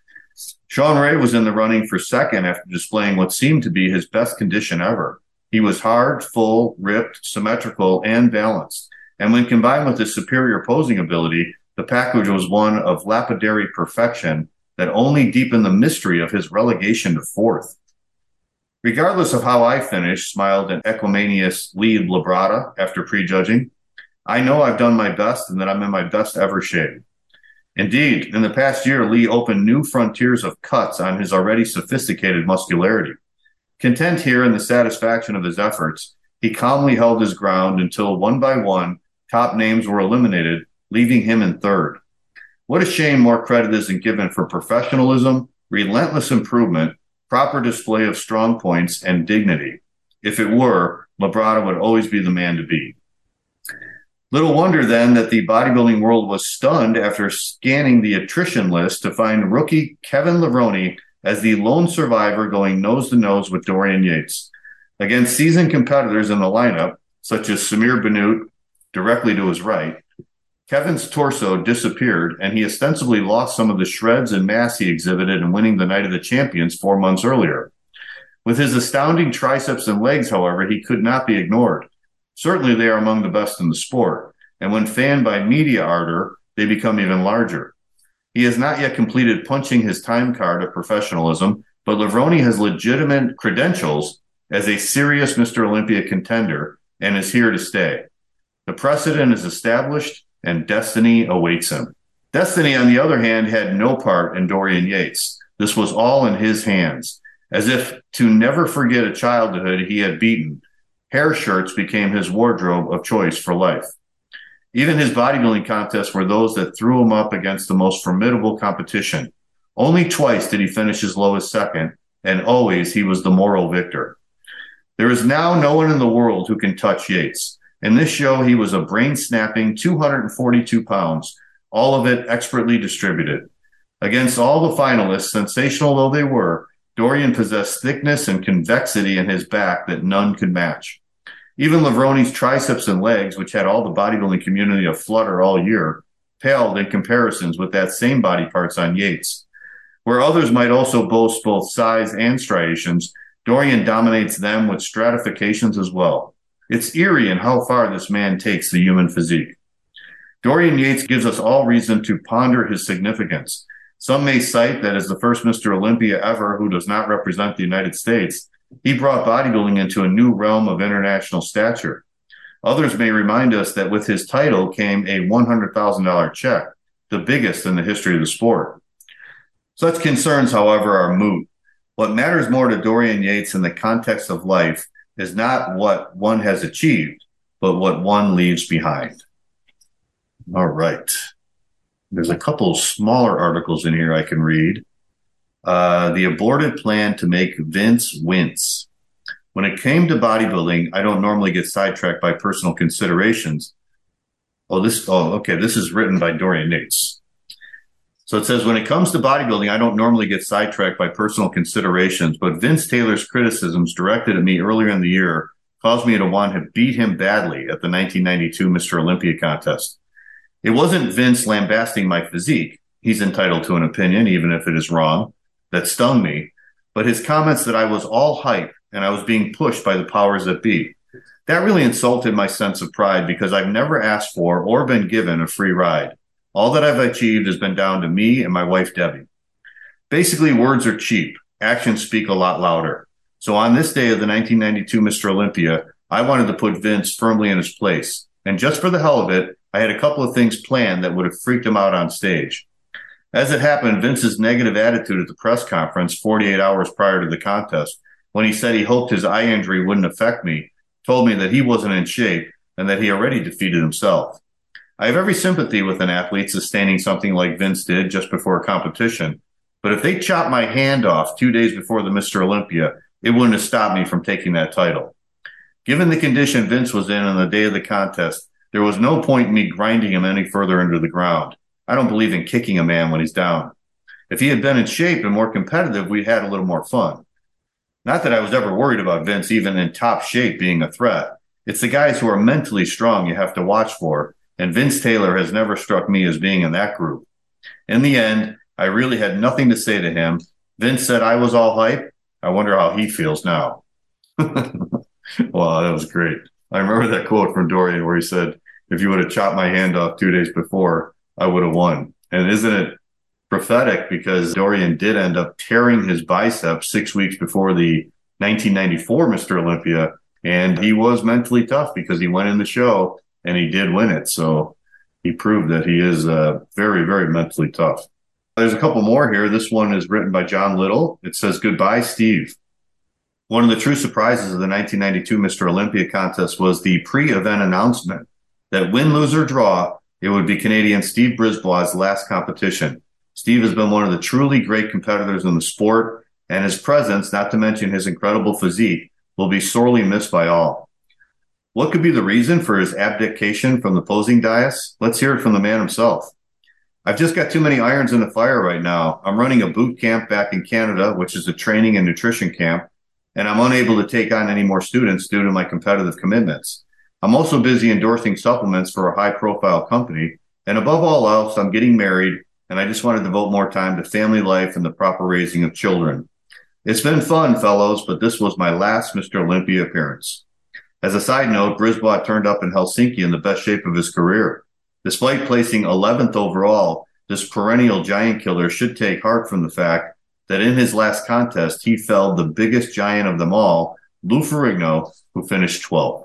Speaker 4: Sean Ray was in the running for second after displaying what seemed to be his best condition ever. He was hard, full, ripped, symmetrical, and balanced. And when combined with his superior posing ability, the package was one of lapidary perfection that only deepened the mystery of his relegation to fourth. Regardless of how I finished, smiled an equimanious Lee Labrada after prejudging, I know I've done my best and that I'm in my best ever shape. Indeed, in the past year, Lee opened new frontiers of cuts on his already sophisticated muscularity. Content here in the satisfaction of his efforts, he calmly held his ground until one by one, top names were eliminated, leaving him in third. What a shame more credit isn't given for professionalism, relentless improvement, proper display of strong points, and dignity. If it were, Labrada would always be the man to beat. Little wonder then that the bodybuilding world was stunned after scanning the attrition list to find rookie Kevin Levrone as the lone survivor going nose-to-nose with Dorian Yates. Against seasoned competitors in the lineup, such as Samir Bannout, directly to his right, Kevin's torso disappeared, and he ostensibly lost some of the shreds and mass he exhibited in winning the Night of the Champions four months earlier. With his astounding triceps and legs, however, he could not be ignored. Certainly they are among the best in the sport, and when fanned by media ardor, they become even larger. He has not yet completed punching his time card of professionalism, but Levrone has legitimate credentials as a serious Mister Olympia contender and is here to stay. The precedent is established, and destiny awaits him. Destiny, on the other hand, had no part in Dorian Yates. This was all in his hands. As if to never forget a childhood he had beaten, hair shirts became his wardrobe of choice for life. Even his bodybuilding contests were those that threw him up against the most formidable competition. Only twice did he finish as low as second, and always he was the moral victor. There is now no one in the world who can touch Yates. In this show, he was a brain-snapping two hundred forty-two pounds, all of it expertly distributed. Against all the finalists, sensational though they were, Dorian possessed thickness and convexity in his back that none could match. Even Levrone's triceps and legs, which had all the bodybuilding community aflutter all year, paled in comparisons with that same body parts on Yates. Where others might also boast both size and striations, Dorian dominates them with stratifications as well. It's eerie in how far this man takes the human physique. Dorian Yates gives us all reason to ponder his significance. Some may cite that as the first Mister Olympia ever who does not represent the United States, he brought bodybuilding into a new realm of international stature. Others may remind us that with his title came a one hundred thousand dollars check, the biggest in the history of the sport. Such concerns, however, are moot. What matters more to Dorian Yates in the context of life is not what one has achieved, but what one leaves behind. All right. There's a couple smaller articles in here I can read. Uh, the aborted plan to make Vince wince. When it came to bodybuilding, I don't normally get sidetracked by personal considerations. Oh, this, oh, okay. This is written by Dorian Yates. So it says, when it comes to bodybuilding, I don't normally get sidetracked by personal considerations, but Vince Taylor's criticisms directed at me earlier in the year caused me to want to beat him badly at the nineteen ninety-two Mister Olympia contest. It wasn't Vince lambasting my physique. He's entitled to an opinion, even if it is wrong, that stung me. But his comments that I was all hype and I was being pushed by the powers that be. That really insulted my sense of pride because I've never asked for or been given a free ride. All that I've achieved has been down to me and my wife, Debbie. Basically, words are cheap. Actions speak a lot louder. So on this day of the nineteen ninety-two Mister Olympia, I wanted to put Vince firmly in his place. And just for the hell of it, I had a couple of things planned that would have freaked him out on stage. As it happened, Vince's negative attitude at the press conference forty-eight hours prior to the contest, when he said he hoped his eye injury wouldn't affect me, told me that he wasn't in shape and that he already defeated himself. I have every sympathy with an athlete sustaining something like Vince did just before a competition, but if they chopped my hand off two days before the Mister Olympia, it wouldn't have stopped me from taking that title. Given the condition Vince was in on the day of the contest, there was no point in me grinding him any further into the ground. I don't believe in kicking a man when he's down. If he had been in shape and more competitive, we'd had a little more fun. Not that I was ever worried about Vince, even in top shape, being a threat. It's the guys who are mentally strong you have to watch for, and Vince Taylor has never struck me as being in that group. In the end, I really had nothing to say to him. Vince said I was all hype. I wonder how he feels now. Wow, that was great. I remember that quote from Dorian where he said, if you would have chopped my hand off two days before, I would have won. And isn't it prophetic, because Dorian did end up tearing his biceps six weeks before the nineteen ninety-four Mister Olympia, and he was mentally tough because he went in the show and he did win it. So he proved that he is uh, very, very mentally tough. There's a couple more here. This one is written by John Little. It says, goodbye, Steve. One of the true surprises of the nineteen ninety-two Mister Olympia contest was the pre-event announcement that win, lose, or draw, it would be Canadian Steve Brisbois' last competition. Steve has been one of the truly great competitors in the sport, and his presence, not to mention his incredible physique, will be sorely missed by all. What could be the reason for his abdication from the posing dais? Let's hear it from the man himself. I've just got too many irons in the fire right now. I'm running a boot camp back in Canada, which is a training and nutrition camp, and I'm unable to take on any more students due to my competitive commitments. I'm also busy endorsing supplements for a high-profile company, and above all else, I'm getting married, and I just want to devote more time to family life and the proper raising of children. It's been fun, fellows, but this was my last Mister Olympia appearance. As a side note, Brisbois turned up in Helsinki in the best shape of his career. Despite placing eleventh overall, this perennial giant killer should take heart from the fact that in his last contest, he felled the biggest giant of them all, Lou Ferrigno, who finished twelfth.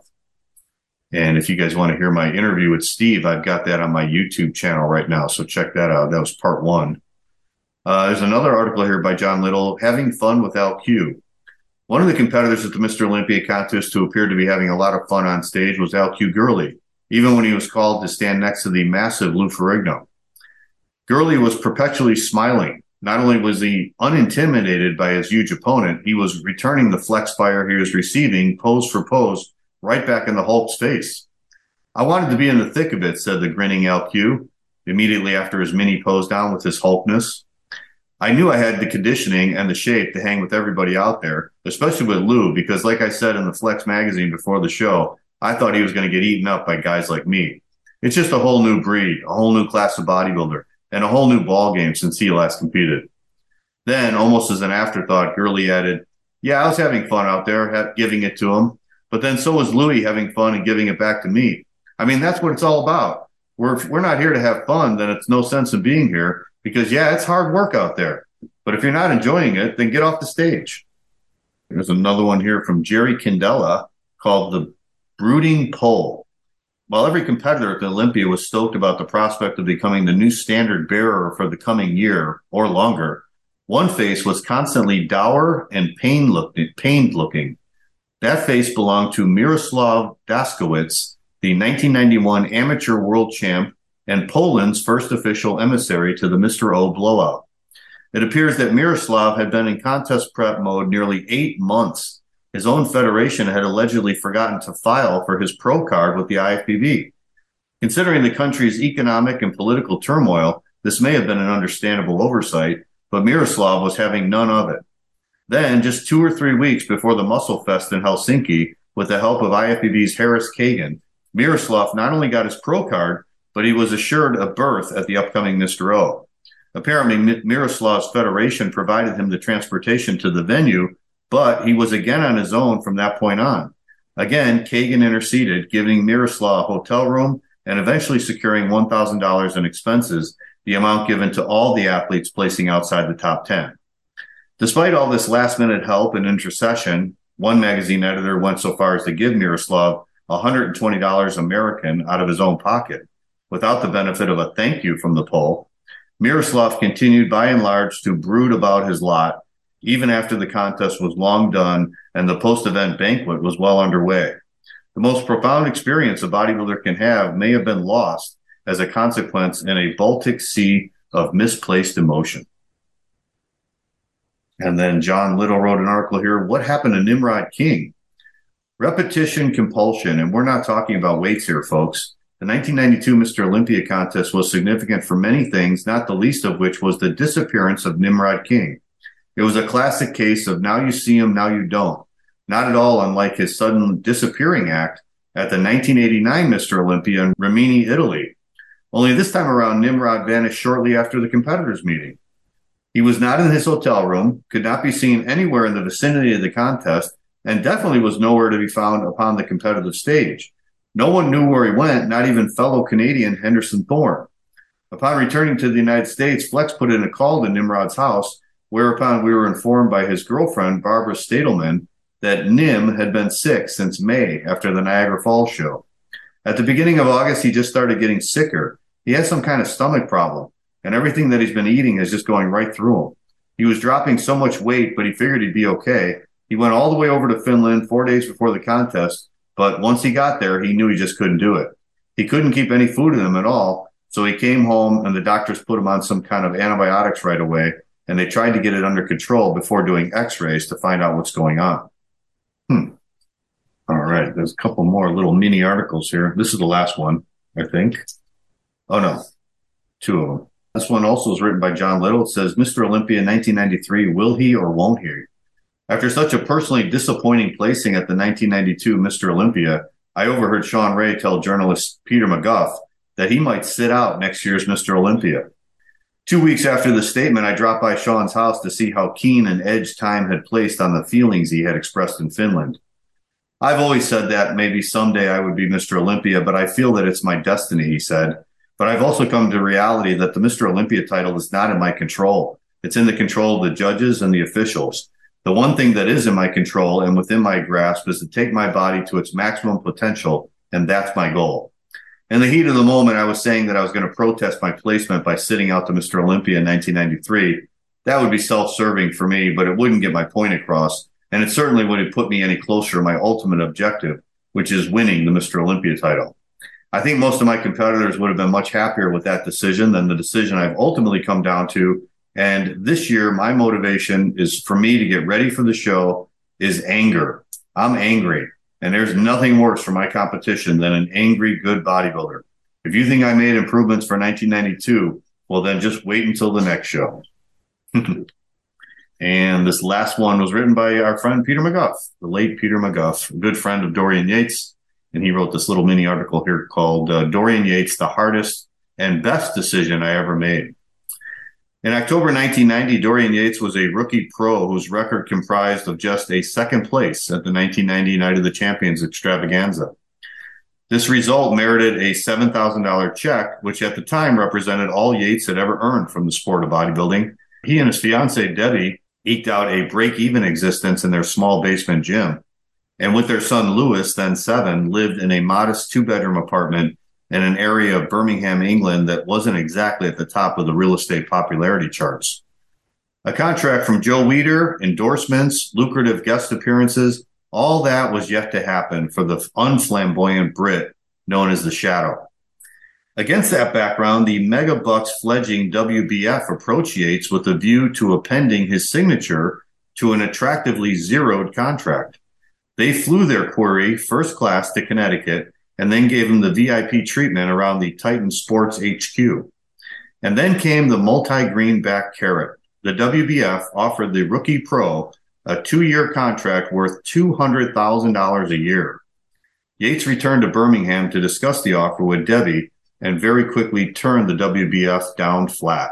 Speaker 4: And if you guys want to hear my interview with Steve, I've got that on my YouTube channel right now. So check that out. That was part one. Uh, there's another article here by John Little, having fun with Al Q. One of the competitors at the Mister Olympia contest who appeared to be having a lot of fun on stage was Al Q Gurley, even when he was called to stand next to the massive Lou Ferrigno. Gurley was perpetually smiling. Not only was he unintimidated by his huge opponent, he was returning the flex fire he was receiving pose for pose right back in the Hulk's face. I wanted to be in the thick of it, said the grinning Al Q, immediately after his mini pose down with his Hulkness. I knew I had the conditioning and the shape to hang with everybody out there, especially with Lou, because like I said in the Flex magazine before the show, I thought he was going to get eaten up by guys like me. It's just a whole new breed, a whole new class of bodybuilder, and a whole new ball game since he last competed. Then, almost as an afterthought, Gurley added, yeah, I was having fun out there, giving it to him. But then so was Louis having fun and giving it back to me. I mean, that's what it's all about. We're, if we're not here to have fun, then it's no sense in being here because, yeah, it's hard work out there. But if you're not enjoying it, then get off the stage. There's another one here from Jerry Candela called The Brooding Pole. While every competitor at the Olympia was stoked about the prospect of becoming the new standard bearer for the coming year or longer, One face was constantly dour and pain look, pained looking. That face belonged to Miroslav Daskowicz, the nineteen ninety-one amateur world champ and Poland's first official emissary to the Mister O blowout. It appears that Miroslav had been in contest prep mode nearly eight months. His own federation had allegedly forgotten to file for his pro card with the I F B B. Considering the country's economic and political turmoil, this may have been an understandable oversight, but Miroslav was having none of it. Then, just two or three weeks before the Muscle Fest in Helsinki, with the help of I F B B's Harris Kagan, Miroslav not only got his pro card, but he was assured a berth at the upcoming Mister O. Apparently, Miroslav's federation provided him the transportation to the venue, but he was again on his own from that point on. Again, Kagan interceded, giving Miroslav a hotel room and eventually securing one thousand dollars in expenses, the amount given to all the athletes placing outside the top ten. Despite all this last-minute help and intercession, one magazine editor went so far as to give Miroslav one hundred twenty dollars American out of his own pocket, without the benefit of a thank you from the Pole. Miroslav continued by and large to brood about his lot, even after the contest was long done and the post-event banquet was well underway. The most profound experience a bodybuilder can have may have been lost as a consequence in a Baltic Sea of misplaced emotion. And then John Little wrote an article here, What Happened to Nimrod King? Repetition compulsion, and we're not talking about weights here, folks. The nineteen ninety-two Mister Olympia contest was significant for many things, not the least of which was the disappearance of Nimrod King. It was a classic case of now you see him, now you don't. Not at all unlike his sudden disappearing act at the nineteen eighty-nine Mister Olympia in Rimini, Italy. Only this time around, Nimrod vanished shortly after the competitors' meeting. He was not in his hotel room, could not be seen anywhere in the vicinity of the contest, and definitely was nowhere to be found upon the competitive stage. No one knew where he went, not even fellow Canadian Henderson Thorne. Upon returning to the United States, Flex put in a call to Nimrod's house, whereupon we were informed by his girlfriend, Barbara Stadelman, that Nim had been sick since May after the Niagara Falls show. At the beginning of August, he just started getting sicker. He has some kind of stomach problem, and everything that he's been eating is just going right through him. He was dropping so much weight, but he figured he'd be okay. He went all the way over to Finland four days before the contest, but once he got there, he knew he just couldn't do it. He couldn't keep any food in him at all, so he came home and the doctors put him on some kind of antibiotics right away, and they tried to get it under control before doing x-rays to find out what's going on. Hmm. All right, there's a couple more little mini articles here. This is the last one, I think. Oh, no, two of them. This one also is written by John Little. It says, Mister Olympia nineteen ninety-three, will he or won't he? After such a personally disappointing placing at the nineteen ninety-two Mister Olympia, I overheard Sean Ray tell journalist Peter McGuff that he might sit out next year's Mister Olympia. Two weeks after the statement, I dropped by Sean's house to see how keen an edge time had placed on the feelings he had expressed in Finland. I've always said that maybe someday I would be Mister Olympia, but I feel that it's my destiny, he said. But I've also come to reality that the Mister Olympia title is not in my control. It's in the control of the judges and the officials. The one thing that is in my control and within my grasp is to take my body to its maximum potential, and that's my goal. In the heat of the moment, I was saying that I was going to protest my placement by sitting out the Mister Olympia in nineteen ninety-three. That would be self-serving for me, but it wouldn't get my point across, and it certainly wouldn't put me any closer to my ultimate objective, which is winning the Mister Olympia title. I think most of my competitors would have been much happier with that decision than the decision I've ultimately come down to. And this year, my motivation is for me to get ready for the show is anger. I'm angry. And there's nothing worse for my competition than an angry, good bodybuilder. If you think I made improvements for nineteen ninety-two, well, then just wait until the next show. And this last one was written by our friend Peter McGuff, the late Peter McGuff, a good friend of Dorian Yates. And he wrote this little mini article here called uh, Dorian Yates, the hardest and best decision I ever made. In October nineteen ninety, Dorian Yates was a rookie pro whose record comprised of just a second place at the nineteen ninety Night of the Champions extravaganza. This result merited a seven thousand dollars check, which at the time represented all Yates had ever earned from the sport of bodybuilding. He and his fiancée, Debbie, eked out a break-even existence in their small basement gym. And with their son, Lewis, then seven, lived in a modest two-bedroom apartment in an area of Birmingham, England that wasn't exactly at the top of the real estate popularity charts. A contract from Joe Weider, endorsements, lucrative guest appearances, all that was yet to happen for the unflamboyant Brit known as the Shadow. Against that background, the Mega Bucks fledgling W B F approached Yates with a view to appending his signature to an attractively zeroed contract. They flew their query first class to Connecticut and then gave him the V I P treatment around the Titan Sports H Q. And then came the multi-greenback carrot. The W B F offered the rookie pro a two-year contract worth two hundred thousand dollars a year. Yates returned to Birmingham to discuss the offer with Debbie and very quickly turned the W B F down flat.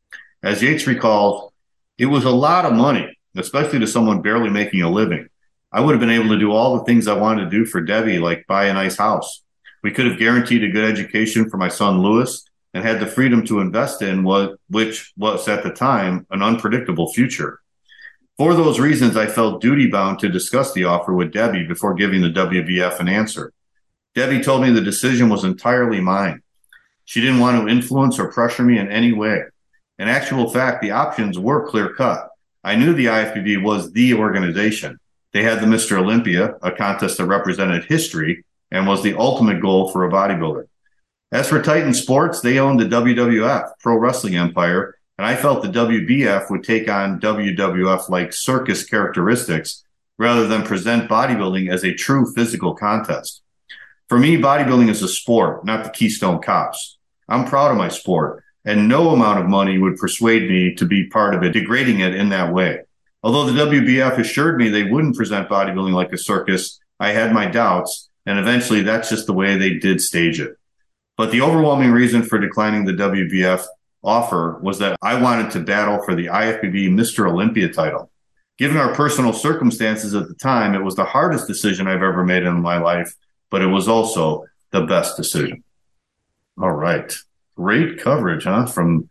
Speaker 4: As Yates recalls, it was a lot of money, especially to someone barely making a living. I would have been able to do all the things I wanted to do for Debbie, like buy a nice house. We could have guaranteed a good education for my son Lewis and had the freedom to invest in what, which was at the time an unpredictable future. For those reasons, I felt duty-bound to discuss the offer with Debbie before giving the W B F an answer. Debbie told me the decision was entirely mine. She didn't want to influence or pressure me in any way. In actual fact, the options were clear-cut. I knew the I F B B was the organization. They had the Mister Olympia, a contest that represented history and was the ultimate goal for a bodybuilder. As for Titan Sports, they owned the W W F, Pro Wrestling Empire, and I felt the W B F would take on W W F-like circus characteristics rather than present bodybuilding as a true physical contest. For me, bodybuilding is a sport, not the Keystone Cops. I'm proud of my sport, and no amount of money would persuade me to be part of it, degrading it in that way. Although the W B F assured me they wouldn't present bodybuilding like a circus, I had my doubts, and eventually that's just the way they did stage it. But the overwhelming reason for declining the W B F offer was that I wanted to battle for the I F B B Mister Olympia title. Given our personal circumstances at the time, it was the hardest decision I've ever made in my life, but it was also the best decision. All right. Great coverage, huh? From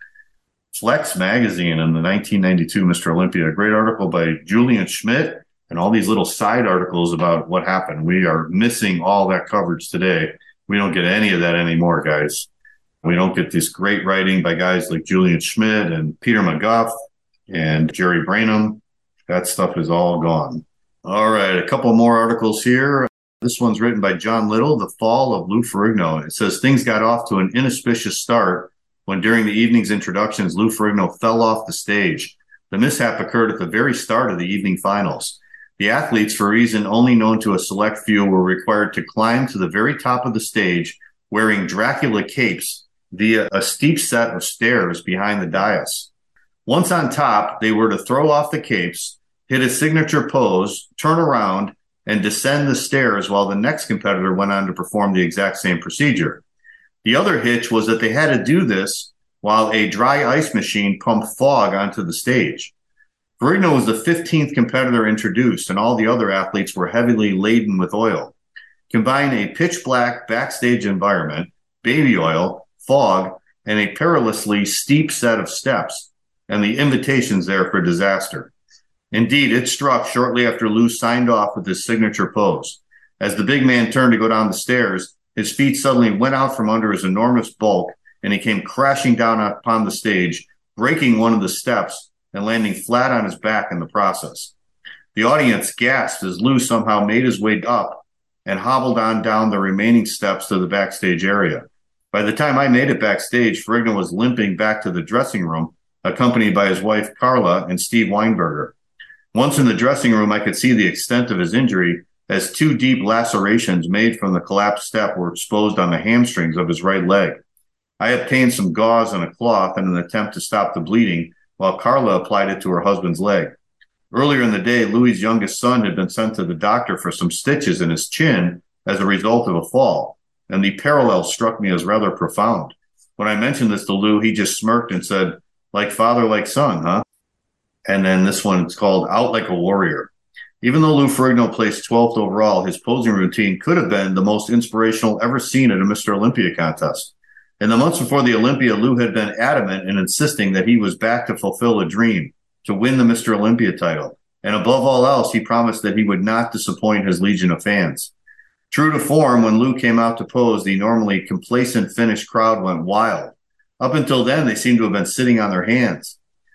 Speaker 4: Flex Magazine in the nineteen ninety-two Mister Olympia. A great article by Julian Schmidt and all these little side articles about what happened. We are missing all that coverage today. We don't get any of that anymore, guys. We don't get this great writing by guys like Julian Schmidt and Peter McGuff and Jerry Branham. That stuff is all gone. All right, a couple more articles here. This one's written by John Little, The Fall of Lou Ferrigno. It says things got off to an inauspicious start when during the evening's introductions, Lou Ferrigno fell off the stage. The mishap occurred at the very start of the evening finals. The athletes, for a reason only known to a select few, were required to climb to the very top of the stage wearing Dracula capes via a steep set of stairs behind the dais. Once on top, they were to throw off the capes, hit a signature pose, turn around, and descend the stairs while the next competitor went on to perform the exact same procedure. The other hitch was that they had to do this while a dry ice machine pumped fog onto the stage. Ferrigno was the fifteenth competitor introduced, and all the other athletes were heavily laden with oil. Combine a pitch-black backstage environment, baby oil, fog, and a perilously steep set of steps, and the invitation's there for disaster. Indeed, it struck shortly after Lou signed off with his signature pose. As the big man turned to go down the stairs, his feet suddenly went out from under his enormous bulk, and he came crashing down upon the stage, breaking one of the steps and landing flat on his back in the process. The audience gasped as Lou somehow made his way up and hobbled on down the remaining steps to the backstage area. By the time I made it backstage, Ferrigno was limping back to the dressing room, accompanied by his wife, Carla, and Steve Weinberger. Once in the dressing room, I could see the extent of his injury as two deep lacerations made from the collapsed step were exposed on the hamstrings of his right leg. I obtained some gauze and a cloth in an attempt to stop the bleeding, while Carla applied it to her husband's leg. Earlier in the day, Louis' youngest son had been sent to the doctor for some stitches in his chin as a result of a fall, and the parallel struck me as rather profound. When I mentioned this to Lou, he just smirked and said, "Like father, like son, huh?" And then this one, it's called Out Like a Warrior. Even though Lou Ferrigno placed twelfth overall, his posing routine could have been the most inspirational ever seen at a Mister Olympia contest. In the months before the Olympia, Lou had been adamant in insisting that he was back to fulfill a dream, to win the Mister Olympia title. And above all else, he promised that he would not disappoint his legion of fans. True to form, when Lou came out to pose, the normally complacent Finnish crowd went wild. Up until then, they seemed to have been sitting on their hands.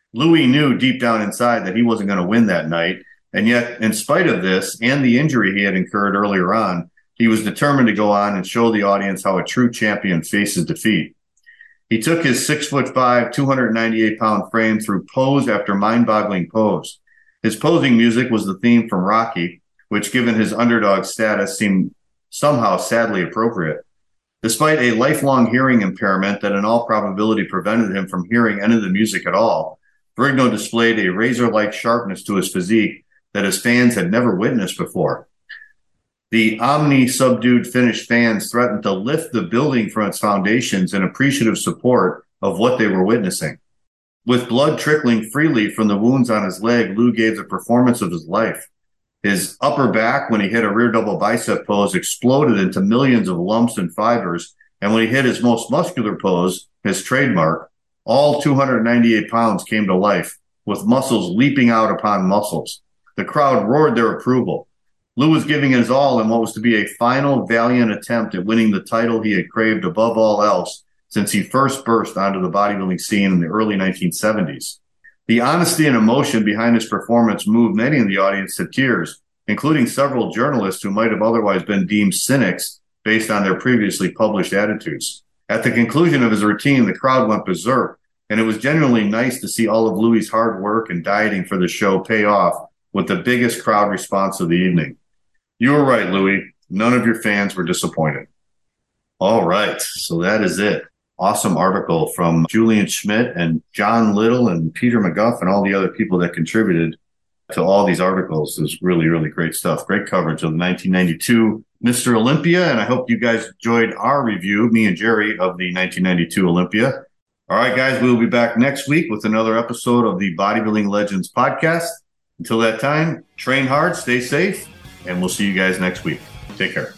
Speaker 4: Louis knew deep down inside that he wasn't going to win that night, and yet, in spite of this and the injury he had incurred earlier on, he was determined to go on and show the audience how a true champion faces defeat. He took his six foot five, two hundred ninety-eight pound frame through pose after mind-boggling pose. His posing music was the theme from Rocky, which, given his underdog status, seemed somehow sadly appropriate. Despite a lifelong hearing impairment that in all probability prevented him from hearing any of the music at all, Ferrigno displayed a razor-like sharpness to his physique that his fans had never witnessed before. The omni-subdued Finnish fans threatened to lift the building from its foundations in appreciative support of what they were witnessing. With blood trickling freely from the wounds on his leg, Lou gave the performance of his life. His upper back, when he hit a rear double bicep pose, exploded into millions of lumps and fibers, and when he hit his most muscular pose, his trademark, all two hundred ninety-eight pounds came to life, with muscles leaping out upon muscles. The crowd roared their approval. Lou was giving his all in what was to be a final valiant attempt at winning the title he had craved above all else since he first burst onto the bodybuilding scene in the early nineteen seventies. The honesty and emotion behind his performance moved many in the audience to tears, including several journalists who might have otherwise been deemed cynics based on their previously published attitudes. At the conclusion of his routine, the crowd went berserk, and it was genuinely nice to see all of Louis' hard work and dieting for the show pay off with the biggest crowd response of the evening. You were right, Louis. None of your fans were disappointed. All right, so that is it. Awesome article from Julian Schmidt and John Little and Peter McGuff and all the other people that contributed to all these articles. It was really, really great stuff. Great coverage of the nineteen ninety-two Mister Olympia, and I hope you guys enjoyed our review, me and Jerry, of the nineteen ninety-two Olympia. All right, guys, we'll be back next week with another episode of the Bodybuilding Legends podcast. Until that time, train hard, stay safe, and we'll see you guys next week. Take care.